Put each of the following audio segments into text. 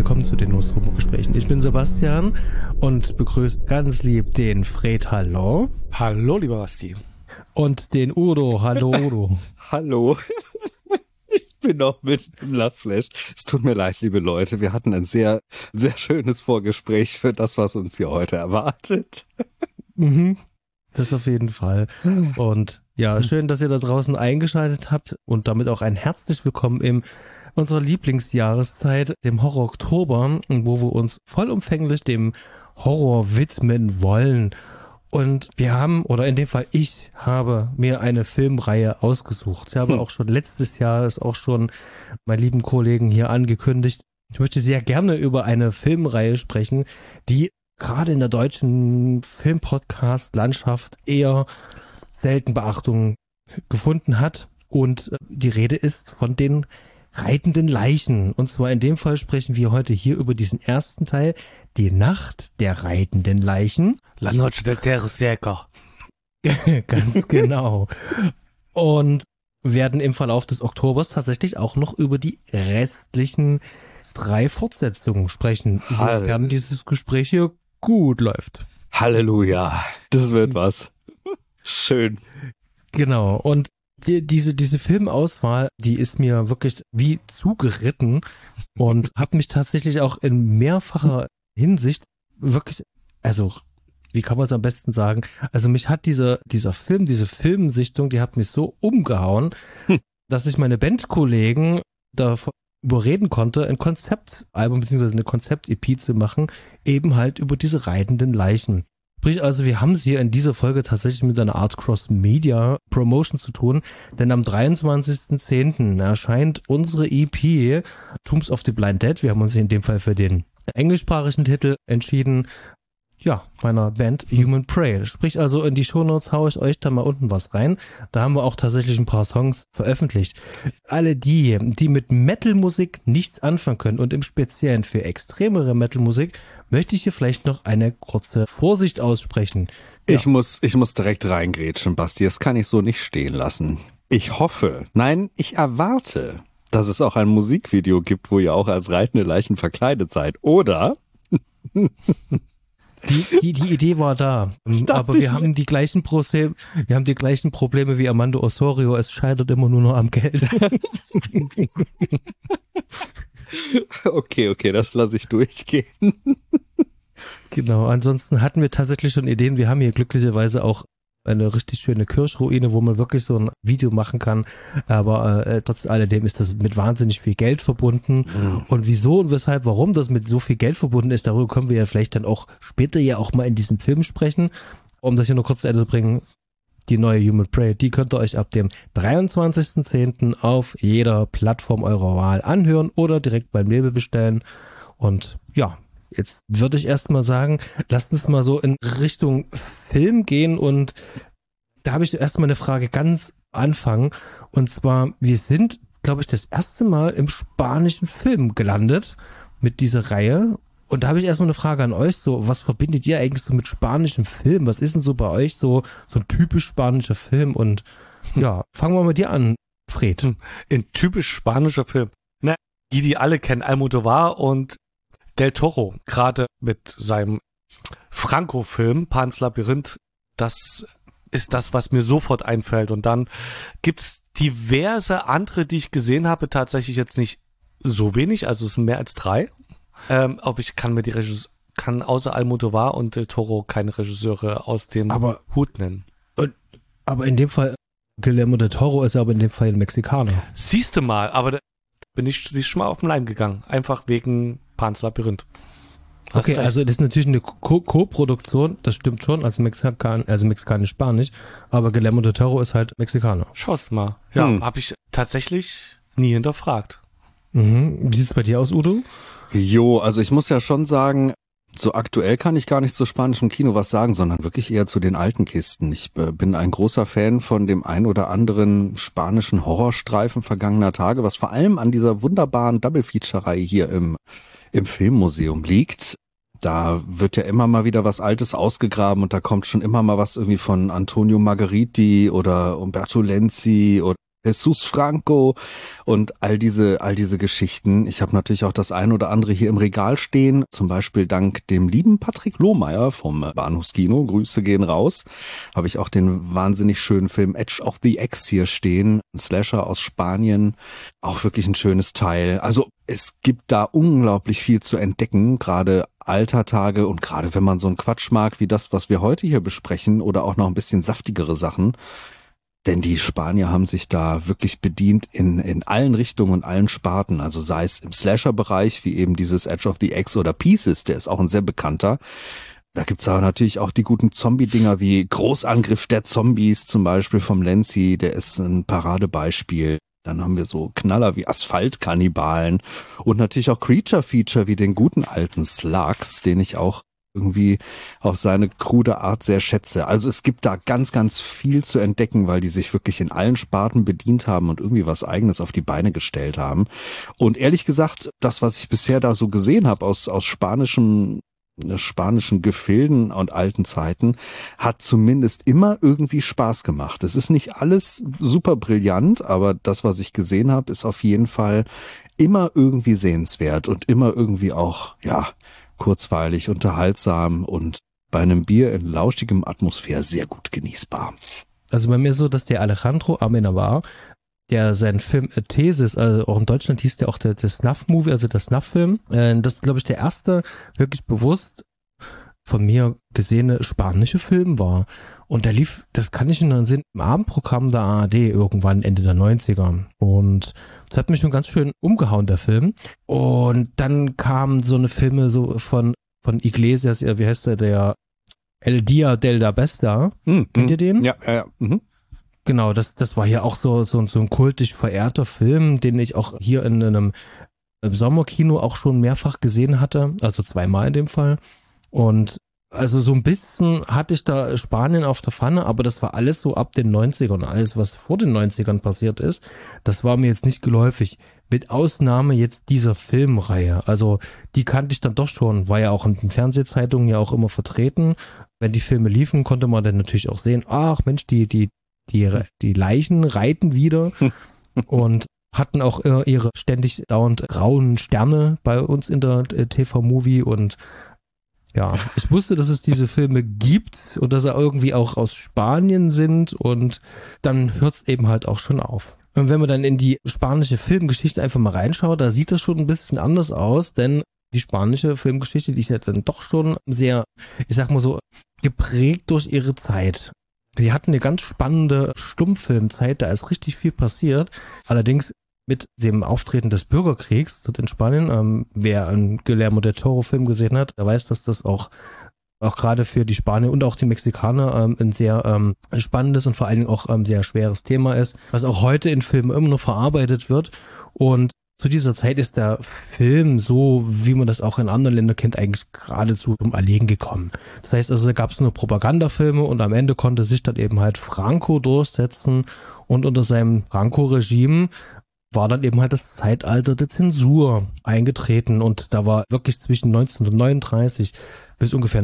willkommen zu den Nostromo-Gesprächen. Ich bin Sebastian und begrüße ganz lieb den Fred, hallo. Hallo, lieber Basti. Und den Udo, hallo Udo. Hallo. Ich bin noch mit im Lachflash. Es tut mir leid, liebe Leute. Wir hatten ein sehr, sehr schönes Vorgespräch für das, was uns hier heute erwartet. Mhm. Das auf jeden Fall. Und ja, schön, dass ihr da draußen eingeschaltet habt und damit auch ein herzlich willkommen in unserer Lieblingsjahreszeit, dem Horror Oktober, wo wir uns vollumfänglich dem Horror widmen wollen. Und wir haben, oder in dem Fall ich habe mir eine Filmreihe ausgesucht. Ich habe auch schon letztes Jahr, das auch schon meinen lieben Kollegen hier angekündigt, ich möchte sehr gerne über eine Filmreihe sprechen, die gerade in der deutschen Filmpodcast-Landschaft eher selten Beachtung gefunden hat. Und die Rede ist von den reitenden Leichen. Und zwar in dem Fall sprechen wir heute hier über diesen ersten Teil, die Nacht der reitenden Leichen. La Noche del Terror. Ganz genau. Und werden im Verlauf des Oktobers tatsächlich auch noch über die restlichen 3 Fortsetzungen sprechen, sofern dieses Gespräch hier gut läuft. Halleluja. Das wird was. Schön. Genau. Und diese Filmauswahl, die ist mir wirklich wie zugeritten und hat mich tatsächlich auch in mehrfacher Hinsicht wirklich, also wie kann man es am besten sagen, also mich hat dieser Film, diese Filmsichtung, die hat mich so umgehauen, dass ich meine Bandkollegen davon überreden konnte, ein Konzeptalbum bzw. eine Konzept-EP zu machen, eben halt über diese reitenden Leichen. Sprich also, wir haben es hier in dieser Folge tatsächlich mit einer Art Cross-Media-Promotion zu tun, denn am 23.10. erscheint unsere EP Tombs of the Blind Dead. Wir haben uns in dem Fall für den englischsprachigen Titel entschieden, ja, meiner Band Human Prey. Sprich also, in die Shownotes haue ich euch da mal unten was rein. Da haben wir auch tatsächlich ein paar Songs veröffentlicht. Alle die mit Metal-Musik nichts anfangen können und im Speziellen für extremere Metal-Musik, möchte ich hier vielleicht noch eine kurze Vorsicht aussprechen. Ja. Ich muss direkt reingrätschen, Basti. Das kann ich so nicht stehen lassen. Ich hoffe, nein, ich erwarte, dass es auch ein Musikvideo gibt, wo ihr auch als reitende Leichen verkleidet seid. Oder... Die Idee war da, aber wir haben die gleichen Probleme wie Armando Osorio, es scheitert immer nur noch am Geld. Okay, das lasse ich durchgehen. Genau, ansonsten hatten wir tatsächlich schon Ideen, wir haben hier glücklicherweise auch eine richtig schöne Kirchruine, wo man wirklich so ein Video machen kann, aber trotz alledem ist das mit wahnsinnig viel Geld verbunden und wieso und weshalb, warum das mit so viel Geld verbunden ist, darüber können wir ja vielleicht dann auch später ja auch mal in diesem Film sprechen, um das hier noch kurz zu Ende zu bringen. Die neue Human Prey, die könnt ihr euch ab dem 23.10. auf jeder Plattform eurer Wahl anhören oder direkt beim Label bestellen und ja, jetzt würde ich erstmal sagen, lasst uns mal so in Richtung Film gehen und da habe ich erstmal eine Frage ganz anfangen und zwar, wir sind, glaube ich, das erste Mal im spanischen Film gelandet mit dieser Reihe und da habe ich erstmal eine Frage an euch, so, was verbindet ihr eigentlich so mit spanischem Film? Was ist denn so bei euch so ein typisch spanischer Film und ja, fangen wir mal mit dir an, Fred. Ein typisch spanischer Film. Na, die alle kennen, Almodovar und Del Toro, gerade mit seinem Franco-Film Pan's Labyrinth, das ist das, was mir sofort einfällt. Und dann gibt's diverse andere, die ich gesehen habe, tatsächlich jetzt nicht so wenig, also es sind mehr als 3. Aber ich kann kann außer Almodovar und Del Toro keine Regisseure aus dem Hut nennen. Aber in dem Fall, Guillermo del Toro ist aber in dem Fall ein Mexikaner. Siehste mal, aber da bin ich schon mal auf den Leim gegangen, einfach wegen Pan's Labyrinth. Okay, also das ist natürlich eine Co-Produktion, das stimmt schon, also mexikanisch-spanisch, aber Guillermo del Toro ist halt Mexikaner. Schaust mal. Ja, habe ich tatsächlich nie hinterfragt. Wie sieht's bei dir aus, Udo? Jo, also ich muss ja schon sagen, so aktuell kann ich gar nicht zu spanischem Kino was sagen, sondern wirklich eher zu den alten Kisten. Ich bin ein großer Fan von dem ein oder anderen spanischen Horrorstreifen vergangener Tage, was vor allem an dieser wunderbaren Double-Feature-Reihe hier im Filmmuseum liegt. Da wird ja immer mal wieder was Altes ausgegraben und da kommt schon immer mal was irgendwie von Antonio Margheriti oder Umberto Lenzi oder Jesus Franco und all diese Geschichten. Ich habe natürlich auch das ein oder andere hier im Regal stehen, zum Beispiel dank dem lieben Patrick Lohmeier vom Bahnhofskino, Grüße gehen raus, habe ich auch den wahnsinnig schönen Film Edge of the X hier stehen, ein Slasher aus Spanien, auch wirklich ein schönes Teil. Also es gibt da unglaublich viel zu entdecken, gerade alter Tage und gerade wenn man so einen Quatsch mag wie das, was wir heute hier besprechen oder auch noch ein bisschen saftigere Sachen. Denn die Spanier haben sich da wirklich bedient in allen Richtungen und allen Sparten. Also sei es im Slasher-Bereich, wie eben dieses Edge of the X oder Pieces, der ist auch ein sehr bekannter. Da gibt's aber natürlich auch die guten Zombie-Dinger wie Großangriff der Zombies zum Beispiel vom Lenzi, der ist ein Paradebeispiel. Dann haben wir so Knaller wie Asphalt-Kannibalen und natürlich auch Creature-Feature wie den guten alten Slugs, den ich auch irgendwie auf seine krude Art sehr schätze. Also es gibt da ganz, ganz viel zu entdecken, weil die sich wirklich in allen Sparten bedient haben und irgendwie was Eigenes auf die Beine gestellt haben. Und ehrlich gesagt, das, was ich bisher da so gesehen habe aus spanischen Gefilden und alten Zeiten, hat zumindest immer irgendwie Spaß gemacht. Es ist nicht alles super brillant, aber das, was ich gesehen habe, ist auf jeden Fall immer irgendwie sehenswert und immer irgendwie auch, ja, kurzweilig, unterhaltsam und bei einem Bier in lauschigem Atmosphäre sehr gut genießbar. Also bei mir so, dass der Alejandro Amenabar, der seinen Film Thesis, also auch in Deutschland hieß der auch der Snuff-Movie, also der Snuff-Film, das ist, glaube ich, der erste wirklich bewusst von mir gesehene spanische Film war. Und der lief, das kann ich in den Sinn, im Abendprogramm der ARD irgendwann Ende der 90er. Und das hat mich schon ganz schön umgehauen, der Film. Und dann kamen so eine Filme so von Iglesias, wie heißt der El Dia del la Besta. Kennt ihr den? Ja. Mhm. Genau, das war ja auch so ein kultisch verehrter Film, den ich auch hier in einem Sommerkino auch schon mehrfach gesehen hatte. Also zweimal in dem Fall. Und also so ein bisschen hatte ich da Spanien auf der Pfanne, aber das war alles so ab den 90ern. Alles, was vor den 90ern passiert ist, das war mir jetzt nicht geläufig. Mit Ausnahme jetzt dieser Filmreihe. Also die kannte ich dann doch schon, war ja auch in den Fernsehzeitungen ja auch immer vertreten. Wenn die Filme liefen, konnte man dann natürlich auch sehen, ach Mensch, die Leichen reiten wieder und hatten auch ihre ständig dauernd grauen Sterne bei uns in der TV-Movie und ja, ich wusste, dass es diese Filme gibt und dass sie irgendwie auch aus Spanien sind und dann hört es eben halt auch schon auf. Und wenn man dann in die spanische Filmgeschichte einfach mal reinschaut, da sieht das schon ein bisschen anders aus, denn die spanische Filmgeschichte, die ist ja dann doch schon sehr, ich sag mal so, geprägt durch ihre Zeit. Die hatten eine ganz spannende Stummfilmzeit, da ist richtig viel passiert. Allerdings mit dem Auftreten des Bürgerkriegs dort in Spanien, wer einen Guillermo del Toro-Film gesehen hat, der weiß, dass das auch gerade für die Spanier und auch die Mexikaner ein sehr spannendes und vor allen Dingen auch sehr schweres Thema ist, was auch heute in Filmen immer noch verarbeitet wird. Und zu dieser Zeit ist der Film, so wie man das auch in anderen Ländern kennt, eigentlich geradezu zum Erliegen gekommen. Das heißt also, da gab es nur Propagandafilme und am Ende konnte sich dann eben halt Franco durchsetzen und unter seinem Franco-Regime war dann eben halt das Zeitalter der Zensur eingetreten und da war wirklich zwischen 1939 bis ungefähr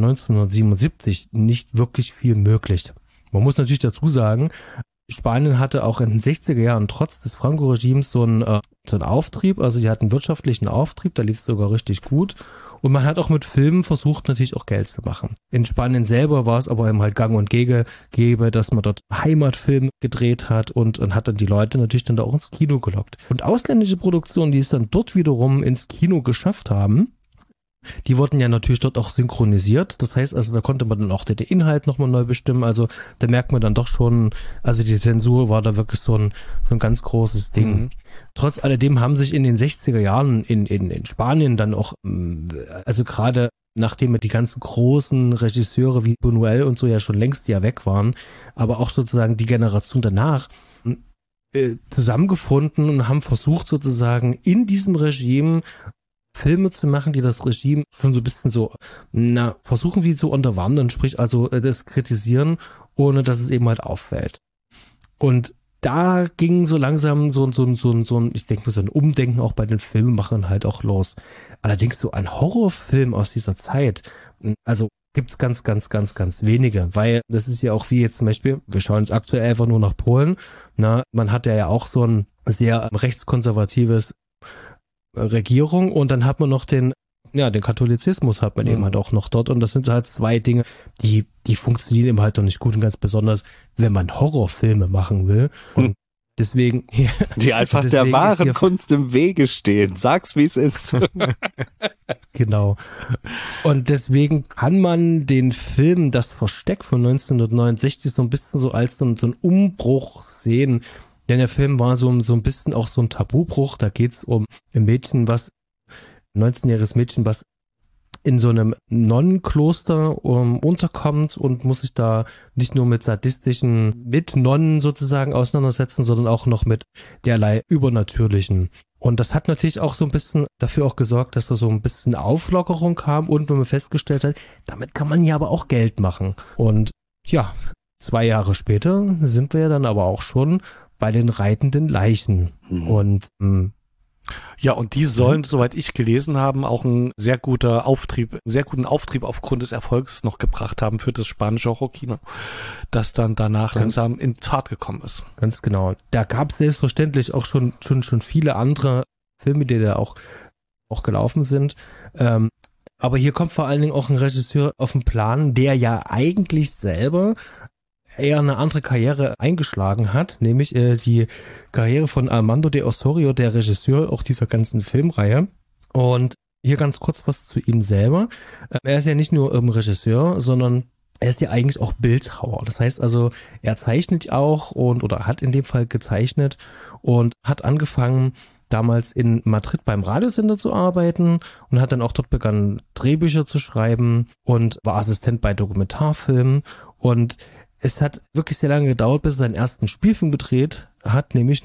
1977 nicht wirklich viel möglich. Man muss natürlich dazu sagen, Spanien hatte auch in den 60er Jahren trotz des Franco-Regimes so einen Auftrieb, also die hatten wirtschaftlichen Auftrieb, da lief es sogar richtig gut und man hat auch mit Filmen versucht natürlich auch Geld zu machen. In Spanien selber war es aber eben halt gang und gäbe, dass man dort Heimatfilme gedreht hat und hat dann die Leute natürlich dann da auch ins Kino gelockt. Und ausländische Produktionen, die es dann dort wiederum ins Kino geschafft haben, die wurden ja natürlich dort auch synchronisiert. Das heißt also, da konnte man dann auch den Inhalt nochmal neu bestimmen. Also da merkt man dann doch schon, also die Zensur war da wirklich so ein ganz großes Ding. Mhm. Trotz alledem haben sich in den 60er Jahren in Spanien dann auch, also gerade nachdem die ganzen großen Regisseure wie Buñuel und so ja schon längst ja weg waren, aber auch sozusagen die Generation danach zusammengefunden und haben versucht sozusagen in diesem Regime Filme zu machen, die das Regime schon so ein bisschen so, versuchen wie zu unterwandern, sprich also das kritisieren, ohne dass es eben halt auffällt. Und da ging so langsam so ein, ich denke mal, so ein Umdenken auch bei den Filmemachern halt auch los. Allerdings so ein Horrorfilm aus dieser Zeit, also gibt's ganz, ganz, ganz, ganz wenige, weil das ist ja auch wie jetzt zum Beispiel, wir schauen jetzt aktuell einfach nur nach Polen, na, man hat ja auch so ein sehr rechtskonservatives Regierung und dann hat man noch den Katholizismus hat man eben halt auch noch dort und das sind halt zwei Dinge, die funktionieren eben halt noch nicht gut und ganz besonders, wenn man Horrorfilme machen will und deswegen die einfach der wahren Kunst im Wege stehen. Sag's, wie es ist. Genau. Und deswegen kann man den Film Das Versteck von 1969 so ein bisschen so als so ein Umbruch sehen. Denn der Film war so ein bisschen auch so ein Tabubruch. Da geht's um ein 19-jähriges Mädchen, was in so einem Nonnenkloster unterkommt und muss sich da nicht nur mit Nonnen sozusagen auseinandersetzen, sondern auch noch mit derlei Übernatürlichen. Und das hat natürlich auch so ein bisschen dafür auch gesorgt, dass da so ein bisschen Auflockerung kam und wenn man festgestellt hat, damit kann man ja aber auch Geld machen. Und ja, 2 Jahre später sind wir ja dann aber auch schon bei den reitenden Leichen. Und ja, und die sollen, soweit ich gelesen habe, auch einen sehr guten Auftrieb aufgrund des Erfolgs noch gebracht haben für das spanische Horrorkino, das dann danach langsam in Fahrt gekommen ist. Ganz genau. Da gab es selbstverständlich auch schon viele andere Filme, die da auch gelaufen sind. Aber hier kommt vor allen Dingen auch ein Regisseur auf den Plan, der ja eigentlich selber eher eine andere Karriere eingeschlagen hat, nämlich die Karriere von Armando de Osorio, der Regisseur auch dieser ganzen Filmreihe. Und hier ganz kurz was zu ihm selber. Er ist ja nicht nur Regisseur, sondern er ist ja eigentlich auch Bildhauer. Das heißt also, er zeichnet auch oder hat in dem Fall gezeichnet und hat angefangen, damals in Madrid beim Radiosender zu arbeiten und hat dann auch dort begonnen, Drehbücher zu schreiben und war Assistent bei Dokumentarfilmen und es hat wirklich sehr lange gedauert, bis er seinen ersten Spielfilm gedreht hat, nämlich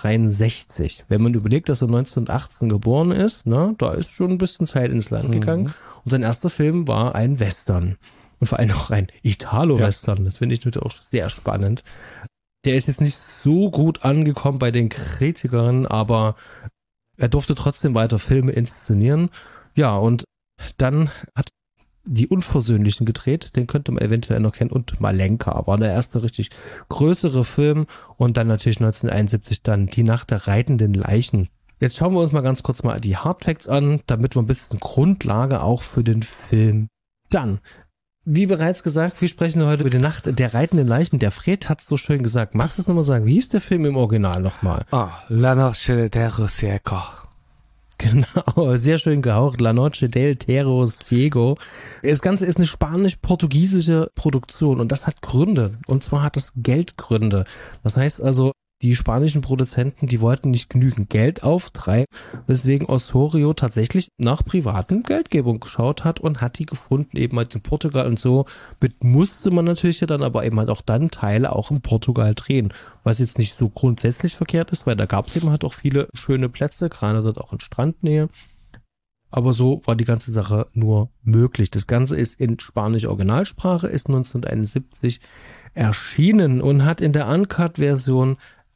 1963. Wenn man überlegt, dass er 1918 geboren ist, ne, da ist schon ein bisschen Zeit ins Land gegangen. Und sein erster Film war ein Western. Und vor allem auch ein Italo-Western. Ja. Das finde ich natürlich auch sehr spannend. Der ist jetzt nicht so gut angekommen bei den Kritikern, aber er durfte trotzdem weiter Filme inszenieren. Ja, und dann hat Die Unversöhnlichen gedreht, den könnte man eventuell noch kennen, und Malenka war der erste richtig größere Film und dann natürlich 1971 dann Die Nacht der reitenden Leichen. Jetzt schauen wir uns mal ganz kurz mal die Hardfacts an, damit wir ein bisschen Grundlage auch für den Film. Dann, wie bereits gesagt, wir sprechen heute über Die Nacht der reitenden Leichen. Der Fred hat es so schön gesagt. Magst du es nochmal sagen? Wie hieß der Film im Original nochmal? La Noche del Ciego. Genau, sehr schön gehaucht. La Noche del Terror Ciego. Das Ganze ist eine spanisch-portugiesische Produktion und das hat Gründe. Und zwar hat es Geldgründe. Das heißt also, die spanischen Produzenten, die wollten nicht genügend Geld auftreiben, weswegen Osorio tatsächlich nach privaten Geldgebung geschaut hat und hat die gefunden, eben halt in Portugal und so. Mit musste man natürlich dann aber eben halt auch dann Teile auch in Portugal drehen, was jetzt nicht so grundsätzlich verkehrt ist, weil da gab es eben halt auch viele schöne Plätze, gerade dort auch in Strandnähe. Aber so war die ganze Sache nur möglich. Das Ganze ist in spanischer Originalsprache, ist 1971 erschienen und hat in der Uncut-Version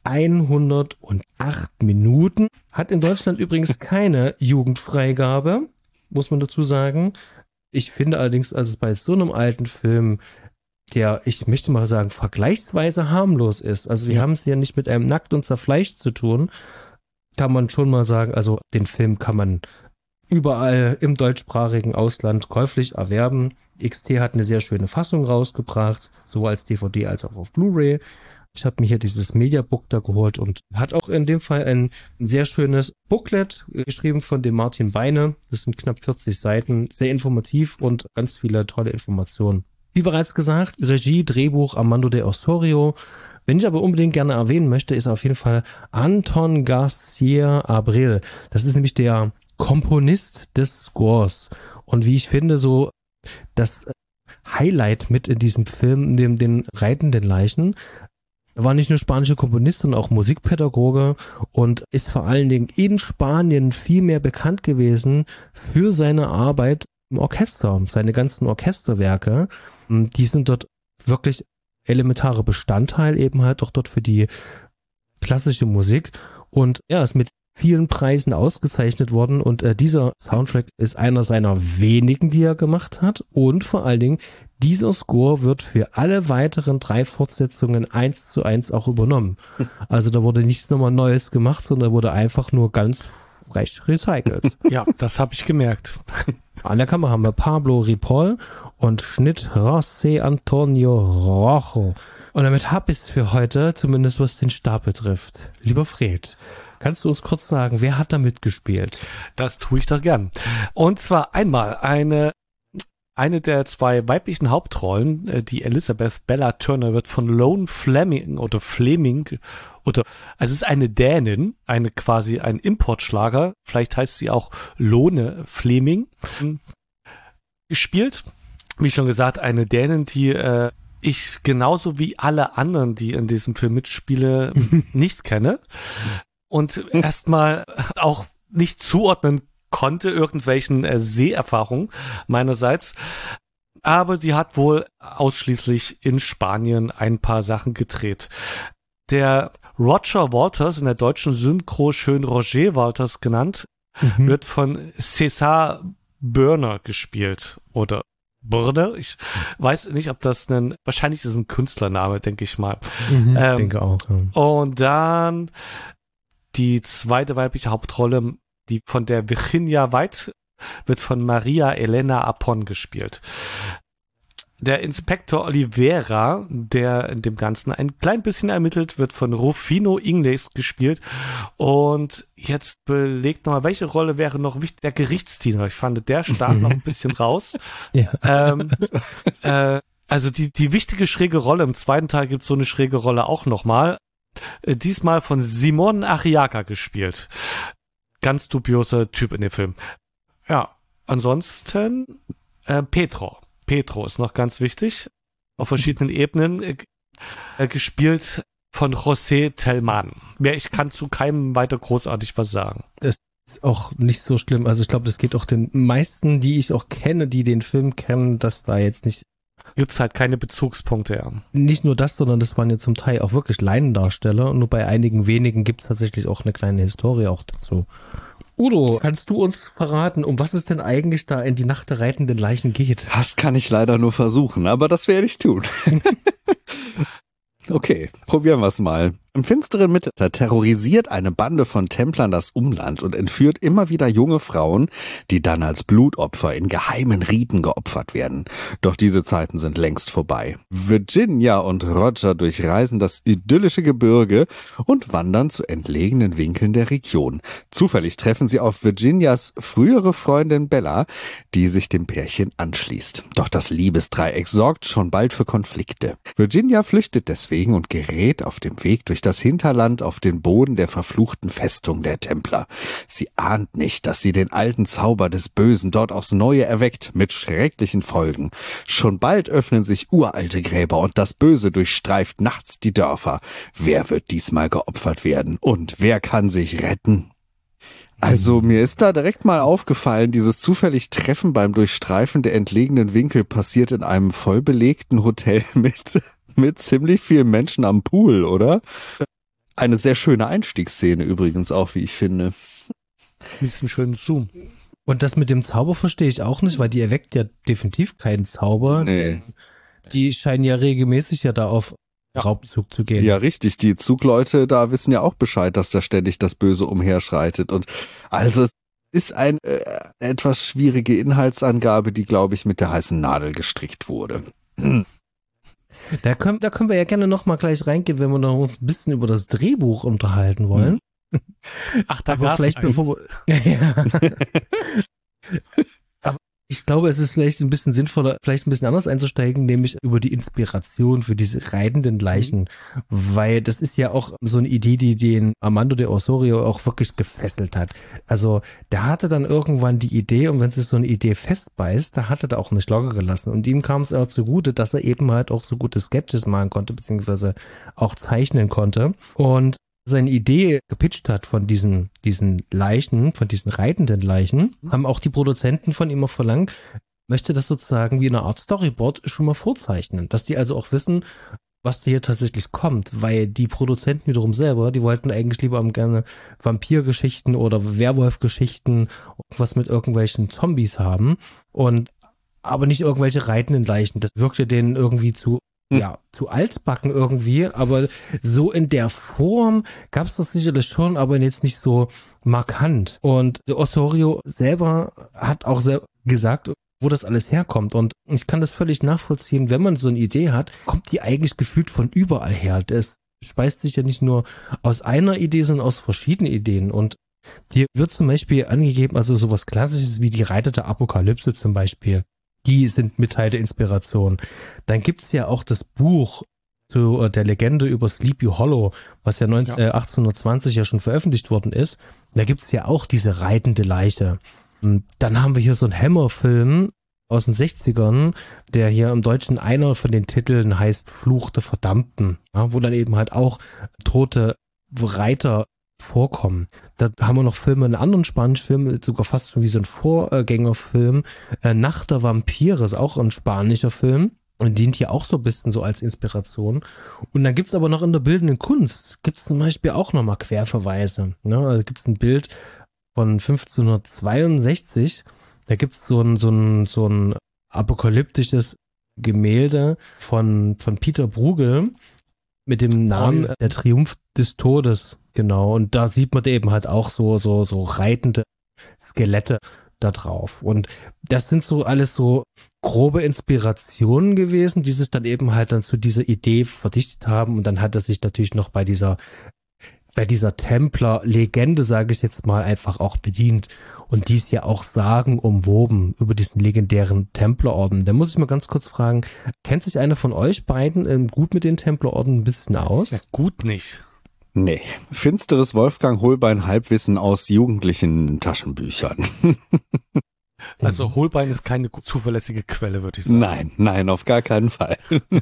108 Minuten. Hat in Deutschland übrigens keine Jugendfreigabe, muss man dazu sagen. Ich finde allerdings, als bei so einem alten Film, der, ich möchte mal sagen, vergleichsweise harmlos ist. Also wir haben es ja nicht mit einem Nackt und Zerfleischt zu tun. Kann man schon mal sagen, also den Film kann man überall im deutschsprachigen Ausland käuflich erwerben. XT hat eine sehr schöne Fassung rausgebracht, sowohl als DVD als auch auf Blu-ray. Ich habe mir hier dieses Mediabook da geholt und hat auch in dem Fall ein sehr schönes Booklet geschrieben von dem Martin Beine. Das sind knapp 40 Seiten, sehr informativ und ganz viele tolle Informationen. Wie bereits gesagt, Regie, Drehbuch Armando de Osorio. Wenn ich aber unbedingt gerne erwähnen möchte, ist auf jeden Fall Anton Garcia Abril. Das ist nämlich der Komponist des Scores. Und wie ich finde, so das Highlight mit in diesem Film, den reitenden Leichen. Er war nicht nur spanischer Komponist, sondern auch Musikpädagoge und ist vor allen Dingen in Spanien viel mehr bekannt gewesen für seine Arbeit im Orchester. Seine ganzen Orchesterwerke, die sind dort wirklich elementare Bestandteil eben halt auch dort für die klassische Musik. Und ja, ist mit vielen Preisen ausgezeichnet worden und dieser Soundtrack ist einer seiner wenigen, die er gemacht hat, und vor allen Dingen dieser Score wird für alle weiteren 3 Fortsetzungen 1:1 auch übernommen. Also da wurde nichts nochmal Neues gemacht, sondern wurde einfach nur ganz frech recycelt. Ja, das habe ich gemerkt. An der Kamera haben wir Pablo Ripoll und Schnitt José Antonio Rojo. Und damit hab ich's für heute, zumindest was den Stab betrifft. Lieber Fred, kannst du uns kurz sagen, wer hat da mitgespielt? Das tue ich doch gern. Und zwar einmal eine der 2 weiblichen Hauptrollen, die Elizabeth Bella Turner, wird von Lone Fleming also es ist eine Dänin, quasi ein Importschlager, vielleicht heißt sie auch Lone Fleming, gespielt. Wie schon gesagt, eine Dänin, die ich genauso wie alle anderen, die in diesem Film mitspiele, nicht kenne und erstmal auch nicht zuordnen konnte irgendwelchen Seherfahrungen meinerseits. Aber sie hat wohl ausschließlich in Spanien ein paar Sachen gedreht. Der Roger Waters, in der deutschen Synchro schön Roger Waters genannt, wird von César Burner gespielt. Oder Burner? Ich weiß nicht, ob das wahrscheinlich ist es ein Künstlername, denke ich mal. Denke auch. Ja. Und dann die zweite weibliche Hauptrolle, die von der Virginia White, wird von Maria Elena Apon gespielt. Der Inspektor Oliveira, der in dem Ganzen ein klein bisschen ermittelt, wird von Rufino Ingles gespielt. Und jetzt belegt nochmal, welche Rolle wäre noch wichtig? Der Gerichtsdiener. Ich fand, der stach noch ein bisschen raus. Ja. Also die wichtige schräge Rolle, im zweiten Teil gibt es so eine schräge Rolle auch nochmal. Diesmal von Simon Arriaga gespielt. Ganz dubioser Typ in dem Film. Ja, ansonsten Pedro. Pedro ist noch ganz wichtig. Auf verschiedenen Ebenen gespielt von José Tellman. Ich kann zu keinem weiter großartig was sagen. Das ist auch nicht so schlimm. Also ich glaube, das geht auch den meisten, die ich auch kenne, die den Film kennen, dass da jetzt nicht... Gibt's halt keine Bezugspunkte, ja. Nicht nur das, sondern das waren ja zum Teil auch wirklich Laiendarsteller. Und nur bei einigen wenigen gibt's tatsächlich auch eine kleine Historie auch dazu. Udo, kannst du uns verraten, um was es denn eigentlich da in die Nacht der reitenden Leichen geht? Das kann ich leider nur versuchen, aber das werde ich tun. Okay, probieren wir es mal. Im finsteren Mittelalter terrorisiert eine Bande von Templern das Umland und entführt immer wieder junge Frauen, die dann als Blutopfer in geheimen Riten geopfert werden. Doch diese Zeiten sind längst vorbei. Virginia und Roger durchreisen das idyllische Gebirge und wandern zu entlegenen Winkeln der Region. Zufällig treffen sie auf Virginias frühere Freundin Bella, die sich dem Pärchen anschließt. Doch das Liebesdreieck sorgt schon bald für Konflikte. Virginia flüchtet deswegen und gerät auf dem Weg durch das Hinterland auf den Boden der verfluchten Festung der Templer. Sie ahnt nicht, dass sie den alten Zauber des Bösen dort aufs Neue erweckt, mit schrecklichen Folgen. Schon bald öffnen sich uralte Gräber und das Böse durchstreift nachts die Dörfer. Wer wird diesmal geopfert werden und wer kann sich retten? Also mir ist da direkt mal aufgefallen, dieses zufällig Treffen beim Durchstreifen der entlegenen Winkel passiert in einem vollbelegten Hotel mit ziemlich vielen Menschen am Pool, oder? Eine sehr schöne Einstiegsszene übrigens auch, wie ich finde. Mit diesem schönen Zoom. Und das mit dem Zauber verstehe ich auch nicht, weil die erweckt ja definitiv keinen Zauber. Nee. Die scheinen ja regelmäßig ja da auf Raubzug zu gehen. Ja, richtig. Die Zugleute da wissen ja auch Bescheid, dass da ständig das Böse umherschreitet. Und also es ist eine etwas schwierige Inhaltsangabe, die, glaube ich, mit der heißen Nadel gestrickt wurde. Da können wir ja gerne noch mal gleich reingehen, wenn wir noch uns ein bisschen über das Drehbuch unterhalten wollen. Ach, da aber vielleicht bevor wir, ja. Aber ich glaube, es ist vielleicht ein bisschen sinnvoller, vielleicht ein bisschen anders einzusteigen, nämlich über die Inspiration für diese reitenden Leichen, weil das ist ja auch so eine Idee, die den Armando de Osorio auch wirklich gefesselt hat. Also der hatte dann irgendwann die Idee und wenn sich so eine Idee festbeißt, da hat er da auch nicht locker gelassen und ihm kam es auch zugute, dass er eben halt auch so gute Sketches malen konnte, beziehungsweise auch zeichnen konnte und seine Idee gepitcht hat von diesen Leichen, von diesen reitenden Leichen, haben auch die Produzenten von ihm auch verlangt, möchte das sozusagen wie eine Art Storyboard schon mal vorzeichnen, dass die also auch wissen, was da hier tatsächlich kommt, weil die Produzenten wiederum selber, die wollten eigentlich lieber gerne Vampirgeschichten oder Werwolfgeschichten, was mit irgendwelchen Zombies haben und aber nicht irgendwelche reitenden Leichen. Das wirkte denen irgendwie zu altbacken irgendwie, aber so in der Form gab es das sicherlich schon, aber jetzt nicht so markant. Und Osorio selber hat auch gesagt, wo das alles herkommt. Und ich kann das völlig nachvollziehen, wenn man so eine Idee hat, kommt die eigentlich gefühlt von überall her. Das speist sich ja nicht nur aus einer Idee, sondern aus verschiedenen Ideen. Und hier wird zum Beispiel angegeben, also sowas Klassisches wie die Reiter der Apokalypse zum Beispiel. Die sind mit Teil der Inspiration. Dann gibt's ja auch das Buch zu der Legende über Sleepy Hollow, was ja 1820 ja schon veröffentlicht worden ist. Da gibt's ja auch diese reitende Leiche. Und dann haben wir hier so einen Hammer-Film aus den 60ern, der hier im Deutschen einer von den Titeln heißt Fluch der Verdammten, ja, wo dann eben halt auch tote Reiter vorkommen. Da haben wir noch Filme, einen anderen spanischen Film, sogar fast schon wie so ein Vorgängerfilm, Nacht der Vampire, ist auch ein spanischer Film und dient hier auch so ein bisschen so als Inspiration. Und dann gibt's aber noch in der bildenden Kunst, gibt's zum Beispiel auch nochmal Querverweise. Ne? Also gibt's ein Bild von 1562, da gibt's so ein apokalyptisches Gemälde von Peter Bruegel mit dem Namen Der Triumph des Todes. Genau, und da sieht man eben halt auch so reitende Skelette da drauf. Und das sind so alles so grobe Inspirationen gewesen, die sich dann eben halt dann zu dieser Idee verdichtet haben. Und dann hat er sich natürlich noch bei dieser Templer-Legende, sage ich jetzt mal, einfach auch bedient. Und die ist ja auch sagenumwoben über diesen legendären Templerorden. Da muss ich mal ganz kurz fragen, kennt sich einer von euch beiden gut mit den Templerorden ein bisschen aus? Ja, gut nicht. Nee, finsteres Wolfgang Holbein Halbwissen aus jugendlichen Taschenbüchern. Also Holbein ist keine zuverlässige Quelle, würde ich sagen. Nein, auf gar keinen Fall.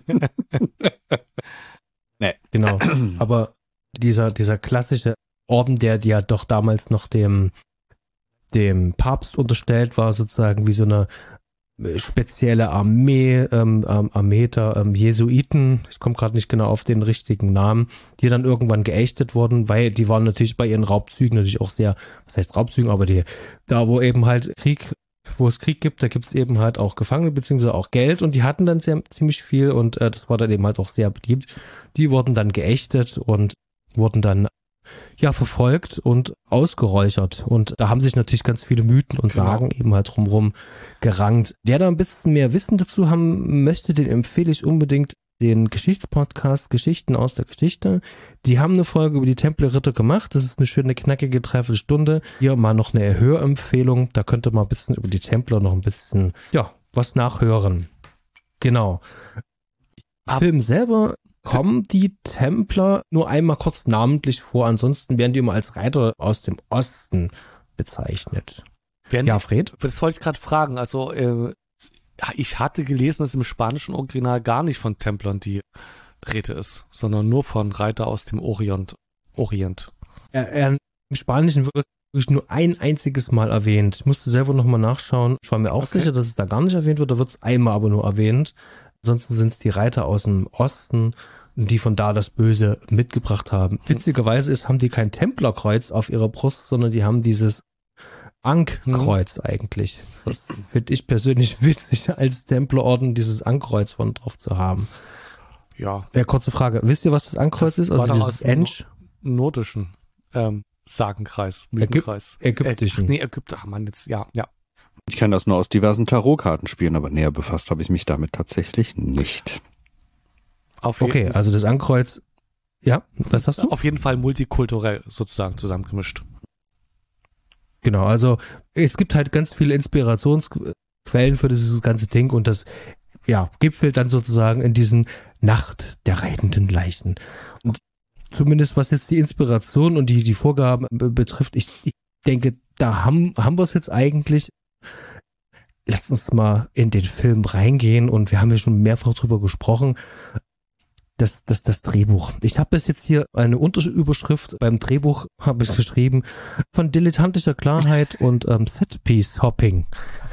Nee. Genau, aber dieser klassische Orden, der ja doch damals noch dem Papst unterstellt war, sozusagen wie so eine spezielle Armee der Jesuiten, ich komme gerade nicht genau auf den richtigen Namen, die dann irgendwann geächtet wurden, weil die waren natürlich bei ihren Raubzügen natürlich auch sehr, was heißt Raubzügen, aber da wo eben halt wo es Krieg gibt, da gibt es eben halt auch Gefangene beziehungsweise auch Geld und die hatten dann ziemlich viel und das war dann eben halt auch sehr beliebt. Die wurden dann geächtet und wurden dann verfolgt und ausgeräuchert. Und da haben sich natürlich ganz viele Mythen und Sagen eben halt drumherum gerankt. Wer da ein bisschen mehr Wissen dazu haben möchte, den empfehle ich unbedingt den Geschichtspodcast Geschichten aus der Geschichte. Die haben eine Folge über die Templerritter gemacht. Das ist eine schöne, knackige Dreiviertelstunde. Hier mal noch eine Hörempfehlung. Da könnt ihr mal ein bisschen über die Templer noch ein bisschen, was nachhören. Genau. Film selber kommen die Templer nur einmal kurz namentlich vor, ansonsten werden die immer als Reiter aus dem Osten bezeichnet. Fred? Das wollte ich gerade fragen. Also ich hatte gelesen, dass im spanischen Original gar nicht von Templern die Rede ist, sondern nur von Reiter aus dem Orient. Im Spanischen wird wirklich nur ein einziges Mal erwähnt. Ich musste selber nochmal nachschauen. Ich war mir auch sicher, dass es da gar nicht erwähnt wird. Da wird es einmal aber nur erwähnt. Ansonsten sind es die Reiter aus dem Osten, die von da das Böse mitgebracht haben. Witzigerweise haben die kein Templerkreuz auf ihrer Brust, sondern die haben dieses Ankkreuz eigentlich. Das finde ich persönlich witzig, als Templerorden dieses Ankkreuz von drauf zu haben. Ja. Kurze Frage. Wisst ihr, was das Ankkreuz ist? Also dieses Ensch? Nordischen Sagenkreis, Mythenkreis. Ägyptischen. Ägypter. Mann, jetzt, ja. Ich kenne das nur aus diversen Tarotkartenspielen, aber näher befasst habe ich mich damit tatsächlich nicht. Okay, also das Ankkreuz, was hast du? Auf jeden Fall multikulturell sozusagen zusammengemischt. Genau, also es gibt halt ganz viele Inspirationsquellen für dieses ganze Ding und das gipfelt dann sozusagen in diesen Nacht der reitenden Leichen. Und zumindest was jetzt die Inspiration und die Vorgaben betrifft, ich denke, da haben wir es jetzt eigentlich. Lasst uns mal in den Film reingehen und wir haben ja schon mehrfach drüber gesprochen. das Drehbuch. Ich habe bis jetzt hier eine Unterüberschrift beim Drehbuch habe ich geschrieben von dilettantischer Klarheit und Set-Piece-Hopping.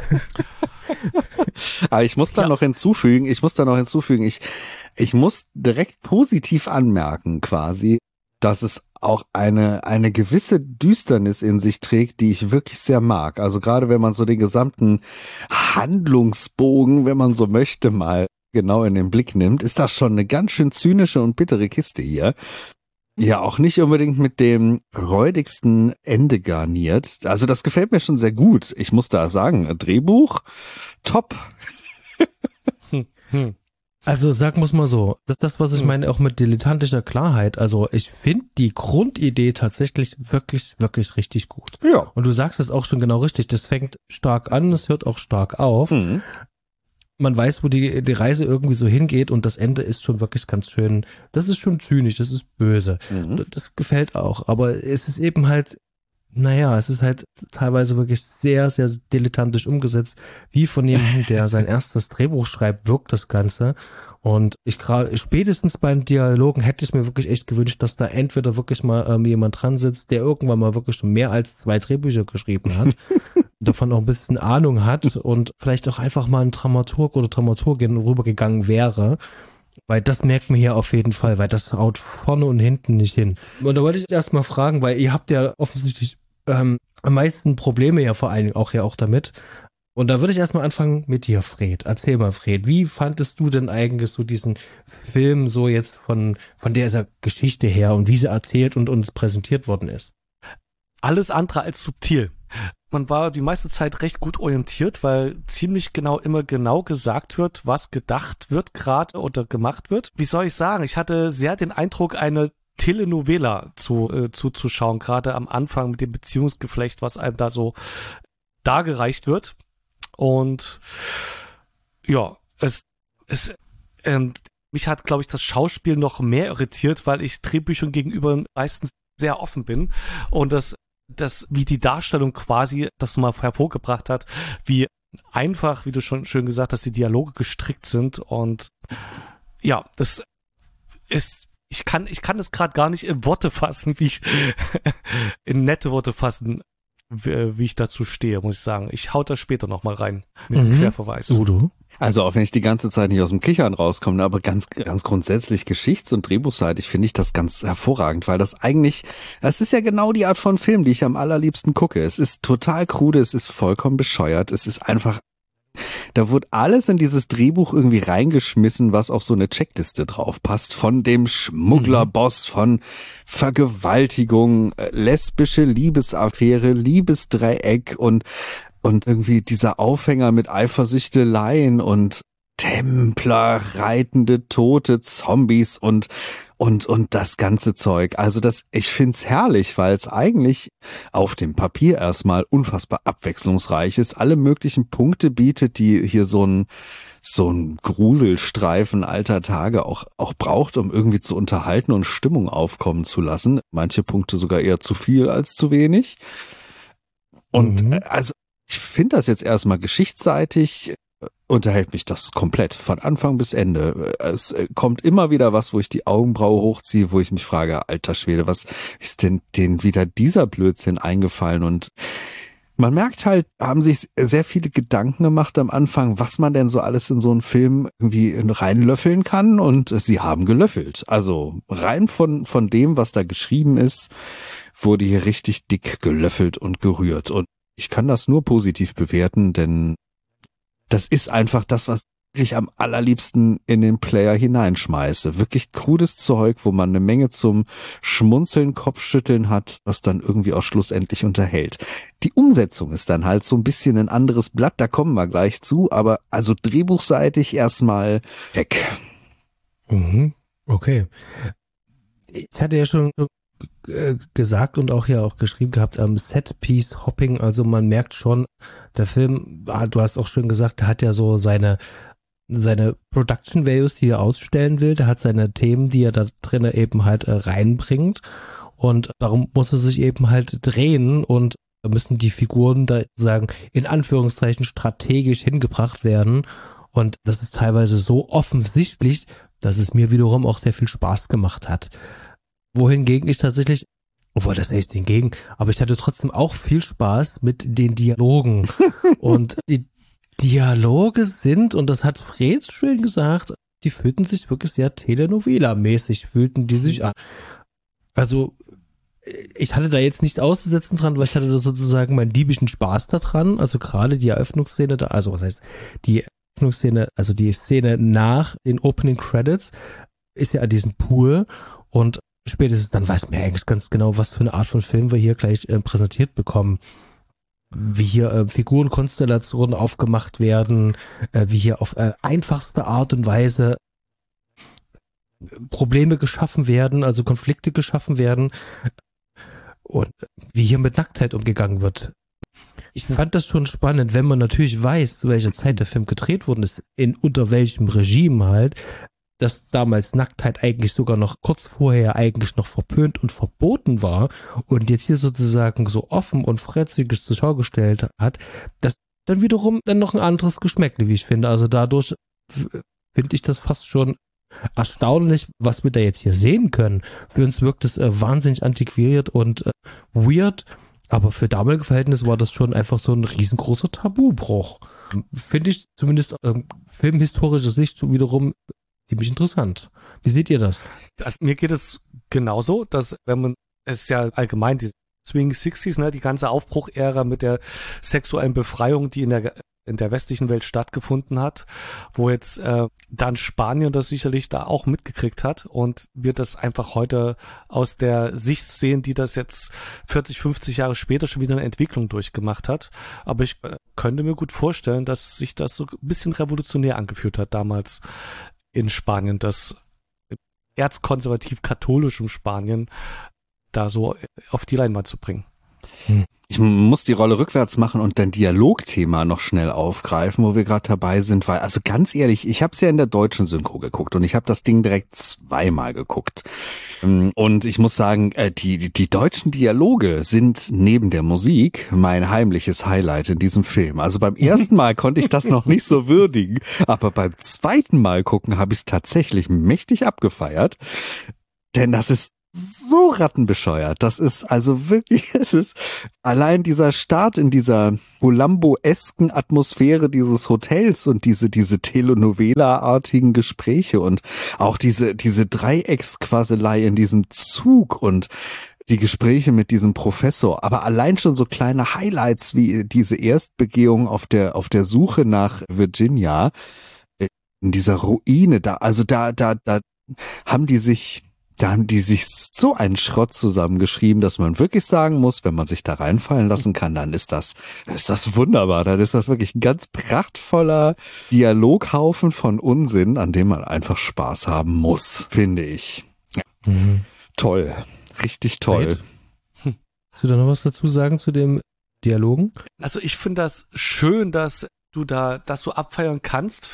Aber ich muss da noch hinzufügen, ich muss direkt positiv anmerken quasi, dass es auch eine gewisse Düsternis in sich trägt, die ich wirklich sehr mag. Also gerade wenn man so den gesamten Handlungsbogen, wenn man so möchte, mal genau in den Blick nimmt, ist das schon eine ganz schön zynische und bittere Kiste hier. Ja, auch nicht unbedingt mit dem räudigsten Ende garniert. Also das gefällt mir schon sehr gut. Ich muss da sagen, Drehbuch, top. Also sagen wir es mal so, das ist das, was ich meine, auch mit dilettantischer Klarheit. Also ich finde die Grundidee tatsächlich wirklich, wirklich richtig gut. Ja. Und du sagst es auch schon genau richtig, das fängt stark an, es hört auch stark auf. Mhm. Man weiß, wo die Reise irgendwie so hingeht und das Ende ist schon wirklich ganz schön, das ist schon zynisch, das ist böse. Mhm. Das gefällt auch, aber es ist eben halt, naja, es ist halt teilweise wirklich sehr, sehr dilettantisch umgesetzt, wie von jemandem, der sein erstes Drehbuch schreibt, wirkt das Ganze. Und ich gerade spätestens bei den Dialogen hätte ich mir wirklich echt gewünscht, dass da entweder wirklich mal jemand dran sitzt, der irgendwann mal wirklich schon mehr als 2 Drehbücher geschrieben hat, davon auch ein bisschen Ahnung hat und vielleicht auch einfach mal ein Dramaturg oder Dramaturgin rübergegangen wäre. Weil das merkt man hier auf jeden Fall, weil das haut vorne und hinten nicht hin. Und da wollte ich erst mal fragen, weil ihr habt ja offensichtlich am meisten Probleme ja vor allen Dingen auch damit. Und da würde ich erstmal anfangen mit dir, Fred. Erzähl mal, Fred, wie fandest du denn eigentlich so diesen Film so jetzt von dieser Geschichte her und wie sie erzählt und uns präsentiert worden ist? Alles andere als subtil. Man war die meiste Zeit recht gut orientiert, weil ziemlich immer genau gesagt wird, was gedacht wird gerade oder gemacht wird. Wie soll ich sagen? Ich hatte sehr den Eindruck, eine Telenovela zuzuschauen, gerade am Anfang mit dem Beziehungsgeflecht, was einem da so dargereicht wird. Und ja, mich hat, glaube ich, das Schauspiel noch mehr irritiert, weil ich Drehbüchern gegenüber meistens sehr offen bin und das wie die Darstellung quasi das nochmal hervorgebracht hat, wie einfach, wie du schon schön gesagt hast, die Dialoge gestrickt sind und ja, das ist, ich kann das gerade gar nicht in Worte fassen, in nette Worte fassen, wie ich dazu stehe, muss ich sagen. Ich hau da später nochmal rein mit dem Querverweis. Udo? Also auch wenn ich die ganze Zeit nicht aus dem Kichern rauskomme, aber ganz grundsätzlich geschichts- und drehbuchseitig finde ich das ganz hervorragend, weil das ist ja genau die Art von Film, die ich am allerliebsten gucke. Es ist total krude, es ist vollkommen bescheuert, es ist einfach, da wurde alles in dieses Drehbuch irgendwie reingeschmissen, was auf so eine Checkliste drauf passt, von dem Schmugglerboss, von Vergewaltigung, lesbische Liebesaffäre, Liebesdreieck und irgendwie dieser Aufhänger mit Eifersüchteleien und Templer, reitende Tote, Zombies und das ganze Zeug. Also ich find's herrlich, weil es eigentlich auf dem Papier erstmal unfassbar abwechslungsreich ist, alle möglichen Punkte bietet, die hier so ein Gruselstreifen alter Tage auch braucht, um irgendwie zu unterhalten und Stimmung aufkommen zu lassen. Manche Punkte sogar eher zu viel als zu wenig. Und also ich finde das jetzt erstmal geschichtsseitig, unterhält mich das komplett von Anfang bis Ende. Es kommt immer wieder was, wo ich die Augenbraue hochziehe, wo ich mich frage, alter Schwede, was ist denn denen wieder dieser Blödsinn eingefallen? Und man merkt halt, haben sich sehr viele Gedanken gemacht am Anfang, was man denn so alles in so einen Film irgendwie reinlöffeln kann, und sie haben gelöffelt. Also rein von dem, was da geschrieben ist, wurde hier richtig dick gelöffelt und gerührt. Und ich kann das nur positiv bewerten, denn das ist einfach das, was ich am allerliebsten in den Player hineinschmeiße. Wirklich krudes Zeug, wo man eine Menge zum Schmunzeln, Kopfschütteln hat, was dann irgendwie auch schlussendlich unterhält. Die Umsetzung ist dann halt so ein bisschen ein anderes Blatt, da kommen wir gleich zu, aber also drehbuchseitig erstmal weg. Okay. Ich hatte ja schon gesagt und auch ja auch geschrieben gehabt, Set-Piece-Hopping, also man merkt schon, der Film, du hast auch schön gesagt, der hat ja so seine Production Values, die er ausstellen will, der hat seine Themen, die er da drinnen eben halt reinbringt, und darum muss er sich eben halt drehen, und da müssen die Figuren da sagen, in Anführungszeichen strategisch hingebracht werden, und das ist teilweise so offensichtlich, dass es mir wiederum auch sehr viel Spaß gemacht hat. Wohingegen ich tatsächlich, obwohl das heißt hingegen, aber ich hatte trotzdem auch viel Spaß mit den Dialogen. Und die Dialoge sind, und das hat Fred schön gesagt, die fühlten sich wirklich sehr Telenovela-mäßig, fühlten die sich an. Also, ich hatte da jetzt nicht auszusetzen dran, weil ich hatte da sozusagen meinen liebischen Spaß da dran. Also gerade die Eröffnungsszene da, also was heißt, die Eröffnungsszene, also die Szene nach den Opening Credits ist ja an diesem Pool und spätestens dann weiß man ja eigentlich ganz genau, was für eine Art von Film wir hier gleich präsentiert bekommen. Wie hier Figurenkonstellationen aufgemacht werden, wie hier auf einfachste Art und Weise Probleme geschaffen werden, also Konflikte geschaffen werden und wie hier mit Nacktheit umgegangen wird. Ich fand das schon spannend, wenn man natürlich weiß, zu welcher Zeit der Film gedreht worden ist, unter welchem Regime halt, dass damals Nacktheit eigentlich sogar noch kurz vorher eigentlich noch verpönt und verboten war und jetzt hier sozusagen so offen und freizügig zur Schau gestellt hat, das dann wiederum dann noch ein anderes Geschmäckle, wie ich finde. Also dadurch finde ich das fast schon erstaunlich, was wir da jetzt hier sehen können. Für uns wirkt es wahnsinnig antiquiert und weird, aber für damalige Verhältnisse war das schon einfach so ein riesengroßer Tabubruch. Finde ich zumindest filmhistorischer Sicht wiederum ziemlich interessant. Wie seht ihr das? Also, mir geht es genauso, dass wenn man, es ist ja allgemein die Swing Sixties, ne, die ganze Aufbruchära mit der sexuellen Befreiung, die in der westlichen Welt stattgefunden hat, wo jetzt dann Spanien das sicherlich da auch mitgekriegt hat und wir das einfach heute aus der Sicht sehen, die das jetzt 40, 50 Jahre später schon wieder eine Entwicklung durchgemacht hat. Aber ich könnte mir gut vorstellen, dass sich das so ein bisschen revolutionär angefühlt hat damals in Spanien, das erzkonservativ-katholischem Spanien da so auf die Leinwand zu bringen. Ich muss die Rolle rückwärts machen und dein Dialogthema noch schnell aufgreifen, wo wir gerade dabei sind, weil, also ganz ehrlich, ich habe es ja in der deutschen Synchro geguckt und ich habe das Ding direkt zweimal geguckt. Und ich muss sagen, die deutschen Dialoge sind neben der Musik mein heimliches Highlight in diesem Film. Also beim ersten Mal konnte ich das noch nicht so würdigen, aber beim zweiten Mal gucken habe ich es tatsächlich mächtig abgefeiert, denn das ist so rattenbescheuert. Das ist also wirklich, es ist allein dieser Start in dieser Columbo-esken Atmosphäre dieses Hotels und diese Telenovela-artigen Gespräche und auch diese Dreiecksquaselei in diesem Zug und die Gespräche mit diesem Professor, aber allein schon so kleine Highlights wie diese Erstbegehung auf der Suche nach Virginia in dieser Ruine, da haben die sich so einen Schrott zusammengeschrieben, dass man wirklich sagen muss, wenn man sich da reinfallen lassen kann, dann ist das wunderbar. Dann ist das wirklich ein ganz prachtvoller Dialoghaufen von Unsinn, an dem man einfach Spaß haben muss, finde ich. Ja. Toll. Richtig toll. Willst du da noch was dazu sagen zu dem Dialogen? Also ich finde das schön, dass du das so abfeiern kannst.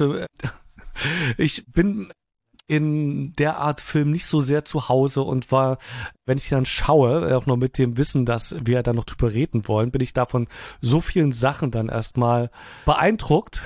Ich bin in der Art Film nicht so sehr zu Hause und war, wenn ich dann schaue, auch noch mit dem Wissen, dass wir da noch drüber reden wollen, bin ich davon so vielen Sachen dann erstmal beeindruckt,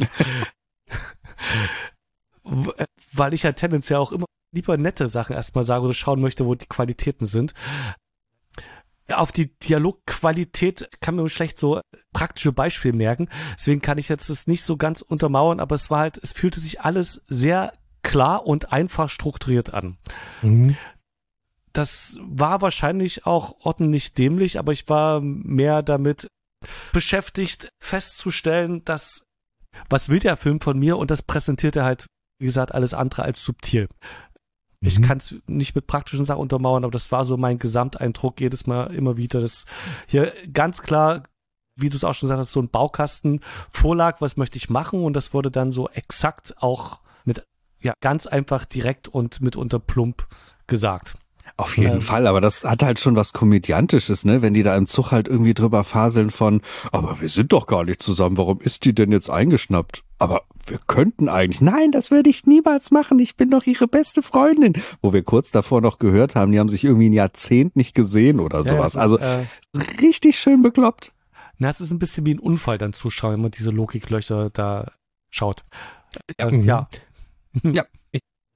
weil ich ja tendenziell auch immer lieber nette Sachen erstmal sage oder schauen möchte, wo die Qualitäten sind. Auf die Dialogqualität kann man schlecht so praktische Beispiele merken, deswegen kann ich jetzt das nicht so ganz untermauern, aber es fühlte sich alles sehr klar und einfach strukturiert an. Mhm. Das war wahrscheinlich auch ordentlich dämlich, aber ich war mehr damit beschäftigt, festzustellen, was will der Film von mir, und das präsentiert er halt, wie gesagt, alles andere als subtil. Ich kann es nicht mit praktischen Sachen untermauern, aber das war so mein Gesamteindruck jedes Mal immer wieder, dass hier ganz klar, wie du es auch schon gesagt hast, so ein Baukasten vorlag, was möchte ich machen, und das wurde dann so exakt auch ganz einfach direkt und mitunter plump gesagt. Auf jeden Fall, aber das hat halt schon was Komödiantisches, ne? Wenn die da im Zug halt irgendwie drüber faseln von, aber wir sind doch gar nicht zusammen, warum ist die denn jetzt eingeschnappt? Aber wir könnten eigentlich, nein, das würde ich niemals machen, ich bin doch ihre beste Freundin. Wo wir kurz davor noch gehört haben, die haben sich irgendwie ein Jahrzehnt nicht gesehen oder sowas. Also richtig schön bekloppt. Na, es ist ein bisschen wie ein Unfall dann zuschauen, wenn man diese Logiklöcher da schaut. Ja.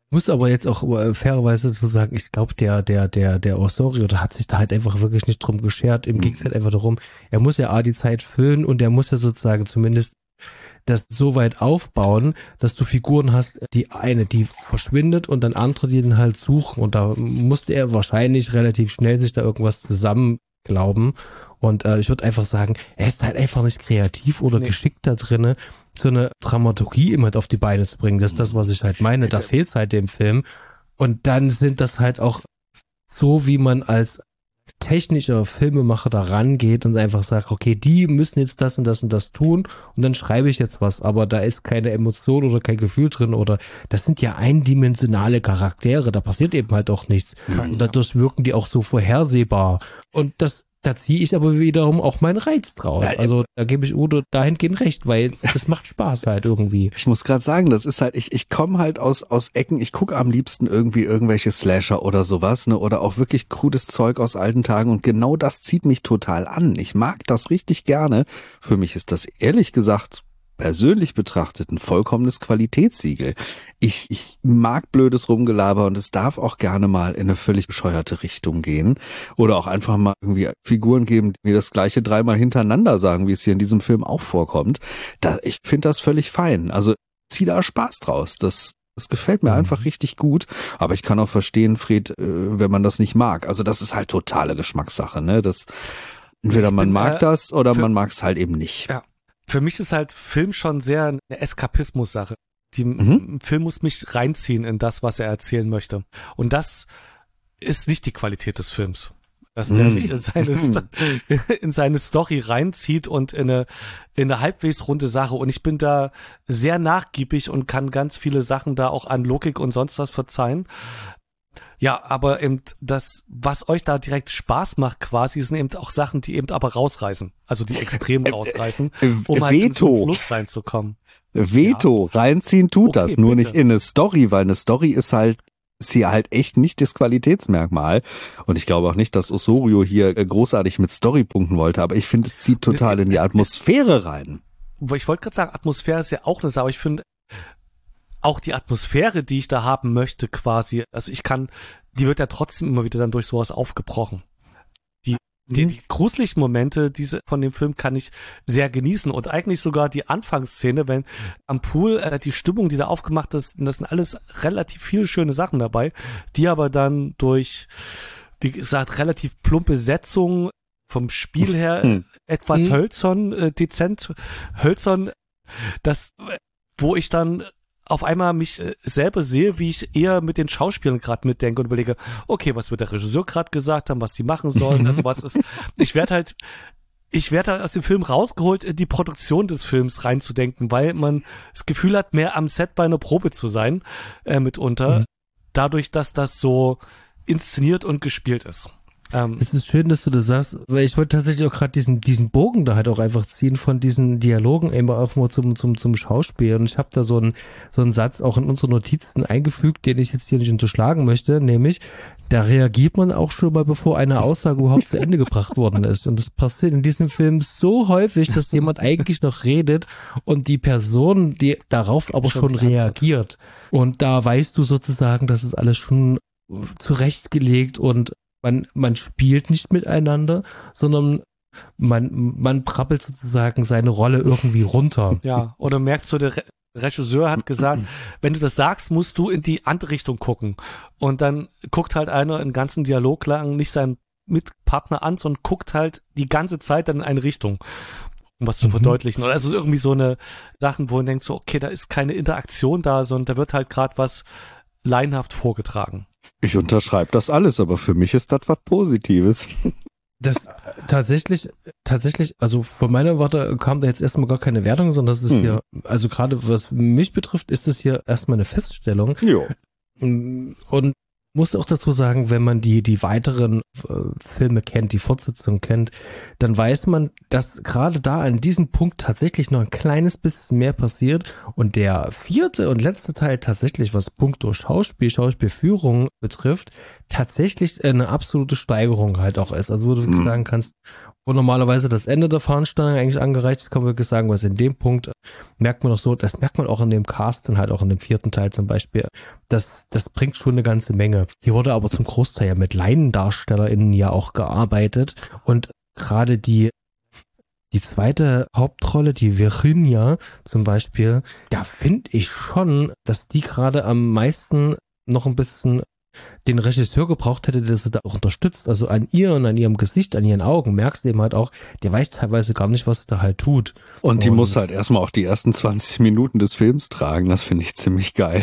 Muss aber jetzt auch fairerweise zu sagen, ich glaube, der Osorio, der hat sich da halt einfach wirklich nicht drum geschert. Ihm ging es halt einfach darum, er muss ja die Zeit füllen und er muss ja sozusagen zumindest das so weit aufbauen, dass du Figuren hast, die verschwindet und dann andere, die den halt suchen. Und da musste er wahrscheinlich relativ schnell sich da irgendwas zusammen glauben. Und ich würde einfach sagen, er ist halt einfach nicht kreativ oder geschickt da drinne, so eine Dramaturgie immer auf die Beine zu bringen. Das ist das, was ich halt meine. Da fehlt es halt dem Film. Und dann sind das halt auch so, wie man als technischer Filmemacher da rangeht und einfach sagt, okay, die müssen jetzt das und das und das tun und dann schreibe ich jetzt was, aber da ist keine Emotion oder kein Gefühl drin oder das sind ja eindimensionale Charaktere, da passiert eben halt auch nichts und dadurch wirken die auch so vorhersehbar und da ziehe ich aber wiederum auch meinen Reiz draus. Also da gebe ich Udo dahingehend recht, weil das macht Spaß halt irgendwie. Ich muss gerade sagen, das ist halt, ich komme halt aus Ecken, ich gucke am liebsten irgendwie irgendwelche Slasher oder sowas, ne, oder auch wirklich krudes Zeug aus alten Tagen und genau das zieht mich total an. Ich mag das richtig gerne. Für mich ist das ehrlich gesagt persönlich betrachtet ein vollkommenes Qualitätssiegel. Ich mag blödes Rumgelaber und es darf auch gerne mal in eine völlig bescheuerte Richtung gehen oder auch einfach mal irgendwie Figuren geben, die mir das Gleiche dreimal hintereinander sagen, wie es hier in diesem Film auch vorkommt. Ich finde das völlig fein. Also zieh da Spaß draus. Das gefällt mir einfach richtig gut. Aber ich kann auch verstehen, Fred, wenn man das nicht mag. Also das ist halt totale Geschmackssache, ne? Entweder man mag das oder man mag es halt eben nicht. Ja. Für mich ist halt Film schon sehr eine Eskapismus-Sache. Film muss mich reinziehen in das, was er erzählen möchte. Und das ist nicht die Qualität des Films. Dass der mich in seine Story reinzieht und in eine halbwegs runde Sache. Und ich bin da sehr nachgiebig und kann ganz viele Sachen da auch an Logik und sonst was verzeihen. Ja, aber eben das, was euch da direkt Spaß macht quasi, sind eben auch Sachen, die eben aber rausreißen. Also die extrem rausreißen, um halt in so einen Fluss reinzukommen. Veto, reinziehen tut Okay, das, nur bitte. nicht in eine Story, weil eine Story ist hier halt echt nicht das Qualitätsmerkmal. Und ich glaube auch nicht, dass Osorio hier großartig mit Story punkten wollte, aber ich finde, es zieht total in die Atmosphäre rein. Ich wollte gerade sagen, Atmosphäre ist ja auch eine Sache, aber ich finde, auch die Atmosphäre, die ich da haben möchte quasi, also die wird ja trotzdem immer wieder dann durch sowas aufgebrochen. Die gruseligen Momente von dem Film kann ich sehr genießen und eigentlich sogar die Anfangsszene, wenn am Pool die Stimmung, die da aufgemacht ist, das sind alles relativ viele schöne Sachen dabei, die aber dann durch, wie gesagt, relativ plumpe Setzungen vom Spiel her etwas dezent hölzern, wo ich dann auf einmal mich selber sehe, wie ich eher mit den Schauspielern gerade mitdenke und überlege, okay, was wird der Regisseur gerade gesagt haben, was die machen sollen, also ich werde halt aus dem Film rausgeholt, in die Produktion des Films reinzudenken, weil man das Gefühl hat, mehr am Set bei einer Probe zu sein, mitunter, dadurch, dass das so inszeniert und gespielt ist. Es ist schön, dass du das sagst, weil ich wollte tatsächlich auch gerade diesen Bogen da halt auch einfach ziehen von diesen Dialogen immer auch mal zum Schauspiel. Und ich habe da so einen Satz auch in unsere Notizen eingefügt, den ich jetzt hier nicht unterschlagen möchte, nämlich, da reagiert man auch schon mal, bevor eine Aussage überhaupt zu Ende gebracht worden ist. Und das passiert in diesem Film so häufig, dass jemand eigentlich noch redet und die Person, die darauf aber schon reagiert. Und da weißt du sozusagen, dass es alles schon zurechtgelegt und man spielt nicht miteinander, sondern man brabbelt sozusagen seine Rolle irgendwie runter. Ja, oder merkt so, der Regisseur hat gesagt, wenn du das sagst, musst du in die andere Richtung gucken. Und dann guckt halt einer einen ganzen Dialog lang nicht seinen Mitpartner an, sondern guckt halt die ganze Zeit dann in eine Richtung, um was zu verdeutlichen. Oder also irgendwie so eine Sachen, wo man denkt so, okay, da ist keine Interaktion da, sondern da wird halt gerade was laienhaft vorgetragen. Ich unterschreibe das alles, aber für mich ist das was Positives. Das tatsächlich, also von meiner Warte kam da jetzt erstmal gar keine Wertung, sondern das ist hier, also gerade was mich betrifft, ist es hier erstmal eine Feststellung. Jo. Und muss auch dazu sagen, wenn man die weiteren Filme kennt, die Fortsetzung kennt, dann weiß man, dass gerade da an diesem Punkt tatsächlich noch ein kleines bisschen mehr passiert und der 4. und letzte Teil tatsächlich, was puncto Schauspielführung betrifft, tatsächlich eine absolute Steigerung halt auch ist. Also wo du wirklich sagen kannst, wo normalerweise das Ende der Fahnenstange eigentlich angereicht ist, kann man wirklich sagen, was in dem Punkt merkt man doch so, das merkt man auch in dem Cast und halt auch in dem 4. Teil zum Beispiel, das bringt schon eine ganze Menge. Hier wurde aber zum Großteil ja mit LaiendarstellerInnen ja auch gearbeitet und gerade die zweite Hauptrolle, die Virginia zum Beispiel, da finde ich schon, dass die gerade am meisten noch ein bisschen den Regisseur gebraucht hätte, der sie da auch unterstützt. Also an ihr und an ihrem Gesicht, an ihren Augen merkst du eben halt auch, der weiß teilweise gar nicht, was sie da halt tut. Und die muss halt erstmal auch die ersten 20 Minuten des Films tragen. Das finde ich ziemlich geil.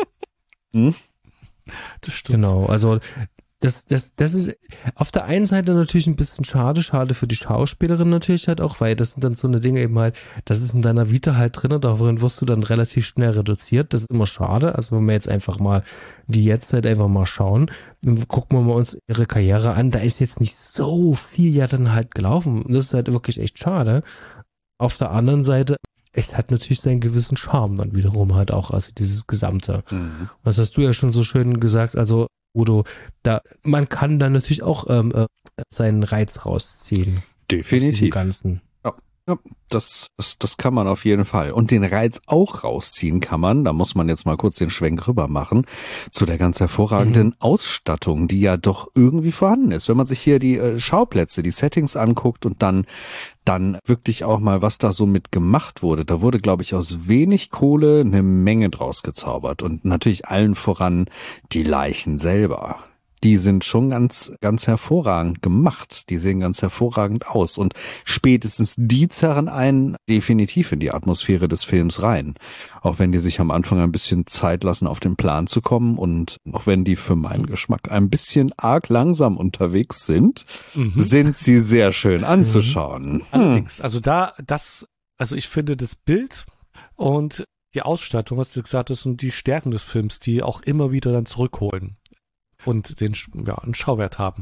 Das stimmt. Genau, also das ist auf der einen Seite natürlich ein bisschen schade für die Schauspielerin natürlich halt auch, weil das sind dann so eine Dinge eben halt, das ist in deiner Vita halt drin, darin wirst du dann relativ schnell reduziert, das ist immer schade, also wenn wir jetzt einfach mal die Jetztzeit einfach mal schauen, gucken wir mal uns ihre Karriere an, da ist jetzt nicht so viel ja dann halt gelaufen, das ist halt wirklich echt schade. Auf der anderen Seite, es hat natürlich seinen gewissen Charme dann wiederum halt auch, also dieses Gesamte. Das hast du ja schon so schön gesagt, also Udo, man kann da natürlich auch seinen Reiz rausziehen. Definitiv. Aus diesem Ganzen. Ja, das kann man auf jeden Fall. Und den Reiz auch rausziehen kann man, da muss man jetzt mal kurz den Schwenk rüber machen, zu der ganz hervorragenden Ausstattung, die ja doch irgendwie vorhanden ist. Wenn man sich hier die Schauplätze, die Settings anguckt und dann wirklich auch mal, was da so mit gemacht wurde. Da wurde, glaube ich, aus wenig Kohle eine Menge draus gezaubert. Und natürlich allen voran die Leichen selber. Die sind schon ganz, ganz hervorragend gemacht. Die sehen ganz hervorragend aus. Und spätestens die zerren einen definitiv in die Atmosphäre des Films rein. Auch wenn die sich am Anfang ein bisschen Zeit lassen, auf den Plan zu kommen. Und auch wenn die für meinen Geschmack ein bisschen arg langsam unterwegs sind, sind sie sehr schön anzuschauen. Allerdings, also ich finde das Bild und die Ausstattung, was du gesagt hast, sind die Stärken des Films, die auch immer wieder dann zurückholen. Und einen Schauwert haben.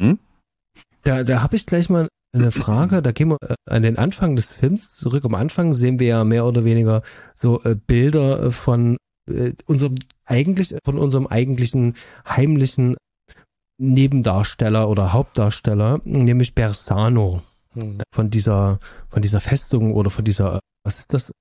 Da habe ich gleich mal eine Frage, da gehen wir an den Anfang des Films zurück. Am Anfang sehen wir ja mehr oder weniger so Bilder von unserem eigentlichen heimlichen Nebendarsteller oder Hauptdarsteller, nämlich Bersano. Von dieser Festung oder von dieser, was ist das?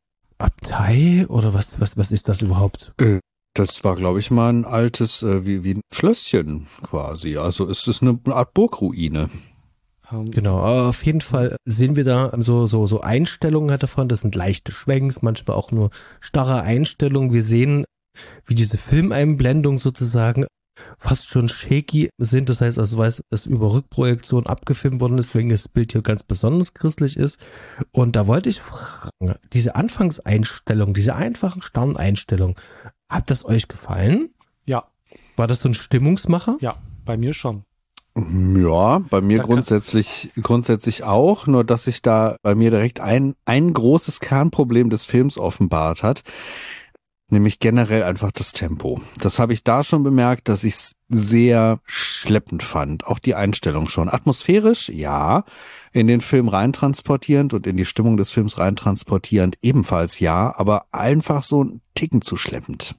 Abtei oder was ist das überhaupt? Das war, glaube ich, mal ein altes, wie ein Schlösschen quasi. Also es ist eine Art Burgruine. Genau, auf jeden Fall sehen wir da so Einstellungen halt davon. Das sind leichte Schwenks, manchmal auch nur starre Einstellungen. Wir sehen, wie diese Filmeinblendungen sozusagen fast schon shaky sind. Das heißt also, weil es über Rückprojektion abgefilmt worden ist, deswegen das Bild hier ganz besonders christlich ist. Und da wollte ich fragen, diese Anfangseinstellung, diese einfachen starren Einstellungen, hat das euch gefallen? Ja. War das so ein Stimmungsmacher? Ja, bei mir schon. Ja, bei mir grundsätzlich auch, nur dass sich da bei mir direkt ein großes Kernproblem des Films offenbart hat, nämlich generell einfach das Tempo. Das habe ich da schon bemerkt, dass ich es sehr schleppend fand, auch die Einstellung schon. Atmosphärisch, ja, in den Film reintransportierend und in die Stimmung des Films reintransportierend ebenfalls ja, aber einfach so ein Ticken zu schleppend.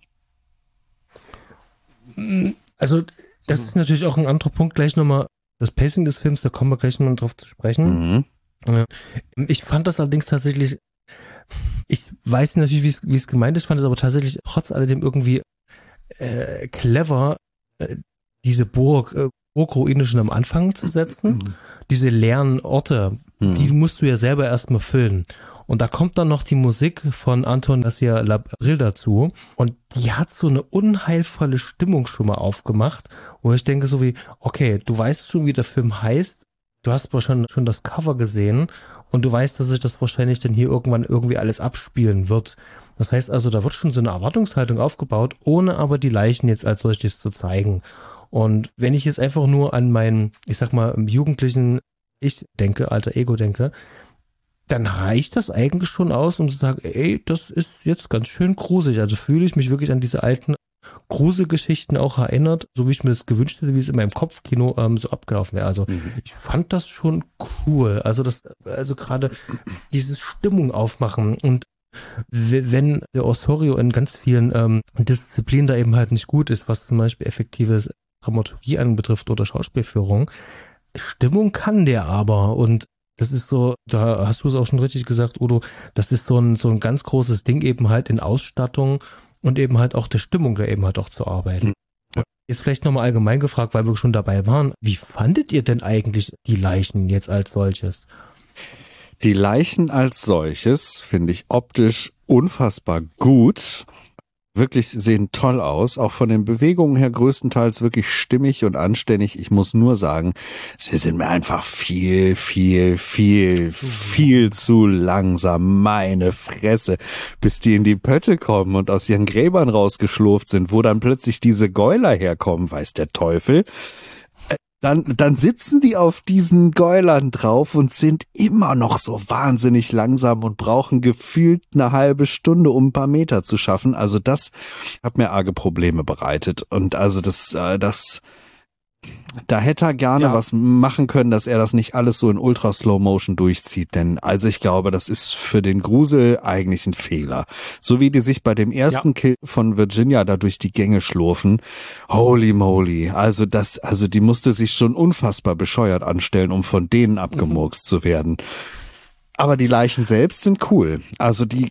Also das ist natürlich auch ein anderer Punkt, gleich nochmal das Pacing des Films, da kommen wir gleich nochmal drauf zu sprechen. Ich fand das allerdings tatsächlich, ich weiß natürlich, wie es gemeint ist, fand es aber tatsächlich trotz alledem irgendwie clever, diese Burgruine schon am Anfang zu setzen. Diese leeren Orte, die musst du ja selber erstmal füllen. Und da kommt dann noch die Musik von Anton Garcia-Labril dazu. Und die hat so eine unheilvolle Stimmung schon mal aufgemacht, wo ich denke so wie, okay, du weißt schon, wie der Film heißt. Du hast aber schon das Cover gesehen und du weißt, dass sich das wahrscheinlich dann hier irgendwann irgendwie alles abspielen wird. Das heißt also, da wird schon so eine Erwartungshaltung aufgebaut, ohne aber die Leichen jetzt als solches zu zeigen. Und wenn ich jetzt einfach nur an meinen, ich sag mal, jugendlichen Ich denke, alter Ego denke, dann reicht das eigentlich schon aus, um zu sagen, ey, das ist jetzt ganz schön gruselig. Also fühle ich mich wirklich an diese alten Gruselgeschichten auch erinnert, so wie ich mir das gewünscht hätte, wie es in meinem Kopfkino so abgelaufen wäre. Also ich fand das schon cool. Also gerade dieses Stimmung aufmachen und wenn der Osorio in ganz vielen Disziplinen da eben halt nicht gut ist, was zum Beispiel effektives Dramaturgie anbetrifft oder Schauspielführung. Stimmung kann der aber und das ist so, da hast du es auch schon richtig gesagt, Udo, das ist so ein ganz großes Ding eben halt in Ausstattung und eben halt auch der Stimmung da eben halt auch zu arbeiten. Ja. Jetzt vielleicht nochmal allgemein gefragt, weil wir schon dabei waren, wie fandet ihr denn eigentlich die Leichen jetzt als solches? Die Leichen als solches finde ich optisch unfassbar gut. Wirklich sehen toll aus, auch von den Bewegungen her größtenteils wirklich stimmig und anständig. Ich muss nur sagen, sie sind mir einfach viel zu langsam. Meine Fresse, bis die in die Pötte kommen und aus ihren Gräbern rausgeschlurft sind, wo dann plötzlich diese Gäuler herkommen, weiß der Teufel. Dann sitzen die auf diesen Gäulern drauf und sind immer noch so wahnsinnig langsam und brauchen gefühlt eine halbe Stunde, um ein paar Meter zu schaffen. Also das hat mir arge Probleme bereitet. Und also da hätte er gerne was machen können, dass er das nicht alles so in ultra slow motion durchzieht, denn also ich glaube, das ist für den Grusel eigentlich ein Fehler. So wie die sich bei dem ersten Kill von Virginia da durch die Gänge schlurfen. Holy moly. Also die musste sich schon unfassbar bescheuert anstellen, um von denen abgemurkst zu werden. Aber die Leichen selbst sind cool. Also die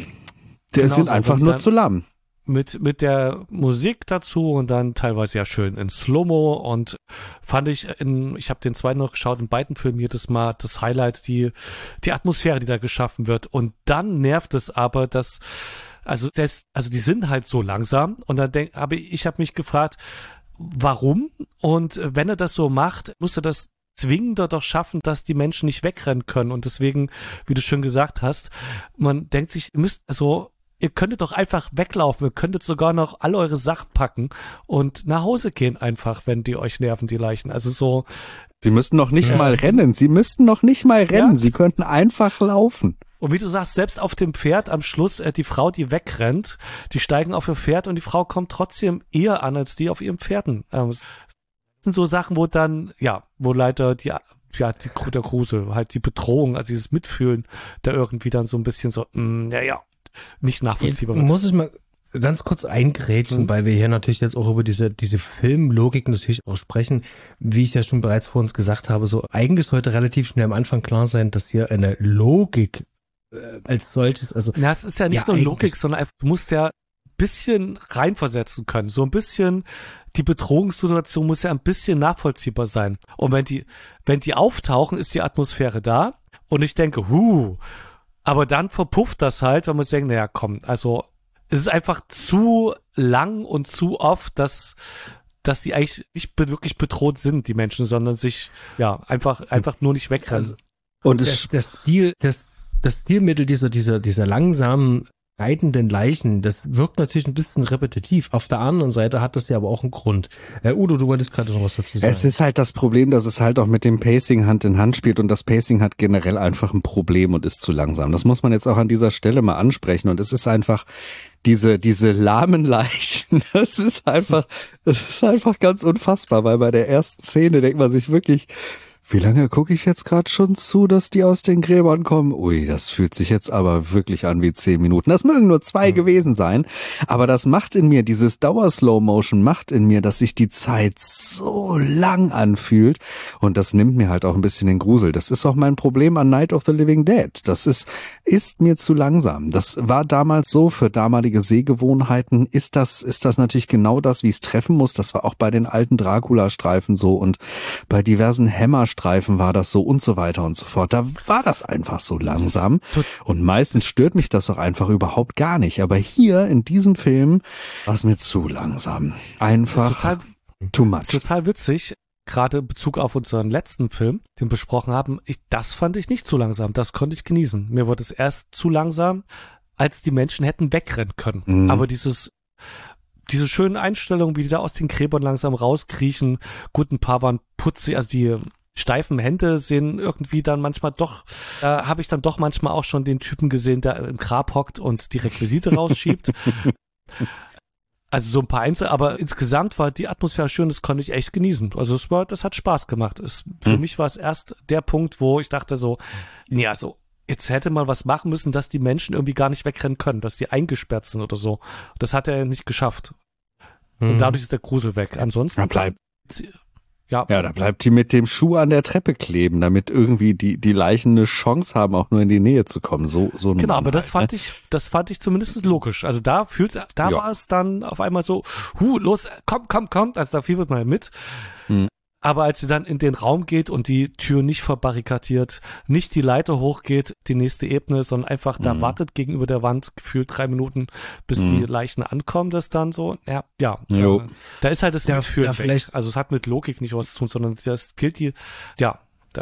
sind einfach nur zu lahm. Mit der Musik dazu und dann teilweise ja schön in Slow-Mo und fand ich habe den zweiten noch geschaut, in beiden Filmen jedes Mal das Highlight, die Atmosphäre, die da geschaffen wird. Und dann nervt es aber, dass, also die sind halt so langsam und dann habe ich mich gefragt, warum? Und wenn er das so macht, muss er das zwingender doch schaffen, dass die Menschen nicht wegrennen können. Und deswegen, wie du schon gesagt hast, man denkt sich, ihr könntet doch einfach weglaufen, ihr könntet sogar noch all eure Sachen packen und nach Hause gehen einfach, wenn die euch nerven, die Leichen. Also so. Sie müssten noch nicht mal rennen. Sie müssten noch nicht mal rennen. Ja. Sie könnten einfach laufen. Und wie du sagst, selbst auf dem Pferd am Schluss, die Frau, die wegrennt, die steigen auf ihr Pferd und die Frau kommt trotzdem eher an, als die auf ihren Pferden. Das sind so Sachen, wo dann, wo leider der Grusel, halt die Bedrohung, also dieses Mitfühlen, da irgendwie dann so ein bisschen so, nicht nachvollziehbar. Jetzt muss ich mal ganz kurz eingrätschen, weil wir hier natürlich jetzt auch über diese Filmlogik natürlich auch sprechen. Wie ich ja schon bereits vor uns gesagt habe, so eigentlich sollte relativ schnell am Anfang klar sein, dass hier eine Logik als solches, also. Na, es ist ja nicht nur Logik, sondern einfach, du musst ja ein bisschen reinversetzen können. So ein bisschen, die Bedrohungssituation muss ja ein bisschen nachvollziehbar sein. Und wenn die auftauchen, ist die Atmosphäre da. Und ich denke, aber dann verpufft das halt, wenn man denkt, naja, komm, also es ist einfach zu lang und zu oft, dass die eigentlich nicht wirklich bedroht sind, die Menschen, sondern sich einfach nur nicht wegrennen. Und das Stilmittel dieser langsamen reitenden Leichen, das wirkt natürlich ein bisschen repetitiv. Auf der anderen Seite hat das ja aber auch einen Grund. Udo, du wolltest gerade noch was dazu sagen. Es ist halt das Problem, dass es halt auch mit dem Pacing Hand in Hand spielt und das Pacing hat generell einfach ein Problem und ist zu langsam. Das muss man jetzt auch an dieser Stelle mal ansprechen und es ist einfach diese lahmen Leichen, das ist einfach ganz unfassbar, weil bei der ersten Szene denkt man sich wirklich, wie lange gucke ich jetzt gerade schon zu, dass die aus den Gräbern kommen? Ui, das fühlt sich jetzt aber wirklich an wie 10 Minuten. Das mögen nur 2 gewesen sein, aber das macht in mir, dieses Dauer-Slow-Motion macht in mir, dass sich die Zeit so lang anfühlt und das nimmt mir halt auch ein bisschen den Grusel. Das ist auch mein Problem an Night of the Living Dead. Das ist mir zu langsam. Das war damals so, für damalige Sehgewohnheiten ist das natürlich genau das, wie es treffen muss. Das war auch bei den alten Dracula-Streifen so und bei diversen Hammer-Streifen war das so und so weiter und so fort. Da war das einfach so langsam und meistens stört mich das auch einfach überhaupt gar nicht. Aber hier in diesem Film war es mir zu langsam. Einfach too much. Total witzig. Gerade in Bezug auf unseren letzten Film, den wir besprochen haben, das fand ich nicht zu langsam. Das konnte ich genießen. Mir wurde es erst zu langsam, als die Menschen hätten wegrennen können. Mhm. Aber diese schönen Einstellungen, wie die da aus den Gräbern langsam rauskriechen, gut, ein paar waren putzig, also die steifen Hände sehen irgendwie dann manchmal doch, habe ich dann doch manchmal auch schon den Typen gesehen, der im Grab hockt und die Requisite rausschiebt. Also so ein paar Einzel, aber insgesamt war die Atmosphäre schön, das konnte ich echt genießen. Also das hat Spaß gemacht. Für mich war es erst der Punkt, wo ich dachte so, jetzt hätte man was machen müssen, dass die Menschen irgendwie gar nicht wegrennen können, dass die eingesperrt sind oder so. Das hat er nicht geschafft. Und dadurch ist der Grusel weg. Ansonsten Ja, da bleibt die mit dem Schuh an der Treppe kleben, damit irgendwie die Leichen eine Chance haben, auch nur in die Nähe zu kommen. So ein genau, aber Mann das halt, fand ich zumindest logisch. Also da Ja. war es dann auf einmal so, los, komm, also da fiebert man mit. Hm. Aber als sie dann in den Raum geht und die Tür nicht verbarrikadiert, nicht die Leiter hochgeht, die nächste Ebene, sondern einfach da wartet gegenüber der Wand, gefühlt 3 Minuten, bis die Leichen ankommen, das dann so, Jo. da ist halt das Mitführen weg. vielleicht- Also es hat mit Logik nicht was zu tun, sondern das gilt Da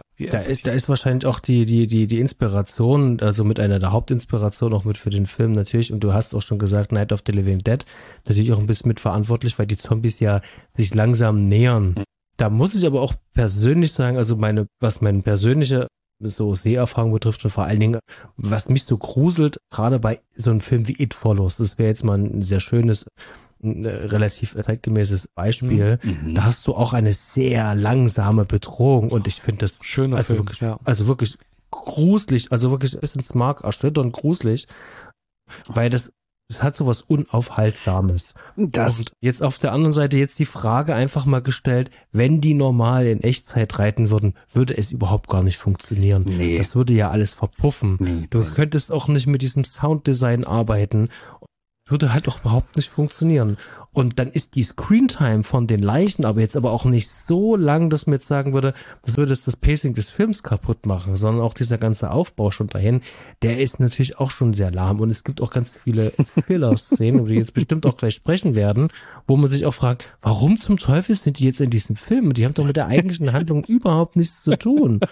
ist wahrscheinlich auch die Inspiration, also mit einer der Hauptinspiration auch mit für den Film natürlich, und du hast auch schon gesagt, Night of the Living Dead, natürlich auch ein bisschen mitverantwortlich, weil die Zombies ja sich langsam nähern. Da muss ich aber auch persönlich sagen, also was meine persönliche so Seherfahrung betrifft und vor allen Dingen, was mich so gruselt, gerade bei so einem Film wie It Follows, das wäre jetzt mal ein sehr schönes, relativ zeitgemäßes Beispiel. Da hast du auch eine sehr langsame Bedrohung und ich finde das schöner also Film, wirklich, also wirklich gruselig, also wirklich bis ins Mark erschütternd gruselig, weil das hat so was Unaufhaltsames. Und jetzt auf der anderen Seite jetzt die Frage einfach mal gestellt, wenn die normal in Echtzeit reiten würden, würde es überhaupt gar nicht funktionieren. Nee. Das würde ja alles verpuffen. Nee. Du könntest auch nicht mit diesem Sounddesign arbeiten. Würde halt auch überhaupt nicht funktionieren. Und dann ist die Screentime von den Leichen aber auch nicht so lang, dass man jetzt sagen würde, das würde jetzt das Pacing des Films kaputt machen, sondern auch dieser ganze Aufbau schon dahin, der ist natürlich auch schon sehr lahm. Und es gibt auch ganz viele Filler-Szenen, über die jetzt bestimmt auch gleich sprechen werden, wo man sich auch fragt, warum zum Teufel sind die jetzt in diesem Film? Die haben doch mit der eigentlichen Handlung überhaupt nichts zu tun.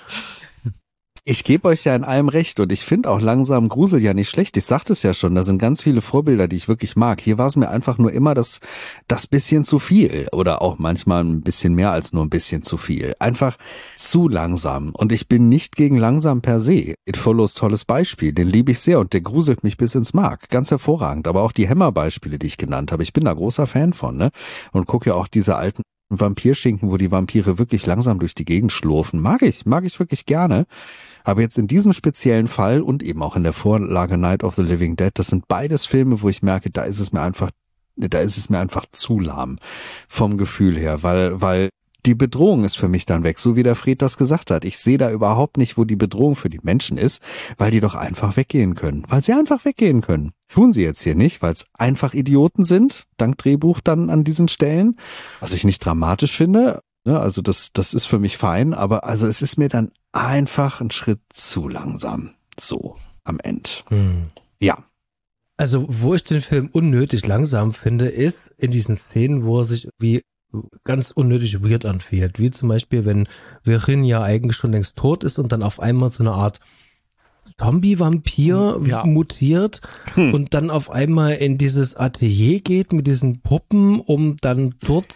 Ich gebe euch ja in allem recht und ich finde auch langsam Grusel ja nicht schlecht. Ich sagte es ja schon, da sind ganz viele Vorbilder, die ich wirklich mag. Hier war es mir einfach nur immer das bisschen zu viel oder auch manchmal ein bisschen mehr als nur ein bisschen zu viel. Einfach zu langsam und ich bin nicht gegen langsam per se. It Follows, tolles Beispiel, den liebe ich sehr und der gruselt mich bis ins Mark. Ganz hervorragend, aber auch die Hammer-Beispiele, die ich genannt habe, ich bin da großer Fan von, ne? Und gucke ja auch diese alten Vampirschinken, wo die Vampire wirklich langsam durch die Gegend schlurfen. Mag ich wirklich gerne. Aber jetzt in diesem speziellen Fall und eben auch in der Vorlage Night of the Living Dead, das sind beides Filme, wo ich merke, da ist es mir einfach zu lahm vom Gefühl her, weil die Bedrohung ist für mich dann weg, so wie der Fred das gesagt hat. Ich sehe da überhaupt nicht, wo die Bedrohung für die Menschen ist, weil die doch einfach weggehen können. Weil sie einfach weggehen können. Tun sie jetzt hier nicht, weil es einfach Idioten sind, dank Drehbuch dann an diesen Stellen, was ich nicht dramatisch finde. Ja, also das ist für mich fein, aber also es ist mir dann einfach ein Schritt zu langsam. So, am Ende. Ja. Also, wo ich den Film unnötig langsam finde, ist in diesen Szenen, wo er sich wie ganz unnötig weird anfühlt. Wie zum Beispiel, wenn Virin ja eigentlich schon längst tot ist und dann auf einmal so eine Art Zombie-Vampir mutiert und dann auf einmal in dieses Atelier geht mit diesen Puppen, um dann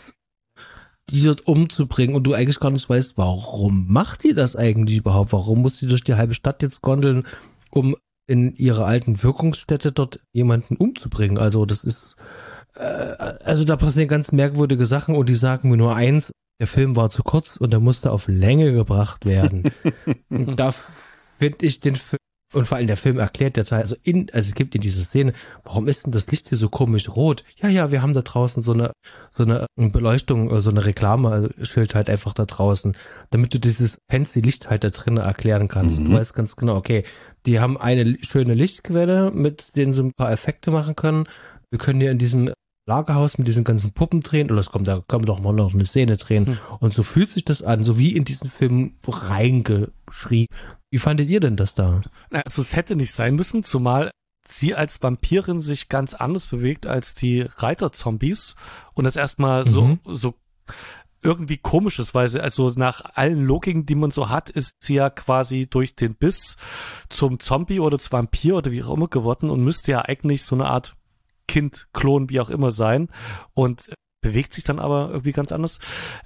die dort umzubringen und du eigentlich gar nicht weißt, warum macht die das eigentlich überhaupt? Warum muss die durch die halbe Stadt jetzt gondeln, um in ihrer alten Wirkungsstätte dort jemanden umzubringen? Also das ist, also da passieren ganz merkwürdige Sachen und die sagen mir nur eins, der Film war zu kurz und der musste auf Länge gebracht werden. Und da finde ich den Film, und vor allem der Film erklärt der Teil, also es gibt in dieser Szene, warum ist denn das Licht hier so komisch rot? Ja, wir haben da draußen so eine Beleuchtung, so eine Reklameschild halt einfach da draußen, damit du dieses fancy Licht halt da drinnen erklären kannst. Du weißt ganz genau, okay, die haben eine schöne Lichtquelle, mit denen sie ein paar Effekte machen können. Wir können hier in diesem Lagerhaus mit diesen ganzen Puppen drehen, oder da können wir doch mal noch eine Szene drehen. Und so fühlt sich das an, so wie in diesen Film reingeschrieben. Wie fandet ihr denn das da? Also es hätte nicht sein müssen, zumal sie als Vampirin sich ganz anders bewegt als die Reiterzombies und das erstmal so irgendwie komisch ist, weil sie, also nach allen Logiken, die man so hat, ist sie ja quasi durch den Biss zum Zombie oder zum Vampir oder wie auch immer geworden und müsste ja eigentlich so eine Art Kind, Klon, wie auch immer sein und bewegt sich dann aber irgendwie ganz anders.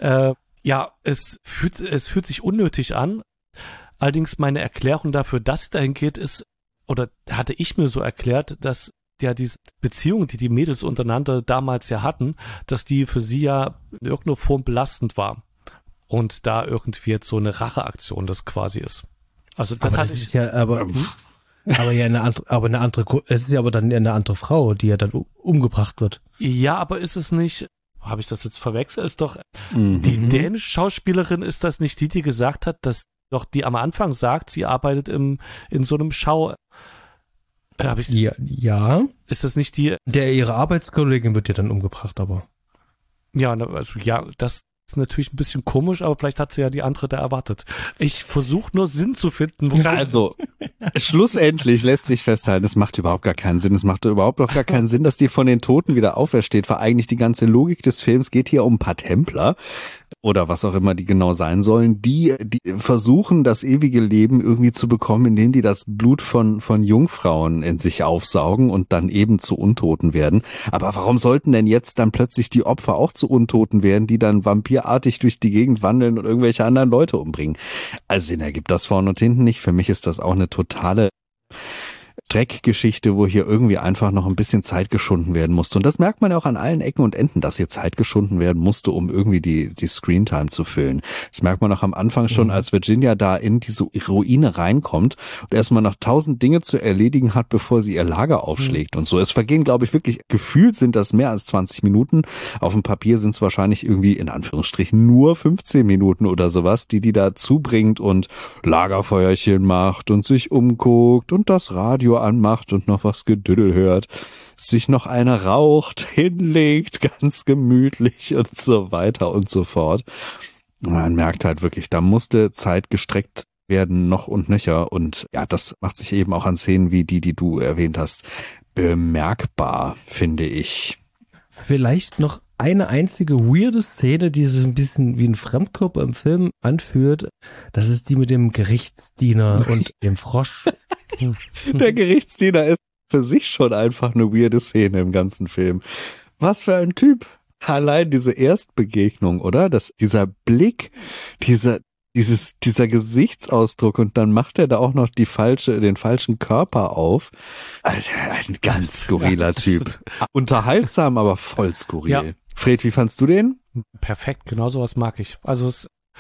Es fühlt sich unnötig an. Allerdings meine Erklärung dafür, dass sie dahin geht, ist, oder hatte ich mir so erklärt, dass ja diese Beziehung, die die Mädels untereinander damals ja hatten, dass die für sie ja in irgendeiner Form belastend war. Und da irgendwie jetzt so eine Racheaktion das quasi ist. Also das hatte ich. Es ist ja aber dann eine andere Frau, die ja dann umgebracht wird. Ja, aber ist es nicht, habe ich das jetzt verwechselt? Ist doch Mhm. die dänische Schauspielerin, ist das nicht die gesagt hat, dass doch die am Anfang sagt, sie arbeitet in so einem Ja. Ist das nicht die? Ihre Arbeitskollegin wird ja dann umgebracht, aber. Ja, also ja, das ist natürlich ein bisschen komisch, aber vielleicht hat sie ja die andere da erwartet. Ich versuche nur Sinn zu finden. Also, schlussendlich lässt sich festhalten, es macht überhaupt gar keinen Sinn. Es macht überhaupt noch gar keinen Sinn, dass die von den Toten wieder aufersteht, weil eigentlich die ganze Logik des Films geht hier um ein paar Templer oder was auch immer die genau sein sollen, die versuchen, das ewige Leben irgendwie zu bekommen, indem die das Blut von Jungfrauen in sich aufsaugen und dann eben zu Untoten werden. Aber warum sollten denn jetzt dann plötzlich die Opfer auch zu Untoten werden, die dann vampirartig durch die Gegend wandeln und irgendwelche anderen Leute umbringen? Also Sinn ergibt das vorne und hinten nicht. Für mich ist das auch eine totale Dreckgeschichte, wo hier irgendwie einfach noch ein bisschen Zeit geschunden werden musste. Und das merkt man ja auch an allen Ecken und Enden, dass hier Zeit geschunden werden musste, um irgendwie die Screentime zu füllen. Das merkt man auch am Anfang schon, als Virginia da in diese Ruine reinkommt und erstmal noch 1000 Dinge zu erledigen hat, bevor sie ihr Lager aufschlägt und so. Es vergehen, glaube ich, wirklich, gefühlt sind das mehr als 20 Minuten. Auf dem Papier sind es wahrscheinlich irgendwie, in Anführungsstrichen, nur 15 Minuten oder sowas, die da zubringt und Lagerfeuerchen macht und sich umguckt und das Radio anmacht und noch was Gedüdel hört, sich noch eine raucht, hinlegt, ganz gemütlich und so weiter und so fort. Man merkt halt wirklich, da musste Zeit gestreckt werden, noch und nöcher. Und ja, das macht sich eben auch an Szenen wie die du erwähnt hast, bemerkbar, finde ich. Vielleicht noch eine einzige weirde Szene, die sich ein bisschen wie ein Fremdkörper im Film anfühlt. Das ist die mit dem Gerichtsdiener und dem Frosch. Der Gerichtsdiener ist für sich schon einfach eine weirde Szene im ganzen Film. Was für ein Typ. Allein diese Erstbegegnung, oder? Dieser Blick, dieser Gesichtsausdruck und dann macht er da auch noch den falschen Körper auf. Alter, ein ganz skurriler Typ. Unterhaltsam, aber voll skurril. Ja. Fred, wie fandst du den? Perfekt, genau sowas mag ich. Also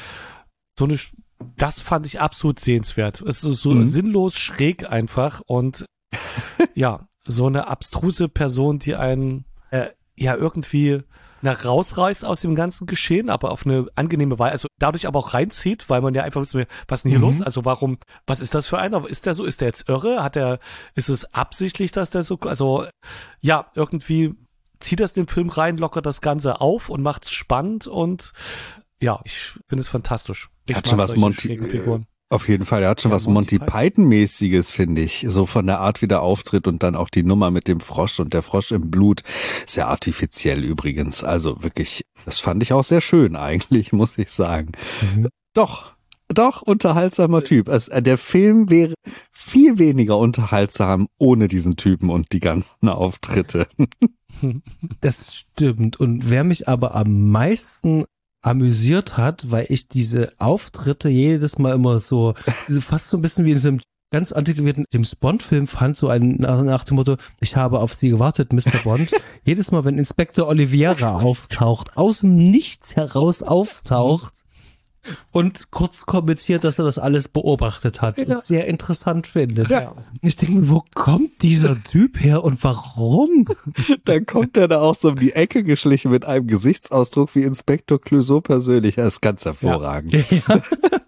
das fand ich absolut sehenswert. Es ist so sinnlos schräg einfach und ja, so eine abstruse Person, die einen irgendwie rausreißt aus dem ganzen Geschehen, aber auf eine angenehme Weise, also dadurch aber auch reinzieht, weil man ja einfach wissen will, was ist denn hier los? Also was ist das für einer? Ist der jetzt irre? Ist es absichtlich, dass der so, also ja, irgendwie zieht das in den Film rein, lockert das Ganze auf und macht's spannend und ja, ich finde es fantastisch. Hat schon was auf jeden Fall, er hat schon was Monty Python-mäßiges, finde ich. So von der Art, wie der auftritt und dann auch die Nummer mit dem Frosch und der Frosch im Blut. Sehr artifiziell übrigens. Also wirklich, das fand ich auch sehr schön eigentlich, muss ich sagen. Doch, unterhaltsamer Typ. Der Film wäre viel weniger unterhaltsam ohne diesen Typen und die ganzen Auftritte. Das stimmt. Und wer mich aber am meisten amüsiert hat, weil ich diese Auftritte jedes Mal immer so fast so ein bisschen wie in so einem ganz antiquierten James Bond-Film fand, so nach dem Motto, ich habe auf Sie gewartet, Mr. Bond. Jedes Mal, wenn Inspektor Oliveira auftaucht, aus dem Nichts heraus auftaucht und kurz kommentiert, dass er das alles beobachtet hat und sehr interessant findet. Ja. Ich denke mir, wo kommt dieser Typ her und warum? Dann kommt er da auch so um die Ecke geschlichen mit einem Gesichtsausdruck wie Inspektor Clouseau persönlich. Das ist ganz hervorragend. Ja.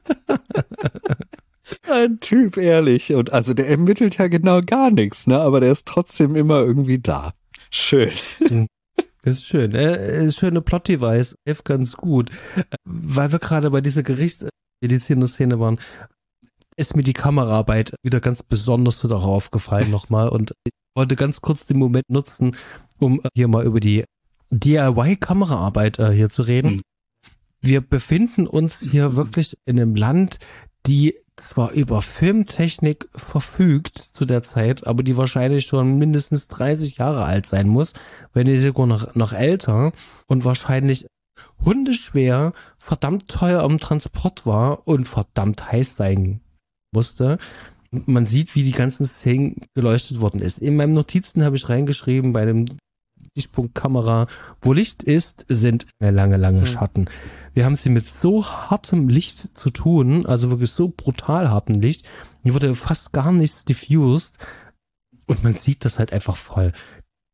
Ein Typ, ehrlich. Und also der ermittelt ja genau gar nichts, ne? Aber der ist trotzdem immer irgendwie da. Schön. Das ist schön. Ist schöne Plot-Device. Hilft ganz gut. Weil wir gerade bei dieser Gerichtsmediziner-Szene waren, ist mir die Kameraarbeit wieder ganz besonders darauf aufgefallen nochmal. Und ich wollte ganz kurz den Moment nutzen, um hier mal über die DIY-Kameraarbeit hier zu reden. Wir befinden uns hier wirklich in einem Land, die zwar über Filmtechnik verfügt zu der Zeit, aber die wahrscheinlich schon mindestens 30 Jahre alt sein muss, wenn nicht sogar noch älter und wahrscheinlich hundeschwer, verdammt teuer am Transport war und verdammt heiß sein musste. Man sieht, wie die ganzen Szenen geleuchtet worden ist. In meinen Notizen habe ich reingeschrieben, bei dem Lichtpunktkamera, wo Licht ist, sind lange Schatten. Wir haben sie mit so hartem Licht zu tun, also wirklich so brutal hartem Licht. Hier wurde fast gar nichts diffused und man sieht das halt einfach voll.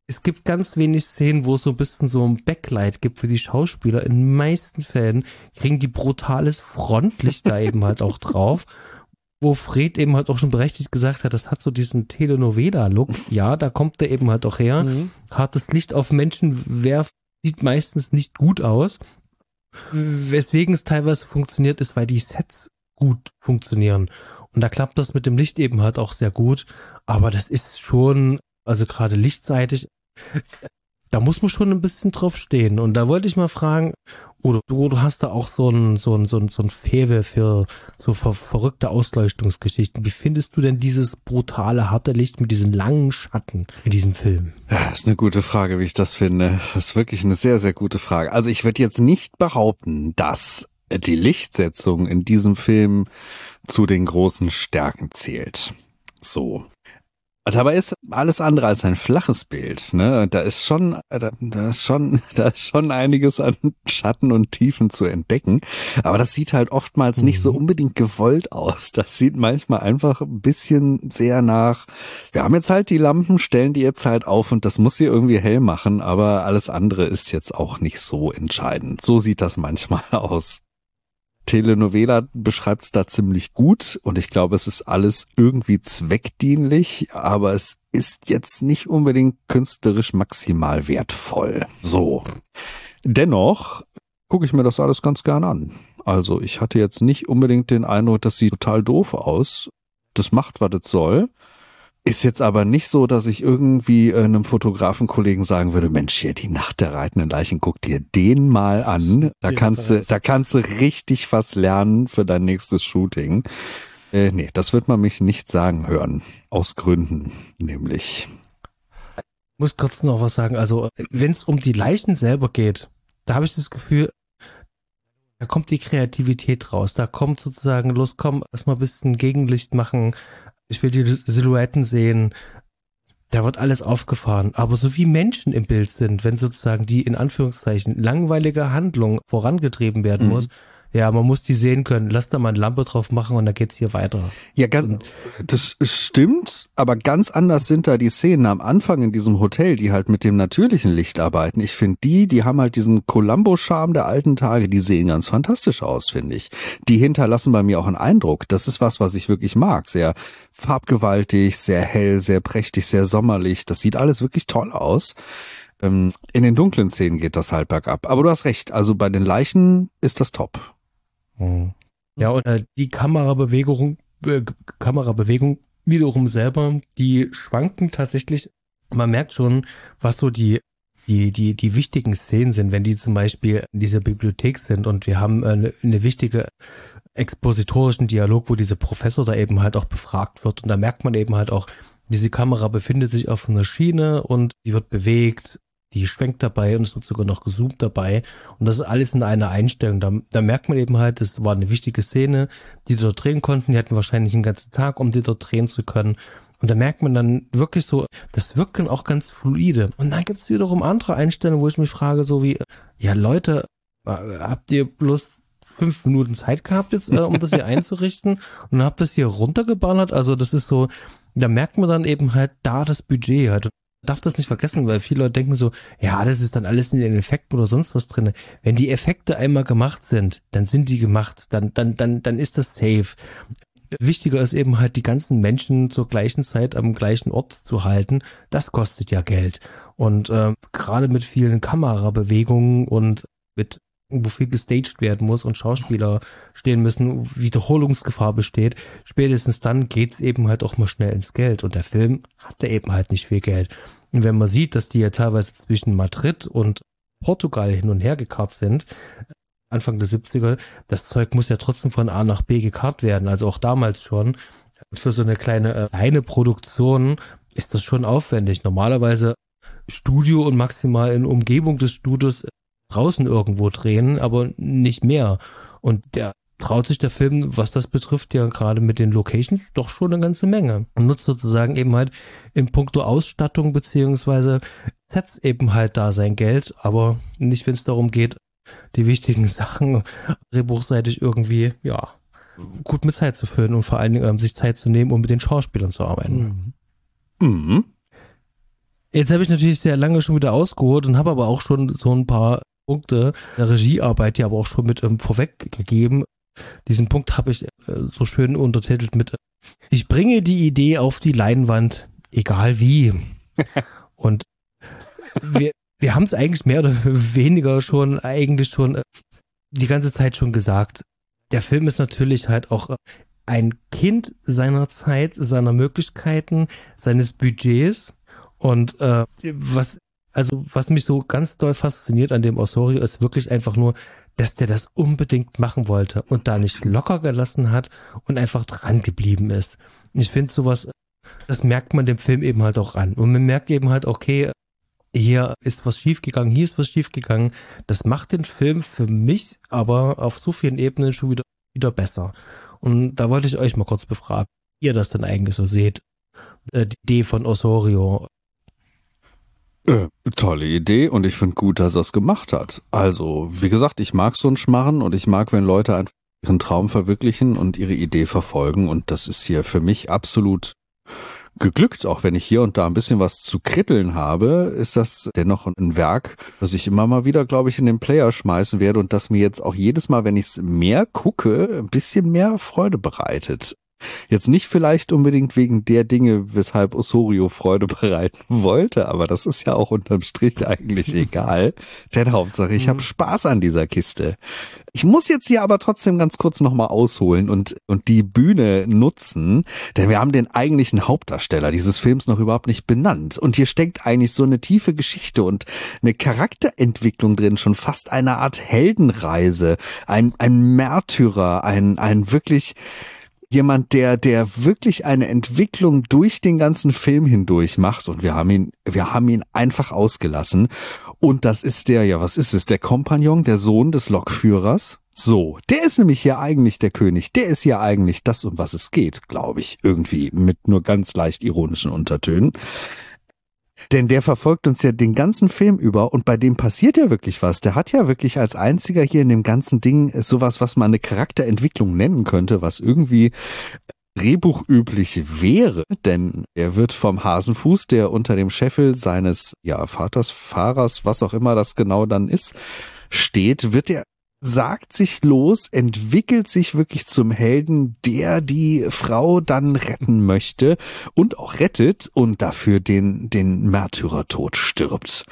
es gibt ganz wenig Szenen, wo es so ein bisschen so ein Backlight gibt für die Schauspieler. In den meisten Fällen kriegen die brutales Frontlicht da eben halt auch drauf, wo Fred eben halt auch schon berechtigt gesagt hat, das hat so diesen Telenovela-Look. Ja, da kommt der eben halt auch her. Mhm. Hartes Licht auf Menschen werfen sieht meistens nicht gut aus. Weswegen es teilweise funktioniert, ist, weil die Sets gut funktionieren. Und da klappt das mit dem Licht eben halt auch sehr gut. Aber das ist schon, also gerade lichtseitig, da muss man schon ein bisschen drauf stehen. Und da wollte ich mal fragen, oder du hast da auch so ein Faible für so verrückte Ausleuchtungsgeschichten. Wie findest du denn dieses brutale, harte Licht mit diesen langen Schatten in diesem Film? Ja, ist eine gute Frage, wie ich das finde. Das ist wirklich eine sehr, sehr gute Frage. Also ich würde jetzt nicht behaupten, dass die Lichtsetzung in diesem Film zu den großen Stärken zählt. So. Dabei ist alles andere als ein flaches Bild, ne? Da ist schon einiges an Schatten und Tiefen zu entdecken. Aber das sieht halt oftmals nicht so unbedingt gewollt aus. Das sieht manchmal einfach ein bisschen sehr nach, wir haben jetzt halt die Lampen, stellen die jetzt halt auf und das muss hier irgendwie hell machen, aber alles andere ist jetzt auch nicht so entscheidend. So sieht das manchmal aus. Telenovela beschreibt es da ziemlich gut und ich glaube, es ist alles irgendwie zweckdienlich, aber es ist jetzt nicht unbedingt künstlerisch maximal wertvoll. So. Dennoch gucke ich mir das alles ganz gern an. Also ich hatte jetzt nicht unbedingt den Eindruck, das sieht total doof aus. Das macht, was es soll. Ist jetzt aber nicht so, dass ich irgendwie einem Fotografenkollegen sagen würde, Mensch, hier die Nacht der reitenden Leichen, guck dir den mal an. Da kannst du richtig was lernen für dein nächstes Shooting. Nee, das wird man mich nicht sagen hören. Aus Gründen, nämlich. Ich muss kurz noch was sagen. Also, wenn es um die Leichen selber geht, da habe ich das Gefühl, da kommt die Kreativität raus. Da kommt sozusagen, los, komm, lass mal ein bisschen Gegenlicht machen. Ich will die Silhouetten sehen. Da wird alles aufgefahren. Aber so wie Menschen im Bild sind, wenn sozusagen die in Anführungszeichen langweilige Handlung vorangetrieben werden muss, ja, man muss die sehen können. Lass da mal eine Lampe drauf machen und dann geht's hier weiter. Ja, das stimmt, aber ganz anders sind da die Szenen am Anfang in diesem Hotel, die halt mit dem natürlichen Licht arbeiten. Ich finde die haben halt diesen Columbo-Charme der alten Tage, die sehen ganz fantastisch aus, finde ich. Die hinterlassen bei mir auch einen Eindruck. Das ist was ich wirklich mag. Sehr farbgewaltig, sehr hell, sehr prächtig, sehr sommerlich. Das sieht alles wirklich toll aus. In den dunklen Szenen geht das halt bergab. Aber du hast recht, also bei den Leichen ist das top. Ja, und die Kamerabewegung wiederum selber, die schwanken tatsächlich. Man merkt schon, was so die wichtigen Szenen sind, wenn die zum Beispiel in dieser Bibliothek sind und wir haben eine wichtige expositorischen Dialog, wo dieser Professor da eben halt auch befragt wird und da merkt man eben halt auch, diese Kamera befindet sich auf einer Schiene und die wird bewegt. Die schwenkt dabei und es wird sogar noch gezoomt dabei. Und das ist alles in einer Einstellung. Da merkt man eben halt, es war eine wichtige Szene, die dort drehen konnten. Die hatten wahrscheinlich einen ganzen Tag, um die dort drehen zu können. Und da merkt man dann wirklich so, das wirkt dann auch ganz fluide. Und dann gibt es wiederum andere Einstellungen, wo ich mich frage, so wie, ja Leute, habt ihr bloß 5 Minuten Zeit gehabt jetzt, um das hier einzurichten und habt das hier runtergeballert? Also das ist so, da merkt man dann eben halt da das Budget halt. Darf das nicht vergessen, weil viele Leute denken so, ja, das ist dann alles in den Effekten oder sonst was drin. Wenn die Effekte einmal gemacht sind, dann sind die gemacht, dann ist das safe. Wichtiger ist eben halt, die ganzen Menschen zur gleichen Zeit am gleichen Ort zu halten. Das kostet ja Geld. Und gerade mit vielen Kamerabewegungen und mit wo viel gestaged werden muss und Schauspieler stehen müssen, Wiederholungsgefahr besteht, spätestens dann geht's eben halt auch mal schnell ins Geld. Und der Film hatte eben halt nicht viel Geld. Und wenn man sieht, dass die ja teilweise zwischen Madrid und Portugal hin und her gekarrt sind, Anfang der 70er, das Zeug muss ja trotzdem von A nach B gekarrt werden. Also auch damals schon. Für so eine kleine Produktion ist das schon aufwendig. Normalerweise Studio und maximal in Umgebung des Studios draußen irgendwo drehen, aber nicht mehr. Und der traut sich der Film, was das betrifft, ja gerade mit den Locations doch schon eine ganze Menge. Und nutzt sozusagen eben halt in puncto Ausstattung beziehungsweise Sets eben halt da sein Geld, aber nicht, wenn es darum geht, die wichtigen Sachen drehbuchseitig irgendwie, ja, gut mit Zeit zu füllen und vor allen Dingen sich Zeit zu nehmen, um mit den Schauspielern zu arbeiten. Mhm. Jetzt habe ich natürlich sehr lange schon wieder ausgeholt und habe aber auch schon so ein paar Punkte der Regiearbeit, die aber auch schon mit vorweggegeben. Diesen Punkt habe ich so schön untertitelt mit ich bringe die Idee auf die Leinwand, egal wie. Und wir haben es eigentlich mehr oder weniger schon die ganze Zeit schon gesagt. Der Film ist natürlich halt auch ein Kind seiner Zeit, seiner Möglichkeiten, seines Budgets. Und was mich so ganz doll fasziniert an dem Osorio ist wirklich einfach nur, dass der das unbedingt machen wollte und da nicht locker gelassen hat und einfach dran geblieben ist. Und ich finde sowas, das merkt man dem Film eben halt auch an. Und man merkt eben halt, okay, hier ist was schiefgegangen, hier ist was schiefgegangen. Das macht den Film für mich aber auf so vielen Ebenen schon wieder besser. Und da wollte ich euch mal kurz befragen, wie ihr das denn eigentlich so seht. Die Idee von Osorio. Tolle Idee und ich finde gut, dass er es gemacht hat. Also, wie gesagt, ich mag so einen Schmarren und ich mag, wenn Leute einfach ihren Traum verwirklichen und ihre Idee verfolgen und das ist hier für mich absolut geglückt. Auch wenn ich hier und da ein bisschen was zu kritteln habe, ist das dennoch ein Werk, das ich immer mal wieder, glaube ich, in den Player schmeißen werde und das mir jetzt auch jedes Mal, wenn ich es mehr gucke, ein bisschen mehr Freude bereitet. Jetzt nicht vielleicht unbedingt wegen der Dinge, weshalb Osorio Freude bereiten wollte, aber das ist ja auch unterm Strich eigentlich egal. Denn Hauptsache, ich habe Spaß an dieser Kiste. Ich muss jetzt hier aber trotzdem ganz kurz nochmal ausholen und die Bühne nutzen, denn wir haben den eigentlichen Hauptdarsteller dieses Films noch überhaupt nicht benannt. Und hier steckt eigentlich so eine tiefe Geschichte und eine Charakterentwicklung drin, schon fast eine Art Heldenreise, ein Märtyrer, ein wirklich jemand, der wirklich eine Entwicklung durch den ganzen Film hindurch macht und wir haben ihn einfach ausgelassen und das ist was ist es, der Kompagnon, der Sohn des Lokführers? So, der ist nämlich hier eigentlich der König, der ist hier eigentlich das, um was es geht, glaube ich, irgendwie mit nur ganz leicht ironischen Untertönen. Denn der verfolgt uns ja den ganzen Film über und bei dem passiert ja wirklich was. Der hat ja wirklich als einziger hier in dem ganzen Ding sowas, was man eine Charakterentwicklung nennen könnte, was irgendwie drehbuchüblich wäre. Denn er wird vom Hasenfuß, der unter dem Scheffel seines Vaters, Fahrers, was auch immer das genau dann ist, steht, sagt sich los, entwickelt sich wirklich zum Helden, der die Frau dann retten möchte und auch rettet und dafür den Märtyrertod stirbt.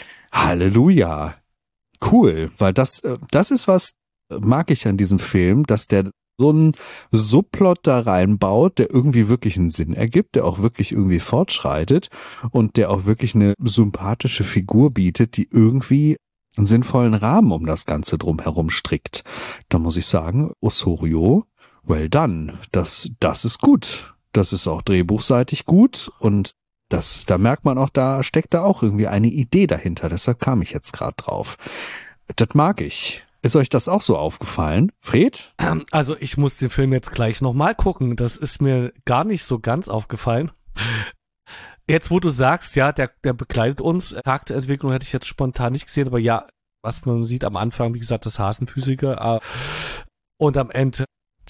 Halleluja. Cool, weil das ist was, mag ich an diesem Film, dass der so einen Subplot da reinbaut, der irgendwie wirklich einen Sinn ergibt, der auch wirklich irgendwie fortschreitet und der auch wirklich eine sympathische Figur bietet, die irgendwie einen sinnvollen Rahmen um das Ganze drumherum strickt. Da muss ich sagen, Osorio, well done. Das ist gut. Das ist auch drehbuchseitig gut und da merkt man auch, da steckt da auch irgendwie eine Idee dahinter. Deshalb kam ich jetzt gerade drauf. Das mag ich. Ist euch das auch so aufgefallen? Fred? Also ich muss den Film jetzt gleich nochmal gucken. Das ist mir gar nicht so ganz aufgefallen. Jetzt, wo du sagst, ja, der begleitet uns, Charakterentwicklung hätte ich jetzt spontan nicht gesehen, aber ja, was man sieht am Anfang, wie gesagt, das Hasenphysiker und am Ende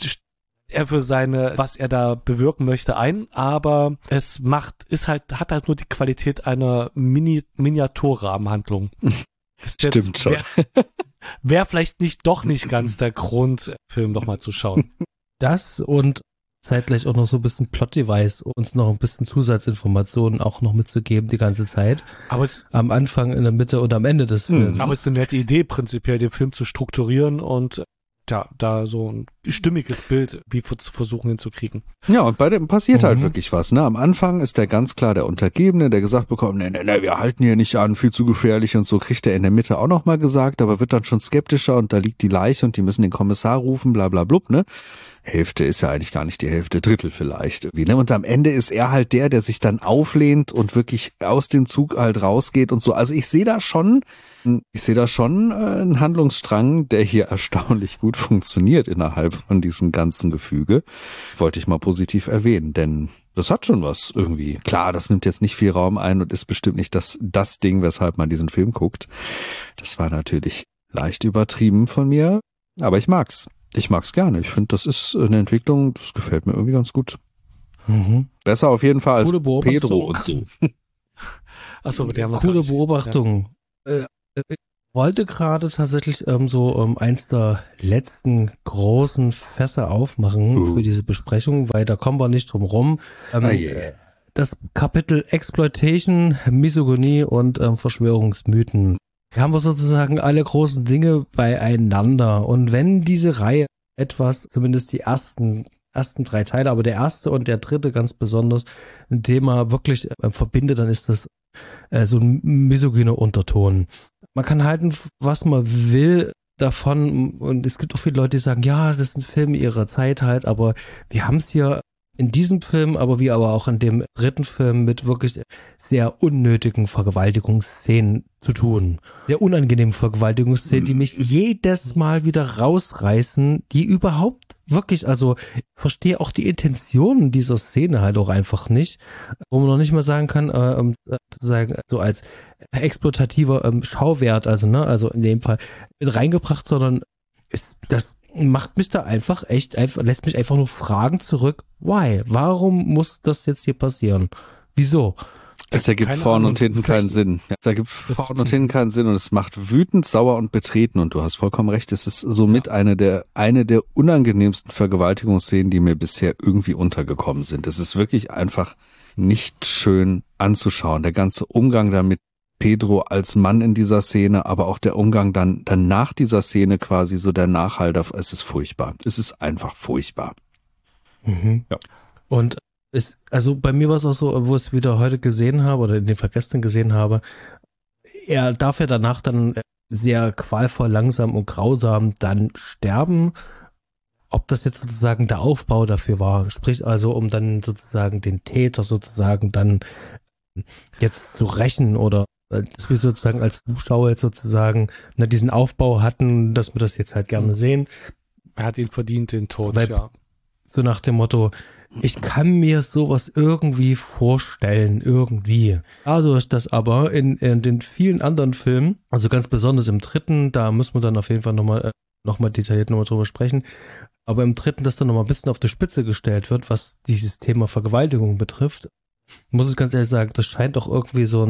er für was er da bewirken möchte aber es hat halt nur die Qualität einer Miniaturrahmenhandlung. Stimmt schon. Wäre vielleicht nicht ganz der Grund, Film nochmal zu schauen. Das und zeitgleich auch noch so ein bisschen Plot-Device, uns noch ein bisschen Zusatzinformationen auch noch mitzugeben die ganze Zeit. Aber am Anfang, in der Mitte und am Ende des Films. Aber es ist eine nette Idee, prinzipiell den Film zu strukturieren und da so ein stimmiges Bild wie zu versuchen hinzukriegen. Ja, und bei dem passiert halt wirklich was. Ne? Am Anfang ist der ganz klar der Untergebene, der gesagt bekommt, nee, wir halten hier nicht an, viel zu gefährlich und so, kriegt er in der Mitte auch nochmal gesagt, aber wird dann schon skeptischer und da liegt die Leiche und die müssen den Kommissar rufen, bla bla blub, ne? Hälfte ist ja eigentlich gar nicht die Hälfte, Drittel vielleicht irgendwie, ne? Und am Ende ist er halt der sich dann auflehnt und wirklich aus dem Zug halt rausgeht und so. Also ich sehe da schon einen Handlungsstrang, der hier erstaunlich gut funktioniert innerhalb von diesem ganzen Gefüge. Wollte ich mal positiv erwähnen, denn das hat schon was irgendwie. Klar, das nimmt jetzt nicht viel Raum ein und ist bestimmt nicht das Ding, weshalb man diesen Film guckt. Das war natürlich leicht übertrieben von mir, aber ich mag's. Ich mag's gerne. Ich finde, das ist eine Entwicklung, das gefällt mir irgendwie ganz gut. Besser auf jeden Fall als Pedro und so. Achso, der haben wir Coole gar nicht. Beobachtung. Ich wollte gerade tatsächlich eins der letzten großen Fässer aufmachen für diese Besprechung, weil da kommen wir nicht drum rum. Das Kapitel Exploitation, Misogynie und Verschwörungsmythen. Hier haben wir sozusagen alle großen Dinge beieinander. Und wenn diese Reihe etwas, zumindest die ersten 3 Teile, aber der erste und der dritte ganz besonders, ein Thema wirklich verbindet, dann ist das so ein misogyner Unterton. Man kann halten, was man will davon, und es gibt auch viele Leute, die sagen, ja, das sind Filme ihrer Zeit halt, aber wir haben es hier in diesem Film, aber auch in dem dritten Film mit wirklich sehr unnötigen Vergewaltigungsszenen zu tun. Sehr unangenehmen Vergewaltigungsszenen, die mich jedes Mal wieder rausreißen, die überhaupt wirklich, also ich verstehe auch die Intentionen dieser Szene halt auch einfach nicht, wo man noch nicht mal sagen kann, sozusagen so als exploitativer Schauwert, also in dem Fall mit reingebracht, sondern das macht mich da lässt mich einfach nur Fragen zurück. Why? Warum muss das jetzt hier passieren? Wieso? Es ergibt vorne und hinten keinen Sinn. Es ergibt vorne und hinten keinen Sinn und es macht wütend, sauer und betreten und du hast vollkommen recht. Es ist somit eine der unangenehmsten Vergewaltigungsszenen, die mir bisher irgendwie untergekommen sind. Es ist wirklich einfach nicht schön anzuschauen. Der ganze Umgang damit, Pedro als Mann in dieser Szene, aber auch der Umgang dann nach dieser Szene quasi so der Nachhall, es ist furchtbar. Es ist einfach furchtbar. Mhm. Ja. Und also bei mir war es auch so, wo ich es wieder heute gesehen habe oder in dem Fall gestern gesehen habe, er darf ja danach dann sehr qualvoll, langsam und grausam dann sterben. Ob das jetzt sozusagen der Aufbau dafür war, sprich also, um dann sozusagen den Täter sozusagen dann jetzt zu rächen oder dass wir sozusagen als Zuschauer jetzt sozusagen diesen Aufbau hatten, dass wir das jetzt halt gerne sehen. Er hat ihn verdient, den Tod, ja. So nach dem Motto, ich kann mir sowas irgendwie vorstellen, irgendwie. Also ist das aber in den vielen anderen Filmen, also ganz besonders im dritten, da müssen wir dann auf jeden Fall nochmal detailliert drüber sprechen, aber im dritten, dass dann nochmal ein bisschen auf die Spitze gestellt wird, was dieses Thema Vergewaltigung betrifft, muss ich ganz ehrlich sagen, das scheint doch irgendwie so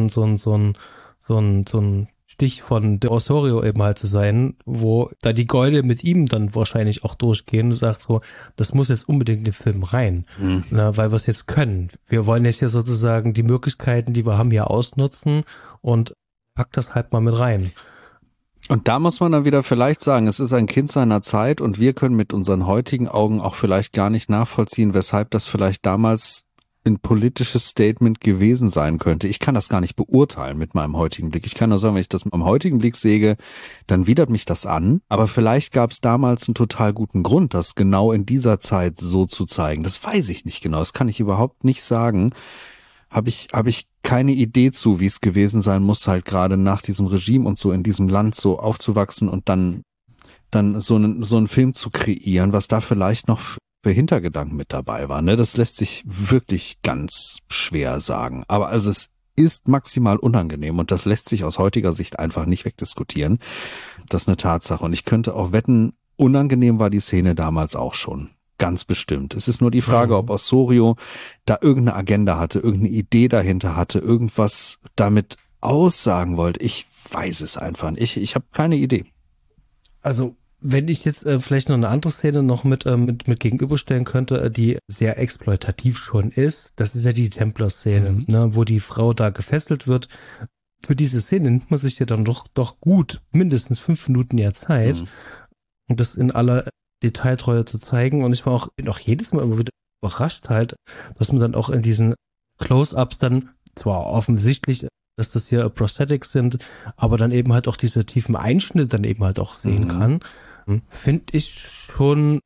ein Stich von De Osorio eben halt zu sein, wo da die Gäule mit ihm dann wahrscheinlich auch durchgehen und sagt so, das muss jetzt unbedingt in den Film rein, weil wir es jetzt können. Wir wollen jetzt ja sozusagen die Möglichkeiten, die wir haben, hier ausnutzen und packt das halt mal mit rein. Und da muss man dann wieder vielleicht sagen, es ist ein Kind seiner Zeit und wir können mit unseren heutigen Augen auch vielleicht gar nicht nachvollziehen, weshalb das vielleicht damals ein politisches Statement gewesen sein könnte. Ich kann das gar nicht beurteilen mit meinem heutigen Blick. Ich kann nur sagen, wenn ich das mit meinem heutigen Blick sehe, dann widert mich das an. Aber vielleicht gab es damals einen total guten Grund, das genau in dieser Zeit so zu zeigen. Das weiß ich nicht genau. Das kann ich überhaupt nicht sagen. Habe ich keine Idee zu, wie es gewesen sein muss, halt gerade nach diesem Regime und so in diesem Land so aufzuwachsen und dann so einen Film zu kreieren, was da vielleicht noch für Hintergedanken mit dabei war. Ne? Das lässt sich wirklich ganz schwer sagen. Aber also es ist maximal unangenehm und das lässt sich aus heutiger Sicht einfach nicht wegdiskutieren. Das ist eine Tatsache. Und ich könnte auch wetten, unangenehm war die Szene damals auch schon. Ganz bestimmt. Es ist nur die Frage, ob Osorio da irgendeine Agenda hatte, irgendeine Idee dahinter hatte, irgendwas damit aussagen wollte. Ich weiß es einfach nicht. Ich habe keine Idee. Also wenn ich jetzt vielleicht noch eine andere Szene noch mit gegenüberstellen könnte, die sehr exploitativ schon ist, das ist ja die Templer-Szene, wo die Frau da gefesselt wird. Für diese Szene nimmt man sich ja dann doch gut mindestens 5 Minuten ja Zeit, um das in aller Detailtreue zu zeigen. Und ich bin auch jedes Mal immer wieder überrascht halt, dass man dann auch in diesen Close-Ups dann zwar offensichtlich, dass das hier Prosthetics sind, aber dann eben halt auch diese tiefen Einschnitte dann eben halt auch sehen kann. Finde es schon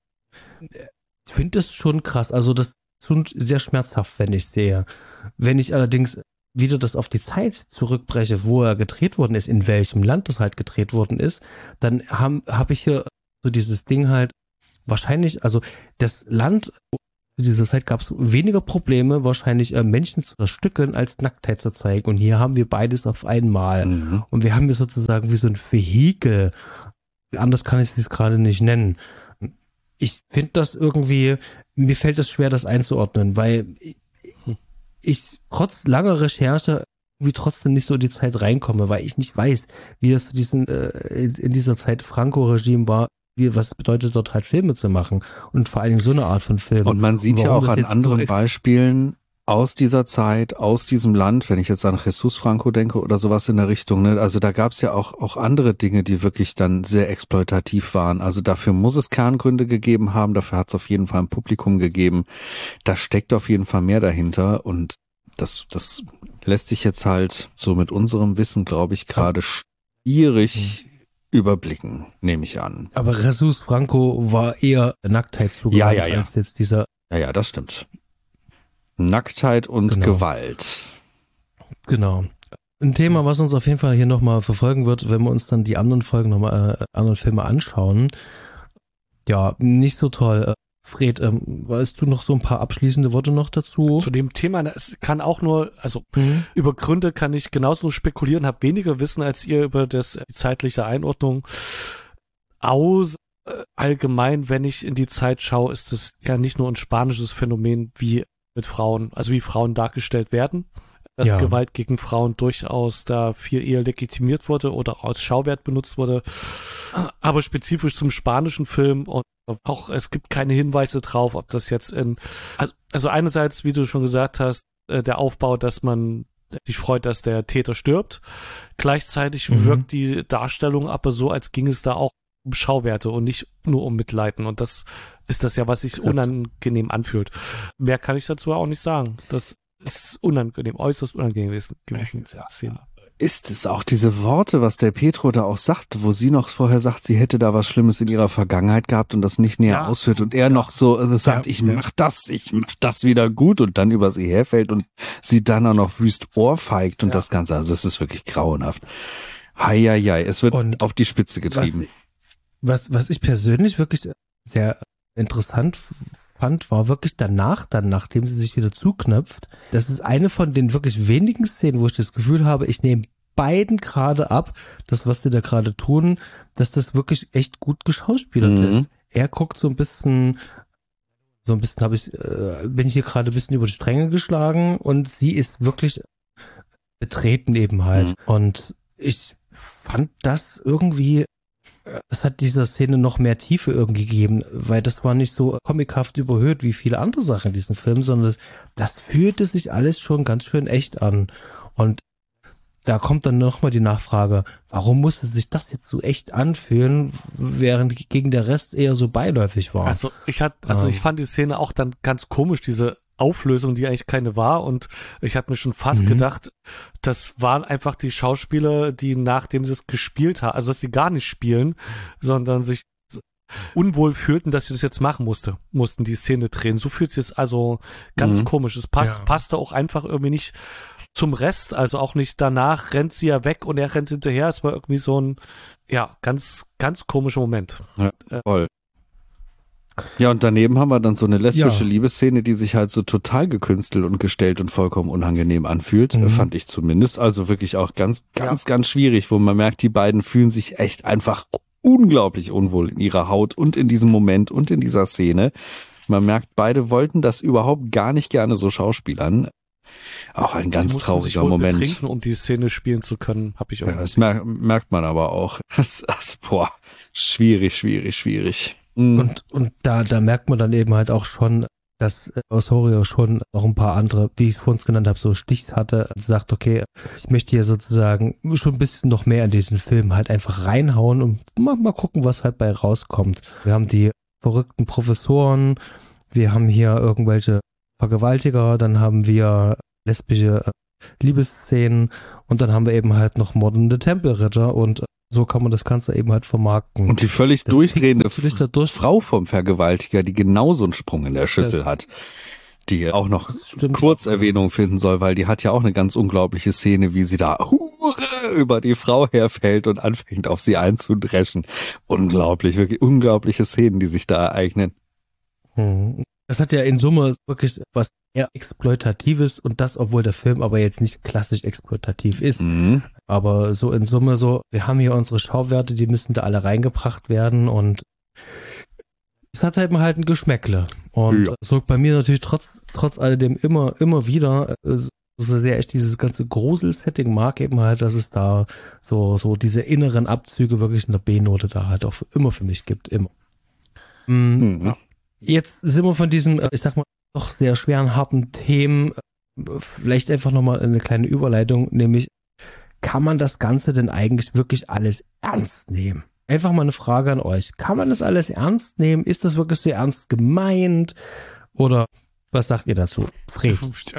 krass. Also das ist schon sehr schmerzhaft, wenn ich sehe. Wenn ich allerdings wieder das auf die Zeit zurückbreche, wo er gedreht worden ist, in welchem Land das halt gedreht worden ist, dann habe ich hier so dieses Ding halt wahrscheinlich, also das Land, zu dieser Zeit gab es weniger Probleme, wahrscheinlich Menschen zu zerstückeln, als Nacktheit zu zeigen. Und hier haben wir beides auf einmal. Und wir haben hier sozusagen wie so ein Vehikel. Anders kann ich es gerade nicht nennen. Ich finde das irgendwie, mir fällt es schwer, das einzuordnen, weil ich trotz langer Recherche wie trotzdem nicht so in die Zeit reinkomme, weil ich nicht weiß, wie das zu in dieser Zeit Franco-Regime war, was bedeutet dort halt Filme zu machen und vor allen Dingen so eine Art von Film. Und man sieht ja auch an anderen Beispielen aus dieser Zeit, aus diesem Land, wenn ich jetzt an Jesus Franco denke oder sowas in der Richtung, ne? Also da gab es ja auch andere Dinge, die wirklich dann sehr exploitativ waren. Also dafür muss es Kerngründe gegeben haben, dafür hat es auf jeden Fall ein Publikum gegeben. Da steckt auf jeden Fall mehr dahinter und das lässt sich jetzt halt so mit unserem Wissen, glaube ich, gerade schwierig überblicken, nehme ich an. Aber Jesus Franco war eher Nacktheit zugewandt als jetzt dieser... Ja, das stimmt. Nacktheit und Gewalt. Genau. Ein Thema, was uns auf jeden Fall hier nochmal verfolgen wird, wenn wir uns dann die anderen Folgen anderen Filme anschauen. Ja, nicht so toll. Fred, weißt du noch so ein paar abschließende Worte noch dazu? Zu dem Thema, es kann auch nur, also über Gründe kann ich genauso spekulieren, habe weniger Wissen als ihr über die zeitliche Einordnung. Allgemein, wenn ich in die Zeit schaue, ist es ja nicht nur ein spanisches Phänomen, wie mit Frauen, also wie Frauen dargestellt werden, dass Gewalt gegen Frauen durchaus da viel eher legitimiert wurde oder auch als Schauwert benutzt wurde, aber spezifisch zum spanischen Film und auch es gibt keine Hinweise drauf, ob das jetzt also einerseits, wie du schon gesagt hast, der Aufbau, dass man sich freut, dass der Täter stirbt, gleichzeitig wirkt die Darstellung aber so, als ging es da auch um Schauwerte und nicht nur um Mitleiden und das ist das ja, was sich unangenehm anfühlt. Mehr kann ich dazu auch nicht sagen. Das ist unangenehm, äußerst unangenehm gewesen. Ist es auch diese Worte, was der Petro da auch sagt, wo sie noch vorher sagt, sie hätte da was Schlimmes in ihrer Vergangenheit gehabt und das nicht näher ausführt und er noch so sagt, ich mach das wieder gut und dann über sie herfällt und sie dann auch noch wüst ohrfeigt und das Ganze. Also es ist wirklich grauenhaft. Heieiei, es wird auf die Spitze getrieben. Was ich persönlich wirklich sehr interessant fand, war wirklich danach, nachdem sie sich wieder zuknöpft, das ist eine von den wirklich wenigen Szenen, wo ich das Gefühl habe, ich nehme beiden gerade ab, das, was sie da gerade tun, dass das wirklich echt gut geschauspielert ist. Er guckt so ein bisschen bin ich hier gerade ein bisschen über die Stränge geschlagen und sie ist wirklich betreten eben halt. Und ich fand das irgendwie, das hat dieser Szene noch mehr Tiefe irgendwie gegeben, weil das war nicht so comichaft überhöht wie viele andere Sachen in diesem Film, sondern das fühlte sich alles schon ganz schön echt an. Und da kommt dann nochmal die Nachfrage, warum musste sich das jetzt so echt anfühlen, während gegen der Rest eher so beiläufig war? Also ich fand die Szene auch dann ganz komisch, diese Auflösung, die eigentlich keine war und ich habe mir schon fast gedacht, das waren einfach die Schauspieler, die nachdem sie es gespielt haben, also dass sie gar nicht spielen, sondern sich unwohl fühlten, dass sie das jetzt machen mussten die Szene drehen. So fühlt es jetzt also ganz komisch. Es passte auch einfach irgendwie nicht zum Rest, also auch nicht danach rennt sie ja weg und er rennt hinterher. Es war irgendwie so ein, ganz, ganz komischer Moment. Ja, voll. Ja, und daneben haben wir dann so eine lesbische Liebesszene, die sich halt so total gekünstelt und gestellt und vollkommen unangenehm anfühlt, fand ich zumindest. Also wirklich auch ganz, ganz, ganz schwierig, wo man merkt, die beiden fühlen sich echt einfach unglaublich unwohl in ihrer Haut und in diesem Moment und in dieser Szene. Man merkt, beide wollten das überhaupt gar nicht gerne so schauspielern. Auch ein ganz trauriger Moment. Trinken, um die Szene spielen zu können, habe ich auch. Ja, das merkt man aber auch. Schwierig. Und da merkt man dann eben halt auch schon, dass Osorio schon noch ein paar andere, wie ich es vorhin genannt habe, so Stichs hatte, sagt, okay, ich möchte hier sozusagen schon ein bisschen noch mehr in diesen Film halt einfach reinhauen und mal gucken, was halt bei rauskommt. Wir haben die verrückten Professoren, wir haben hier irgendwelche Vergewaltiger, dann haben wir lesbische Liebesszenen und dann haben wir eben halt noch mordende Tempelritter und so kann man das Ganze eben halt vermarkten. Und die völlig durchdrehende Frau vom Vergewaltiger, die genauso einen Sprung in der Schüssel hat, die auch noch Kurzerwähnung finden soll, weil die hat ja auch eine ganz unglaubliche Szene, wie sie da über die Frau herfällt und anfängt auf sie einzudreschen. Unglaublich, wirklich unglaubliche Szenen, die sich da ereignen. Das hat ja in Summe wirklich was eher Exploitatives und das, obwohl der Film aber jetzt nicht klassisch exploitativ ist. Aber so in Summe wir haben hier unsere Schauwerte, die müssen da alle reingebracht werden und es hat halt ein Geschmäckle. Und sorgt bei mir natürlich trotz alledem immer wieder so sehr ich dieses ganze Grusel-Setting mag, eben halt, dass es da so diese inneren Abzüge wirklich in der B-Note da halt auch immer für mich gibt, immer. Mhm. Jetzt sind wir von diesem, ich sag mal, doch sehr schweren, harten Themen, vielleicht einfach nochmal eine kleine Überleitung, nämlich, kann man das Ganze denn eigentlich wirklich alles ernst nehmen? Einfach mal eine Frage an euch. Kann man das alles ernst nehmen? Ist das wirklich so ernst gemeint? Oder was sagt ihr dazu? Fred?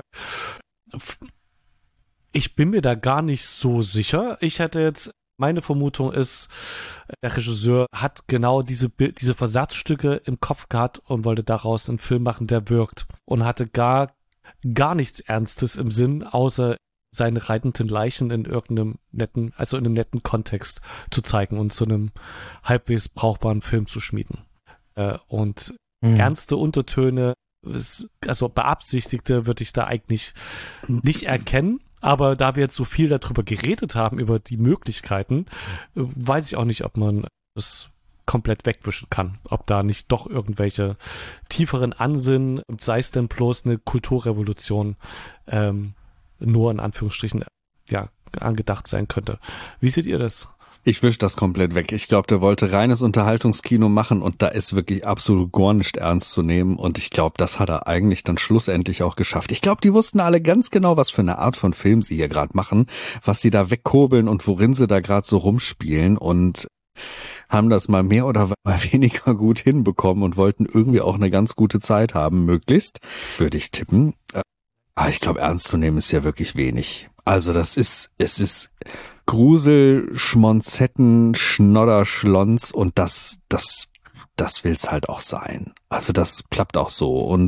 Ich bin mir da gar nicht so sicher. Meine Vermutung ist, der Regisseur hat genau diese Versatzstücke im Kopf gehabt und wollte daraus einen Film machen, der wirkt. Und hatte gar nichts Ernstes im Sinn, außer seine reitenden Leichen in irgendeinem in einem netten Kontext zu zeigen und zu einem halbwegs brauchbaren Film zu schmieden. Und ernste Untertöne, also beabsichtigte, würde ich da eigentlich nicht erkennen. Aber da wir jetzt so viel darüber geredet haben, über die Möglichkeiten, weiß ich auch nicht, ob man das komplett wegwischen kann. Ob da nicht doch irgendwelche tieferen Ansinnen, sei es denn bloß eine Kulturrevolution, nur in Anführungsstrichen, ja, angedacht sein könnte. Wie seht ihr das? Ich wisch das komplett weg. Ich glaube, der wollte reines Unterhaltungskino machen und da ist wirklich absolut gar nicht ernst zu nehmen und ich glaube, das hat er eigentlich dann schlussendlich auch geschafft. Ich glaube, die wussten alle ganz genau, was für eine Art von Film sie hier gerade machen, was sie da wegkurbeln und worin sie da gerade so rumspielen und haben das mal mehr oder mal weniger gut hinbekommen und wollten irgendwie auch eine ganz gute Zeit haben, möglichst, würde ich tippen. Aber ich glaube, ernst zu nehmen ist ja wirklich wenig. Also es ist Grusel, Schmonzetten, Schnodder, Schlons und das will's halt auch sein. Also das klappt auch so und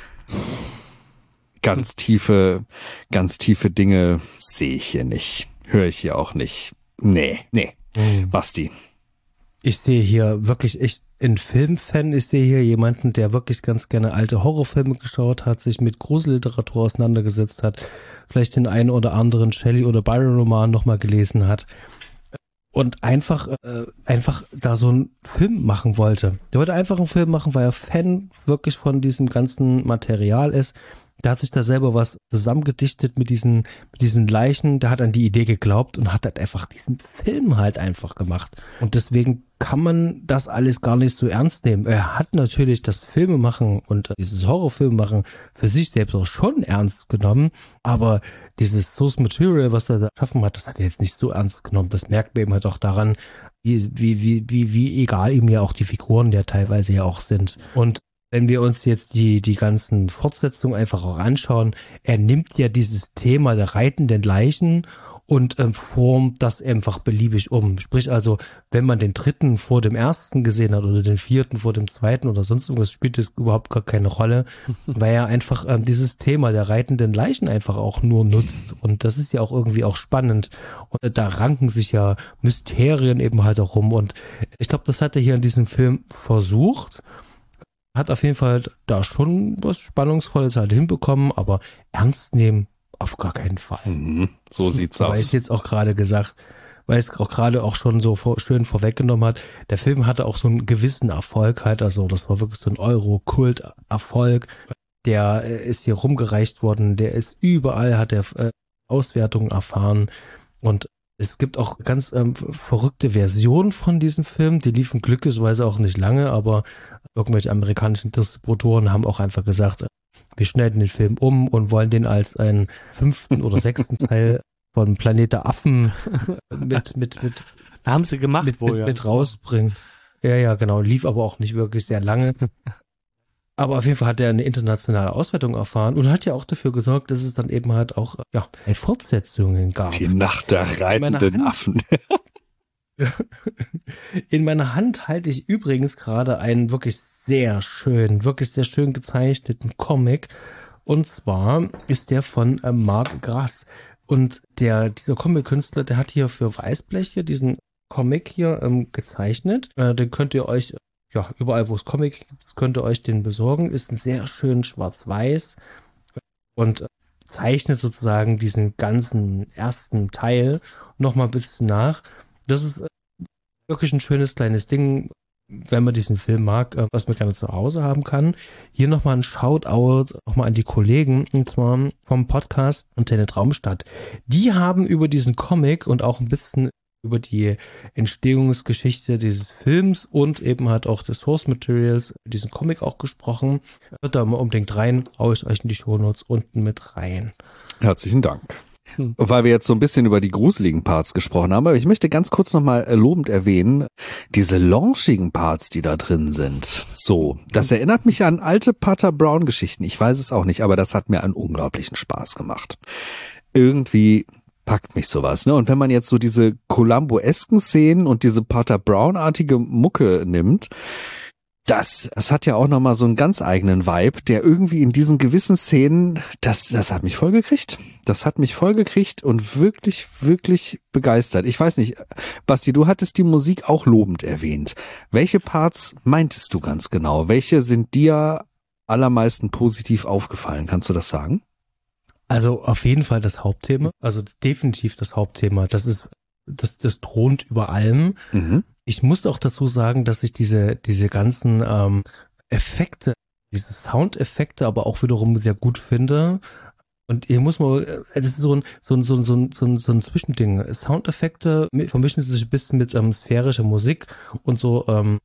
ganz tiefe Dinge sehe ich hier nicht. Höre ich hier auch nicht. Nee. Basti. Ich sehe hier wirklich echt einen Filmfan. Ich sehe hier jemanden, der wirklich ganz gerne alte Horrorfilme geschaut hat, sich mit Gruselliteratur auseinandergesetzt hat, vielleicht den einen oder anderen Shelley- oder Byron-Roman nochmal gelesen hat und einfach da so einen Film machen wollte. Der wollte einfach einen Film machen, weil er Fan wirklich von diesem ganzen Material ist. Der hat sich da selber was zusammengedichtet mit diesen Leichen. Der hat an die Idee geglaubt und hat halt einfach diesen Film halt einfach gemacht. Und deswegen kann man das alles gar nicht so ernst nehmen. Er hat natürlich das Filmemachen und dieses Horrorfilmemachen für sich selbst auch schon ernst genommen. Aber dieses Source Material, was er da geschaffen hat, das hat er jetzt nicht so ernst genommen. Das merkt man eben halt auch daran, wie egal ihm ja auch die Figuren ja teilweise ja auch sind. Und wenn wir uns jetzt die ganzen Fortsetzungen einfach auch anschauen, er nimmt ja dieses Thema der reitenden Leichen und formt das einfach beliebig um. Sprich also, wenn man den dritten vor dem ersten gesehen hat oder den vierten vor dem zweiten oder sonst irgendwas, spielt das überhaupt gar keine Rolle, weil er einfach dieses Thema der reitenden Leichen einfach auch nur nutzt. Und das ist ja auch irgendwie auch spannend. Und da ranken sich ja Mysterien eben halt auch rum. Und ich glaube, das hat er hier in diesem Film versucht. Hat auf jeden Fall da schon was Spannungsvolles halt hinbekommen, aber ernst nehmen auf gar keinen Fall. So sieht's aus. Weil es jetzt auch gerade gesagt, weil es auch gerade auch schon so schön vorweggenommen hat, der Film hatte auch so einen gewissen Erfolg halt, also das war wirklich so ein Euro-Kult-Erfolg, der ist hier rumgereicht worden, der ist überall, hat der Auswertungen erfahren und es gibt auch ganz verrückte Versionen von diesem Film, die liefen glücklicherweise auch nicht lange, aber irgendwelche amerikanischen Distributoren haben auch einfach gesagt, wir schneiden den Film um und wollen den als einen 5. oder 6. Teil von Planet der Affen mit haben sie gemacht mit rausbringen. Ja, genau, lief aber auch nicht wirklich sehr lange. Aber auf jeden Fall hat er eine internationale Auswertung erfahren und hat ja auch dafür gesorgt, dass es dann eben halt auch Fortsetzungen gab. Die Nacht der reitenden Affen. In meiner Hand halte ich übrigens gerade einen wirklich sehr schön gezeichneten Comic. Und zwar ist der von Marc Grass. Und dieser Comic-Künstler, der hat hier für Weißblech hier diesen Comic hier gezeichnet. Den könnt ihr euch, überall wo es Comic gibt, könnt ihr euch den besorgen. Ist ein sehr schön schwarz-weiß und zeichnet sozusagen diesen ganzen ersten Teil nochmal ein bisschen nach. Das ist wirklich ein schönes kleines Ding. wenn man diesen Film mag, was man gerne zu Hause haben kann. Hier nochmal ein Shoutout auch mal an die Kollegen, und zwar vom Podcast Antenne Traumstadt. Die haben über diesen Comic und auch ein bisschen über die Entstehungsgeschichte dieses Films und eben halt auch des Source Materials, diesen Comic auch gesprochen. Hört da mal unbedingt rein, haue ich euch in die Shownotes unten mit rein. Herzlichen Dank. Weil wir jetzt so ein bisschen über die gruseligen Parts gesprochen haben, aber ich möchte ganz kurz nochmal lobend erwähnen, diese launchigen Parts, die da drin sind. So, das erinnert mich an alte Pater Brown Geschichten. Ich weiß es auch nicht, aber das hat mir einen unglaublichen Spaß gemacht. Irgendwie packt mich sowas, ne? Und wenn man jetzt so diese Columbo-esken Szenen und diese Pater Brown-artige Mucke nimmt, das hat ja auch nochmal so einen ganz eigenen Vibe, der irgendwie in diesen gewissen Szenen, das hat mich voll gekriegt. Das hat mich voll gekriegt und wirklich, wirklich begeistert. Ich weiß nicht, Basti, du hattest die Musik auch lobend erwähnt. Welche Parts meintest du ganz genau? Welche sind dir allermeisten positiv aufgefallen? Kannst du das sagen? Also auf jeden Fall das Hauptthema, also definitiv das Hauptthema. Das thront über allem. Mhm. Ich muss auch dazu sagen, dass ich diese ganzen Effekte, diese Soundeffekte aber auch wiederum sehr gut finde. Und hier muss man, es ist so ein Zwischending. Soundeffekte vermischen sich ein bisschen mit sphärischer Musik und so,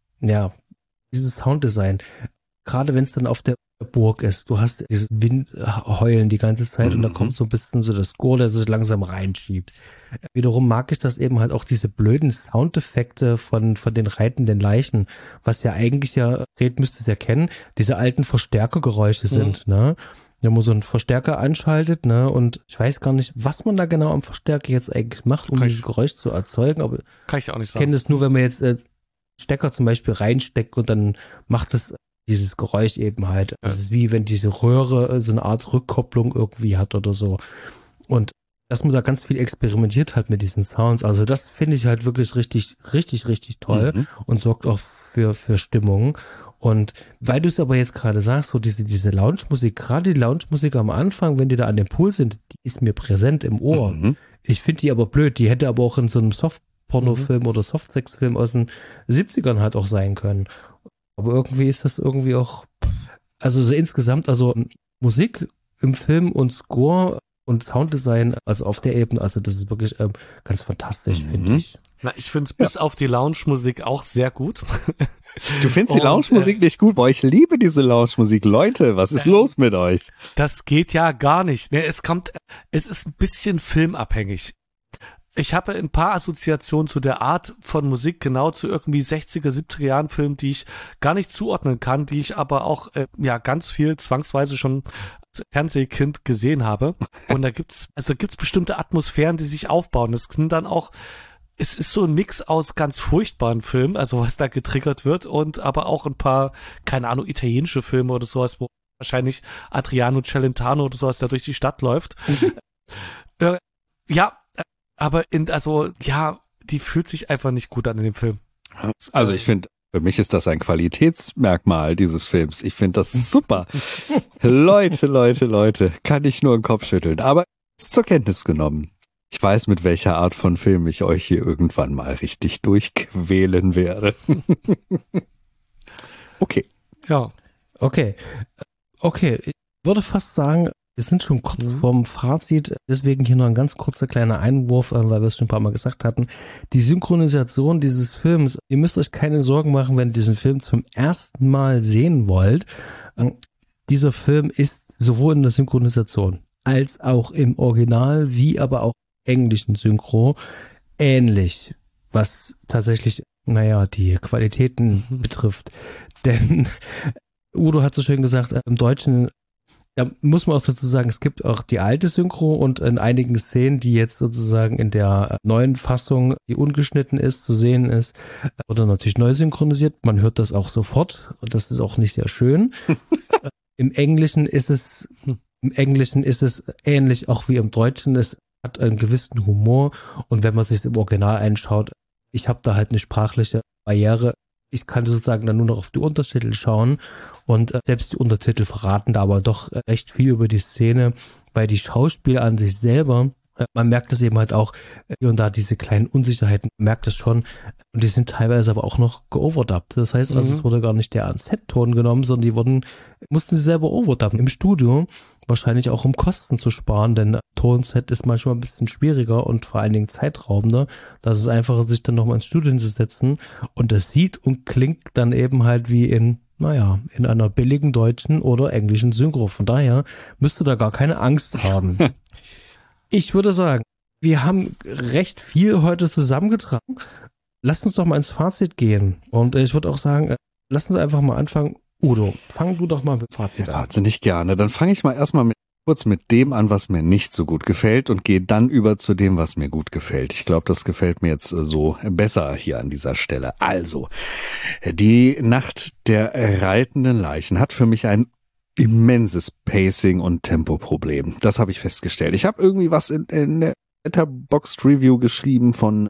dieses Sounddesign. Gerade wenn es dann auf der Burg ist, du hast dieses Windheulen die ganze Zeit und da kommt so ein bisschen so das Score, der sich langsam reinschiebt. Wiederum mag ich das eben halt auch diese blöden Soundeffekte von den reitenden Leichen, was ja eigentlich Red müsste es ja kennen, diese alten Verstärkergeräusche sind, ne? Wenn man so einen Verstärker anschaltet, ne, und ich weiß gar nicht, was man da genau am Verstärker jetzt eigentlich macht, um dieses Geräusch zu erzeugen, aber kann ich auch nicht sagen. Ich kenne das nur, wenn man jetzt Stecker zum Beispiel reinsteckt und dann macht es dieses Geräusch eben halt. Ja. Das ist wie wenn diese Röhre so eine Art Rückkopplung irgendwie hat oder so. Und dass man da ganz viel experimentiert hat mit diesen Sounds. Also das finde ich halt wirklich richtig, richtig, richtig toll und sorgt auch für Stimmung. Und weil du es aber jetzt gerade sagst, so diese Lounge-Musik, gerade die Lounge-Musik am Anfang, wenn die da an dem Pool sind, die ist mir präsent im Ohr. Ich finde die aber blöd. Die hätte aber auch in so einem Soft-Porno-Film oder Soft-Sex-Film aus den 70ern halt auch sein können. Aber irgendwie ist das irgendwie auch, also so insgesamt, also Musik im Film und Score und Sounddesign, also auf der Ebene, also das ist wirklich ganz fantastisch, finde ich. Na, ich finde es bis auf die Lounge-Musik auch sehr gut. Du findest die Lounge-Musik nicht gut? Boah, ich liebe diese Lounge-Musik. Leute, was ist los mit euch? Das geht ja gar nicht. Ne, es ist ein bisschen filmabhängig. Ich habe ein paar Assoziationen zu der Art von Musik, genau zu irgendwie 60er, 70er Jahren Filmen, die ich gar nicht zuordnen kann, die ich aber auch ganz viel zwangsweise schon als Fernsehkind gesehen habe. Und da gibt's bestimmte Atmosphären, die sich aufbauen. Das sind dann auch, es ist so ein Mix aus ganz furchtbaren Filmen, also was da getriggert wird, und aber auch ein paar, keine Ahnung, italienische Filme oder sowas, wo wahrscheinlich Adriano Celentano oder sowas da durch die Stadt läuft. Aber die fühlt sich einfach nicht gut an in dem Film. Also ich finde, für mich ist das ein Qualitätsmerkmal dieses Films. Ich finde das super. Leute, kann ich nur den Kopf schütteln. Aber ist zur Kenntnis genommen. Ich weiß, mit welcher Art von Film ich euch hier irgendwann mal richtig durchquälen werde. Okay. Ja. Okay. Ich würde fast sagen, wir sind schon kurz vorm Fazit, deswegen hier noch ein ganz kurzer kleiner Einwurf, weil wir es schon ein paar Mal gesagt hatten. Die Synchronisation dieses Films, ihr müsst euch keine Sorgen machen, wenn ihr diesen Film zum ersten Mal sehen wollt. Dieser Film ist sowohl in der Synchronisation als auch im Original, wie aber auch englischen Synchro ähnlich, was tatsächlich, die Qualitäten betrifft. Denn Udo hat so schön gesagt, im Deutschen, da muss man auch dazu sagen, es gibt auch die alte Synchro und in einigen Szenen, die jetzt sozusagen in der neuen Fassung, die ungeschnitten ist, zu sehen ist, oder natürlich neu synchronisiert. Man hört das auch sofort und das ist auch nicht sehr schön. Im Englischen ist es ähnlich auch wie im Deutschen. Es hat einen gewissen Humor und wenn man sich es im Original anschaut, ich habe da halt eine sprachliche Barriere. Ich kann sozusagen dann nur noch auf die Untertitel schauen und selbst die Untertitel verraten da aber doch recht viel über die Szene, weil die Schauspieler an sich selber Man merkt es eben halt auch hier und da, diese kleinen Unsicherheiten, man merkt es schon. Und die sind teilweise aber auch noch geoverdubbt. Das heißt, also es wurde gar nicht der Set-Ton genommen, sondern mussten sie selber overdubben im Studio. Wahrscheinlich auch um Kosten zu sparen, denn Tonset ist manchmal ein bisschen schwieriger und vor allen Dingen zeitraubender. Das ist einfacher, sich dann nochmal ins Studio hinzusetzen. Und das sieht und klingt dann eben halt wie in einer billigen deutschen oder englischen Synchro. Von daher müsst ihr da gar keine Angst haben. Ich würde sagen, wir haben recht viel heute zusammengetragen. Lasst uns doch mal ins Fazit gehen. Und ich würde auch sagen, lasst uns einfach mal anfangen. Udo, fang du doch mal mit Fazit an. Wahnsinnig gerne. Dann fange ich mal erstmal kurz mit dem an, was mir nicht so gut gefällt und gehe dann über zu dem, was mir gut gefällt. Ich glaube, das gefällt mir jetzt so besser hier an dieser Stelle. Also, die Nacht der reitenden Leichen hat für mich ein immenses Pacing- und Tempoproblem. Das habe ich festgestellt. Ich habe irgendwie was in der Letterboxd Review geschrieben von,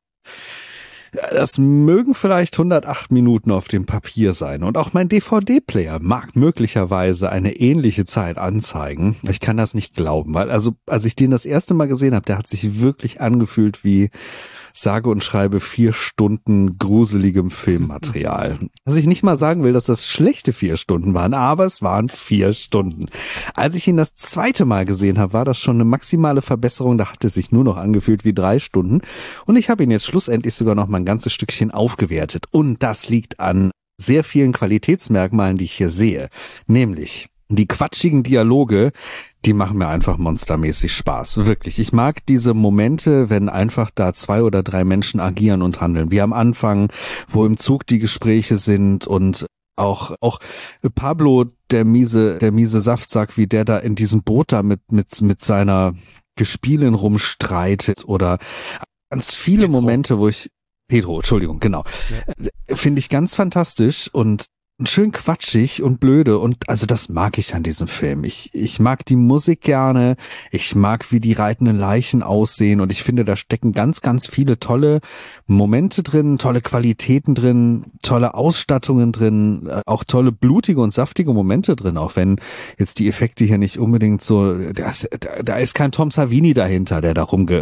das mögen vielleicht 108 Minuten auf dem Papier sein. Und auch mein DVD-Player mag möglicherweise eine ähnliche Zeit anzeigen. Ich kann das nicht glauben, weil also als ich den das erste Mal gesehen habe, der hat sich wirklich angefühlt wie sage und schreibe 4 Stunden gruseligem Filmmaterial. Was ich nicht mal sagen will, dass das schlechte 4 Stunden waren, aber es waren 4 Stunden. Als ich ihn das zweite Mal gesehen habe, war das schon eine maximale Verbesserung. Da hat es sich nur noch angefühlt wie 3 Stunden. Und ich habe ihn jetzt schlussendlich sogar noch mal ein ganzes Stückchen aufgewertet. Und das liegt an sehr vielen Qualitätsmerkmalen, die ich hier sehe. Nämlich die quatschigen Dialoge, die machen mir einfach monstermäßig Spaß. Wirklich. Ich mag diese Momente, wenn einfach da 2 oder 3 Menschen agieren und handeln. Wie am Anfang, wo im Zug die Gespräche sind und auch Pablo, der miese Saftsack, wie der da in diesem Boot da mit seiner Gespielin rumstreitet oder ganz viele Momente, wo ich Pedro, Entschuldigung, genau. Ja. Finde ich ganz fantastisch und schön quatschig und blöde und also das mag ich an diesem Film. Ich mag die Musik gerne, ich mag, wie die reitenden Leichen aussehen und ich finde, da stecken ganz, ganz viele tolle Momente drin, tolle Qualitäten drin, tolle Ausstattungen drin, auch tolle blutige und saftige Momente drin, auch wenn jetzt die Effekte hier nicht unbedingt so, da ist kein Tom Savini dahinter, der da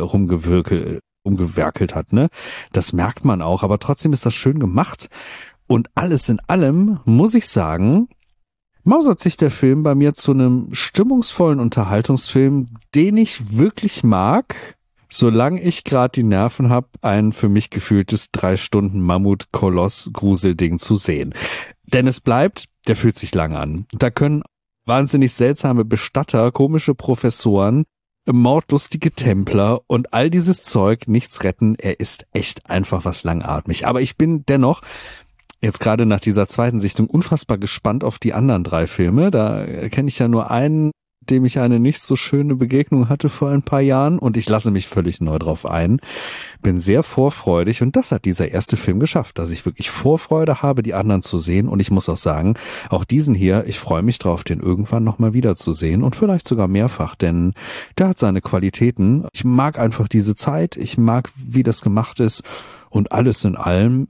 rumgewerkelt hat, ne? Das merkt man auch, aber trotzdem ist das schön gemacht. Und alles in allem, muss ich sagen, mausert sich der Film bei mir zu einem stimmungsvollen Unterhaltungsfilm, den ich wirklich mag, solange ich gerade die Nerven habe, ein für mich gefühltes 3 Stunden Mammut-Koloss-Gruselding zu sehen. Denn es bleibt, der fühlt sich lang an. Da können wahnsinnig seltsame Bestatter, komische Professoren, mordlustige Templer und all dieses Zeug nichts retten. Er ist echt einfach was langatmig. Aber ich bin dennoch jetzt gerade nach dieser zweiten Sichtung unfassbar gespannt auf die anderen 3 Filme. Da kenne ich ja nur einen, dem ich eine nicht so schöne Begegnung hatte vor ein paar Jahren und ich lasse mich völlig neu drauf ein. Bin sehr vorfreudig und das hat dieser erste Film geschafft, dass ich wirklich Vorfreude habe, die anderen zu sehen und ich muss auch sagen, auch diesen hier, ich freue mich drauf, den irgendwann nochmal wiederzusehen und vielleicht sogar mehrfach, denn der hat seine Qualitäten. Ich mag einfach diese Zeit, ich mag, wie das gemacht ist und alles in allem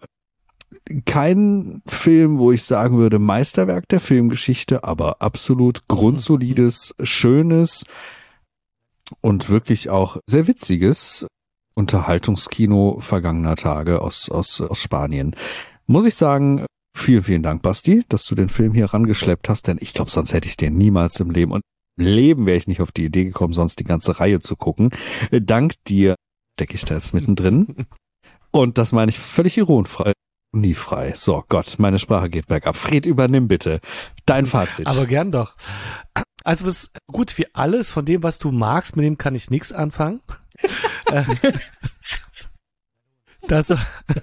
kein Film, wo ich sagen würde, Meisterwerk der Filmgeschichte, aber absolut grundsolides, schönes und wirklich auch sehr witziges Unterhaltungskino vergangener Tage aus Spanien. Muss ich sagen, vielen, vielen Dank, Basti, dass du den Film hier rangeschleppt hast, denn ich glaube, sonst hätte ich den niemals im Leben und im Leben wäre ich nicht auf die Idee gekommen, sonst die ganze Reihe zu gucken. Dank dir stecke ich da jetzt mittendrin. Und das meine ich völlig ironfrei. Nie frei. So, Gott, meine Sprache geht bergab. Fred, übernimm bitte dein Fazit. Aber gern doch. Also das ist gut wie alles von dem, was du magst, mit dem kann ich nichts anfangen. Das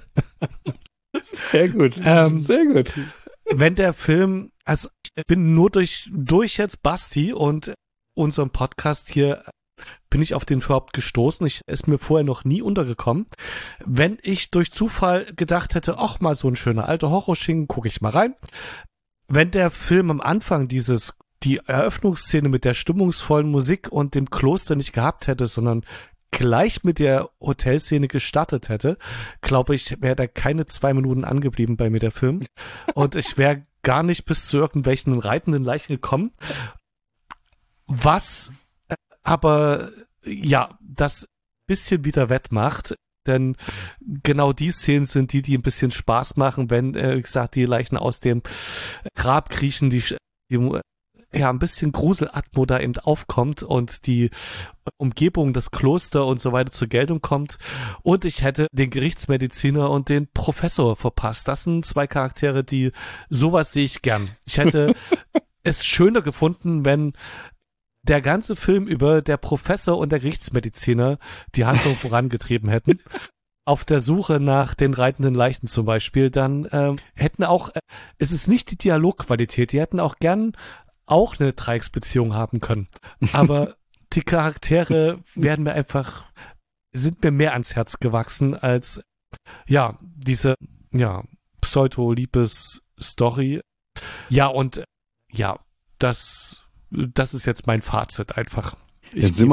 sehr gut. Sehr gut. Wenn der Film, also ich bin nur durch jetzt Basti und unserem Podcast hier bin ich auf den überhaupt gestoßen. Ist mir vorher noch nie untergekommen. Wenn ich durch Zufall gedacht hätte, ach, mal so ein schöner alter Horrorschinken, gucke ich mal rein. Wenn der Film am Anfang die Eröffnungsszene mit der stimmungsvollen Musik und dem Kloster nicht gehabt hätte, sondern gleich mit der Hotelszene gestartet hätte, glaube ich, wäre da keine 2 Minuten angeblieben bei mir der Film. Und ich wäre gar nicht bis zu irgendwelchen reitenden Leichen gekommen. Was aber, ja, das bisschen wieder wettmacht. Denn genau die Szenen sind die ein bisschen Spaß machen, wenn, wie gesagt, die Leichen aus dem Grab kriechen, die ja ein bisschen Gruselatmo da eben aufkommt und die Umgebung, das Kloster und so weiter zur Geltung kommt. Und ich hätte den Gerichtsmediziner und den Professor verpasst. Das sind zwei Charaktere, sowas sehe ich gern. Ich hätte es schöner gefunden, wenn der ganze Film über der Professor und der Gerichtsmediziner die Handlung vorangetrieben hätten. Auf der Suche nach den reitenden Leichen zum Beispiel, dann hätten auch, es ist nicht die Dialogqualität, die hätten auch gern auch eine Dreiecksbeziehung haben können. Aber die Charaktere sind mir mehr ans Herz gewachsen als, ja, diese, ja, Pseudo-Liebes-Story. Ja, und ja, das ist jetzt mein Fazit einfach. Jetzt sind wir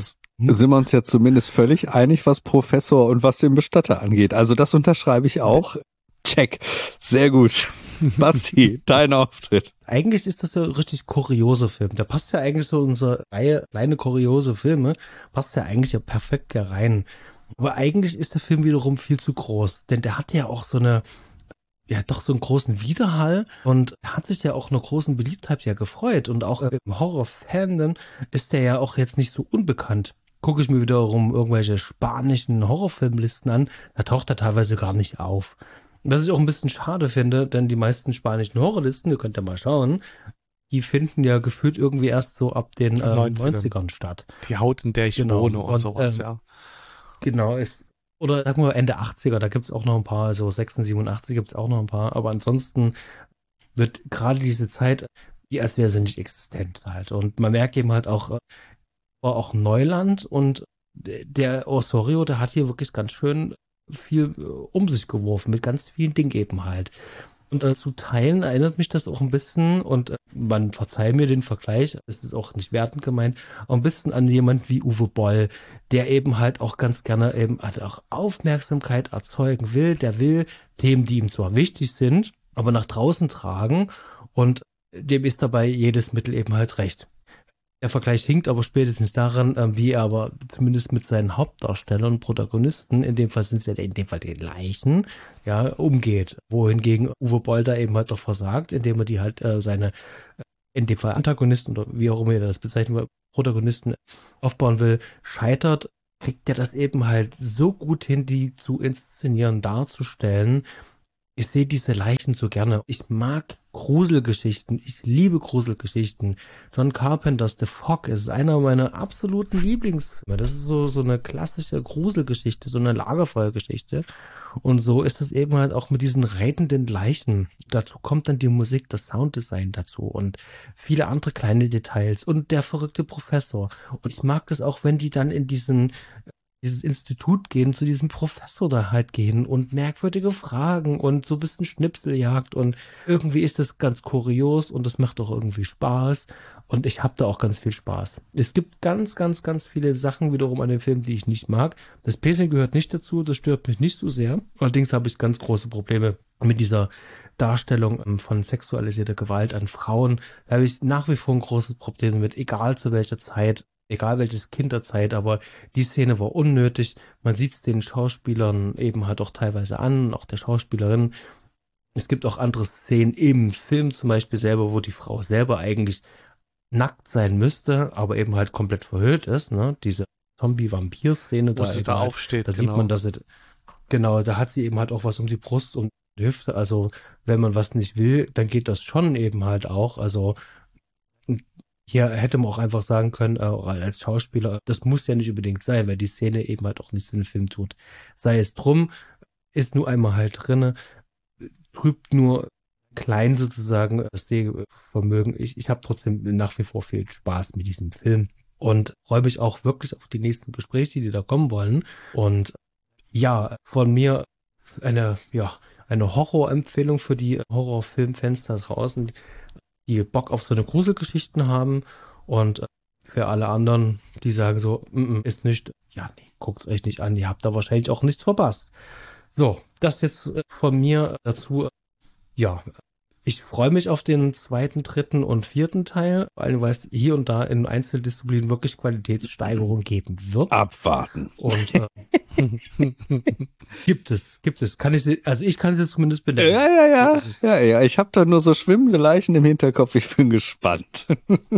uns jetzt zumindest völlig einig, was Professor und was den Bestatter angeht. Also das unterschreibe ich auch. Check. Sehr gut. Basti, dein Auftritt. Eigentlich ist das ja ein richtig kuriose Film. Da passt ja eigentlich so unsere Reihe kleine kuriose Filme, passt ja eigentlich ja perfekt da rein. Aber eigentlich ist der Film wiederum viel zu groß, denn der hat ja auch so einen großen Widerhall und er hat sich ja auch einer großen Beliebtheit ja gefreut und auch im Horror-Fandom ist der ja auch jetzt nicht so unbekannt. Gucke ich mir wiederum irgendwelche spanischen Horrorfilmlisten an, da taucht er teilweise gar nicht auf. Was ich auch ein bisschen schade finde, denn die meisten spanischen Horrorlisten, ihr könnt ja mal schauen, die finden ja gefühlt irgendwie erst so ab den 90ern statt. Die Haut, in der ich wohne und sowas, ja. Genau, oder sagen wir Ende 80er, da gibt's auch noch ein paar, so 86, 87 gibt's auch noch ein paar, aber ansonsten wird gerade diese Zeit, wie als wäre sie nicht existent halt. Und man merkt eben halt auch, war auch Neuland und der Osorio, der hat hier wirklich ganz schön viel um sich geworfen, mit ganz vielen Dingen eben halt. Und zu Teilen erinnert mich das auch ein bisschen, und man verzeiht mir den Vergleich, es ist auch nicht wertend gemeint, auch ein bisschen an jemand wie Uwe Boll, der eben halt auch ganz gerne eben halt auch Aufmerksamkeit erzeugen will, der will Themen, die ihm zwar wichtig sind, aber nach draußen tragen, und dem ist dabei jedes Mittel eben halt recht. Der Vergleich hinkt aber spätestens daran, wie er aber zumindest mit seinen Hauptdarstellern und Protagonisten, in dem Fall sind es ja in dem Fall die Leichen, ja, umgeht. Wohingegen Uwe Boll da eben halt doch versagt, indem er die halt seine, in dem Fall Antagonisten oder wie auch immer er das bezeichnen will, Protagonisten aufbauen will, scheitert, kriegt er das eben halt so gut hin, die zu inszenieren, darzustellen. Ich sehe diese Leichen so gerne. Ich mag Gruselgeschichten. Ich liebe Gruselgeschichten. John Carpenters The Fog ist einer meiner absoluten Lieblingsfilme. Das ist so eine klassische Gruselgeschichte, so eine Lagerfeuergeschichte. Und so ist es eben halt auch mit diesen reitenden Leichen. Dazu kommt dann die Musik, das Sounddesign dazu und viele andere kleine Details und der verrückte Professor. Und ich mag das auch, wenn die dann in dieses Institut gehen, zu diesem Professor da halt gehen und merkwürdige Fragen und so ein bisschen Schnipseljagd, und irgendwie ist das ganz kurios und das macht auch irgendwie Spaß und ich habe da auch ganz viel Spaß. Es gibt ganz, ganz, ganz viele Sachen wiederum an dem Film, die ich nicht mag. Das Pacing gehört nicht dazu, das stört mich nicht so sehr. Allerdings habe ich ganz große Probleme mit dieser Darstellung von sexualisierter Gewalt an Frauen. Da habe ich nach wie vor ein großes Problem mit, egal zu welcher Zeit. Egal welches Kinderzeit, aber die Szene war unnötig. Man sieht es den Schauspielern eben halt auch teilweise an, auch der Schauspielerin. Es gibt auch andere Szenen im Film zum Beispiel selber, wo die Frau selber eigentlich nackt sein müsste, aber eben halt komplett verhüllt ist. Ne? Diese Zombie-Vampir-Szene, wo sie da aufsteht. Da sieht man, dass sie, genau, da hat sie eben halt auch was um die Brust und die Hüfte. Also wenn man was nicht will, dann geht das schon eben halt auch. Also hier hätte man auch einfach sagen können, als Schauspieler, das muss ja nicht unbedingt sein, weil die Szene eben halt auch nichts in den Film tut. Sei es drum, ist nur einmal halt drinne, trübt nur klein sozusagen das Sehvermögen. Ich habe trotzdem nach wie vor viel Spaß mit diesem Film und freue mich auch wirklich auf die nächsten Gespräche, die da kommen wollen. Und ja, von mir eine Horrorempfehlung für die Horrorfilmfans da draußen, die Bock auf so eine Gruselgeschichten haben, und für alle anderen, die sagen so, ist nicht, ja, nee, guckt's euch nicht an, ihr habt da wahrscheinlich auch nichts verpasst. So, das jetzt von mir dazu, ja, Ich freue mich auf den 2., 3. und 4. Teil, weil es hier und da in Einzeldisziplinen wirklich Qualitätssteigerung geben wird. Abwarten. Und gibt es. Ich kann es jetzt zumindest benennen. Ja. Ich habe da nur so schwimmende Leichen im Hinterkopf. Ich bin gespannt.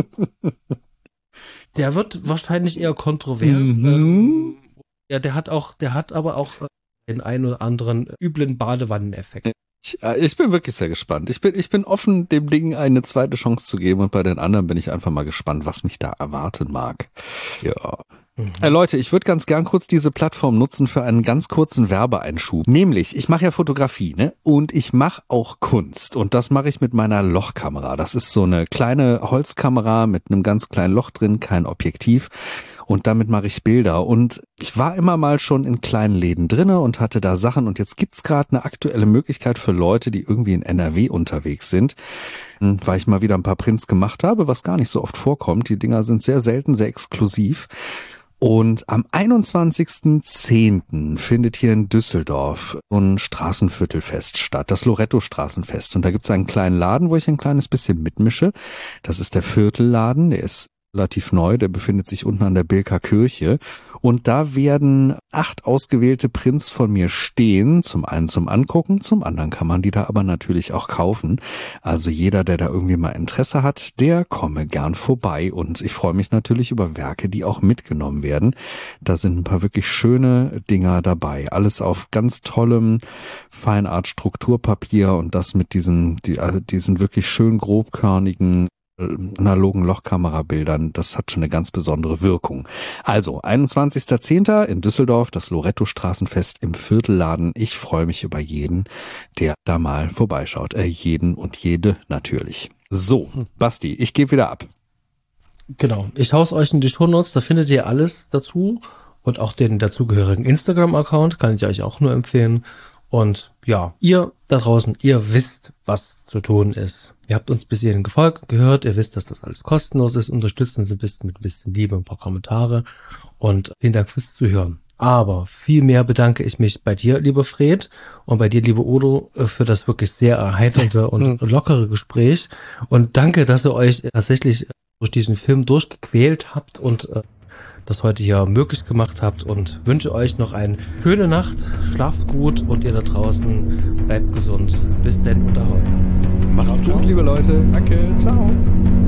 Der wird wahrscheinlich eher kontrovers. Ja, der hat aber auch den einen oder anderen üblen Badewanneneffekt. Ich bin wirklich sehr gespannt. Ich bin offen, dem Ding eine zweite Chance zu geben, und bei den anderen bin ich einfach mal gespannt, was mich da erwarten mag. Ja. Leute, ich würde ganz gern kurz diese Plattform nutzen für einen ganz kurzen Werbeeinschub. Nämlich, ich mache ja Fotografie, ne? Und ich mache auch Kunst. Und das mache ich mit meiner Lochkamera. Das ist so eine kleine Holzkamera mit einem ganz kleinen Loch drin, kein Objektiv. Und damit mache ich Bilder. Und ich war immer mal schon in kleinen Läden drinne und hatte da Sachen. Und jetzt gibt's gerade eine aktuelle Möglichkeit für Leute, die irgendwie in NRW unterwegs sind, weil ich mal wieder ein paar Prints gemacht habe, was gar nicht so oft vorkommt. Die Dinger sind sehr selten, sehr exklusiv. Und am 21.10. findet hier in Düsseldorf so ein Straßenviertelfest statt, das Loretto-Straßenfest. Und da gibt's einen kleinen Laden, wo ich ein kleines bisschen mitmische. Das ist der Viertelladen, der ist relativ neu, der befindet sich unten an der Bilker Kirche. Und da werden 8 ausgewählte Prints von mir stehen, zum einen zum Angucken, zum anderen kann man die da aber natürlich auch kaufen. Also jeder, der da irgendwie mal Interesse hat, der komme gern vorbei. Und ich freue mich natürlich über Werke, die auch mitgenommen werden. Da sind ein paar wirklich schöne Dinger dabei. Alles auf ganz tollem Feinart-Strukturpapier und das mit diesen wirklich schön grobkörnigen analogen Lochkamerabildern, das hat schon eine ganz besondere Wirkung. Also, 21.10. in Düsseldorf, das Loretto-Straßenfest im Viertelladen. Ich freue mich über jeden, der da mal vorbeischaut. Jeden und jede natürlich. So, Basti, ich gebe wieder ab. Genau, ich hau's euch in die Shownotes, da findet ihr alles dazu und auch den dazugehörigen Instagram-Account, kann ich euch auch nur empfehlen. Und ja, ihr da draußen, ihr wisst, was zu tun ist. Ihr habt uns bis hierhin gehört, ihr wisst, dass das alles kostenlos ist. Unterstützen Sie mit ein bisschen Liebe, ein paar Kommentare und vielen Dank fürs Zuhören. Aber viel mehr bedanke ich mich bei dir, lieber Fred, und bei dir, lieber Udo, für das wirklich sehr erheiternde und lockere Gespräch. Und danke, dass ihr euch tatsächlich durch diesen Film durchgequält habt und das heute hier möglich gemacht habt, und wünsche euch noch eine schöne Nacht, schlaft gut und ihr da draußen bleibt gesund. Bis denn und ahoi. Macht's gut, liebe Leute. Danke, ciao.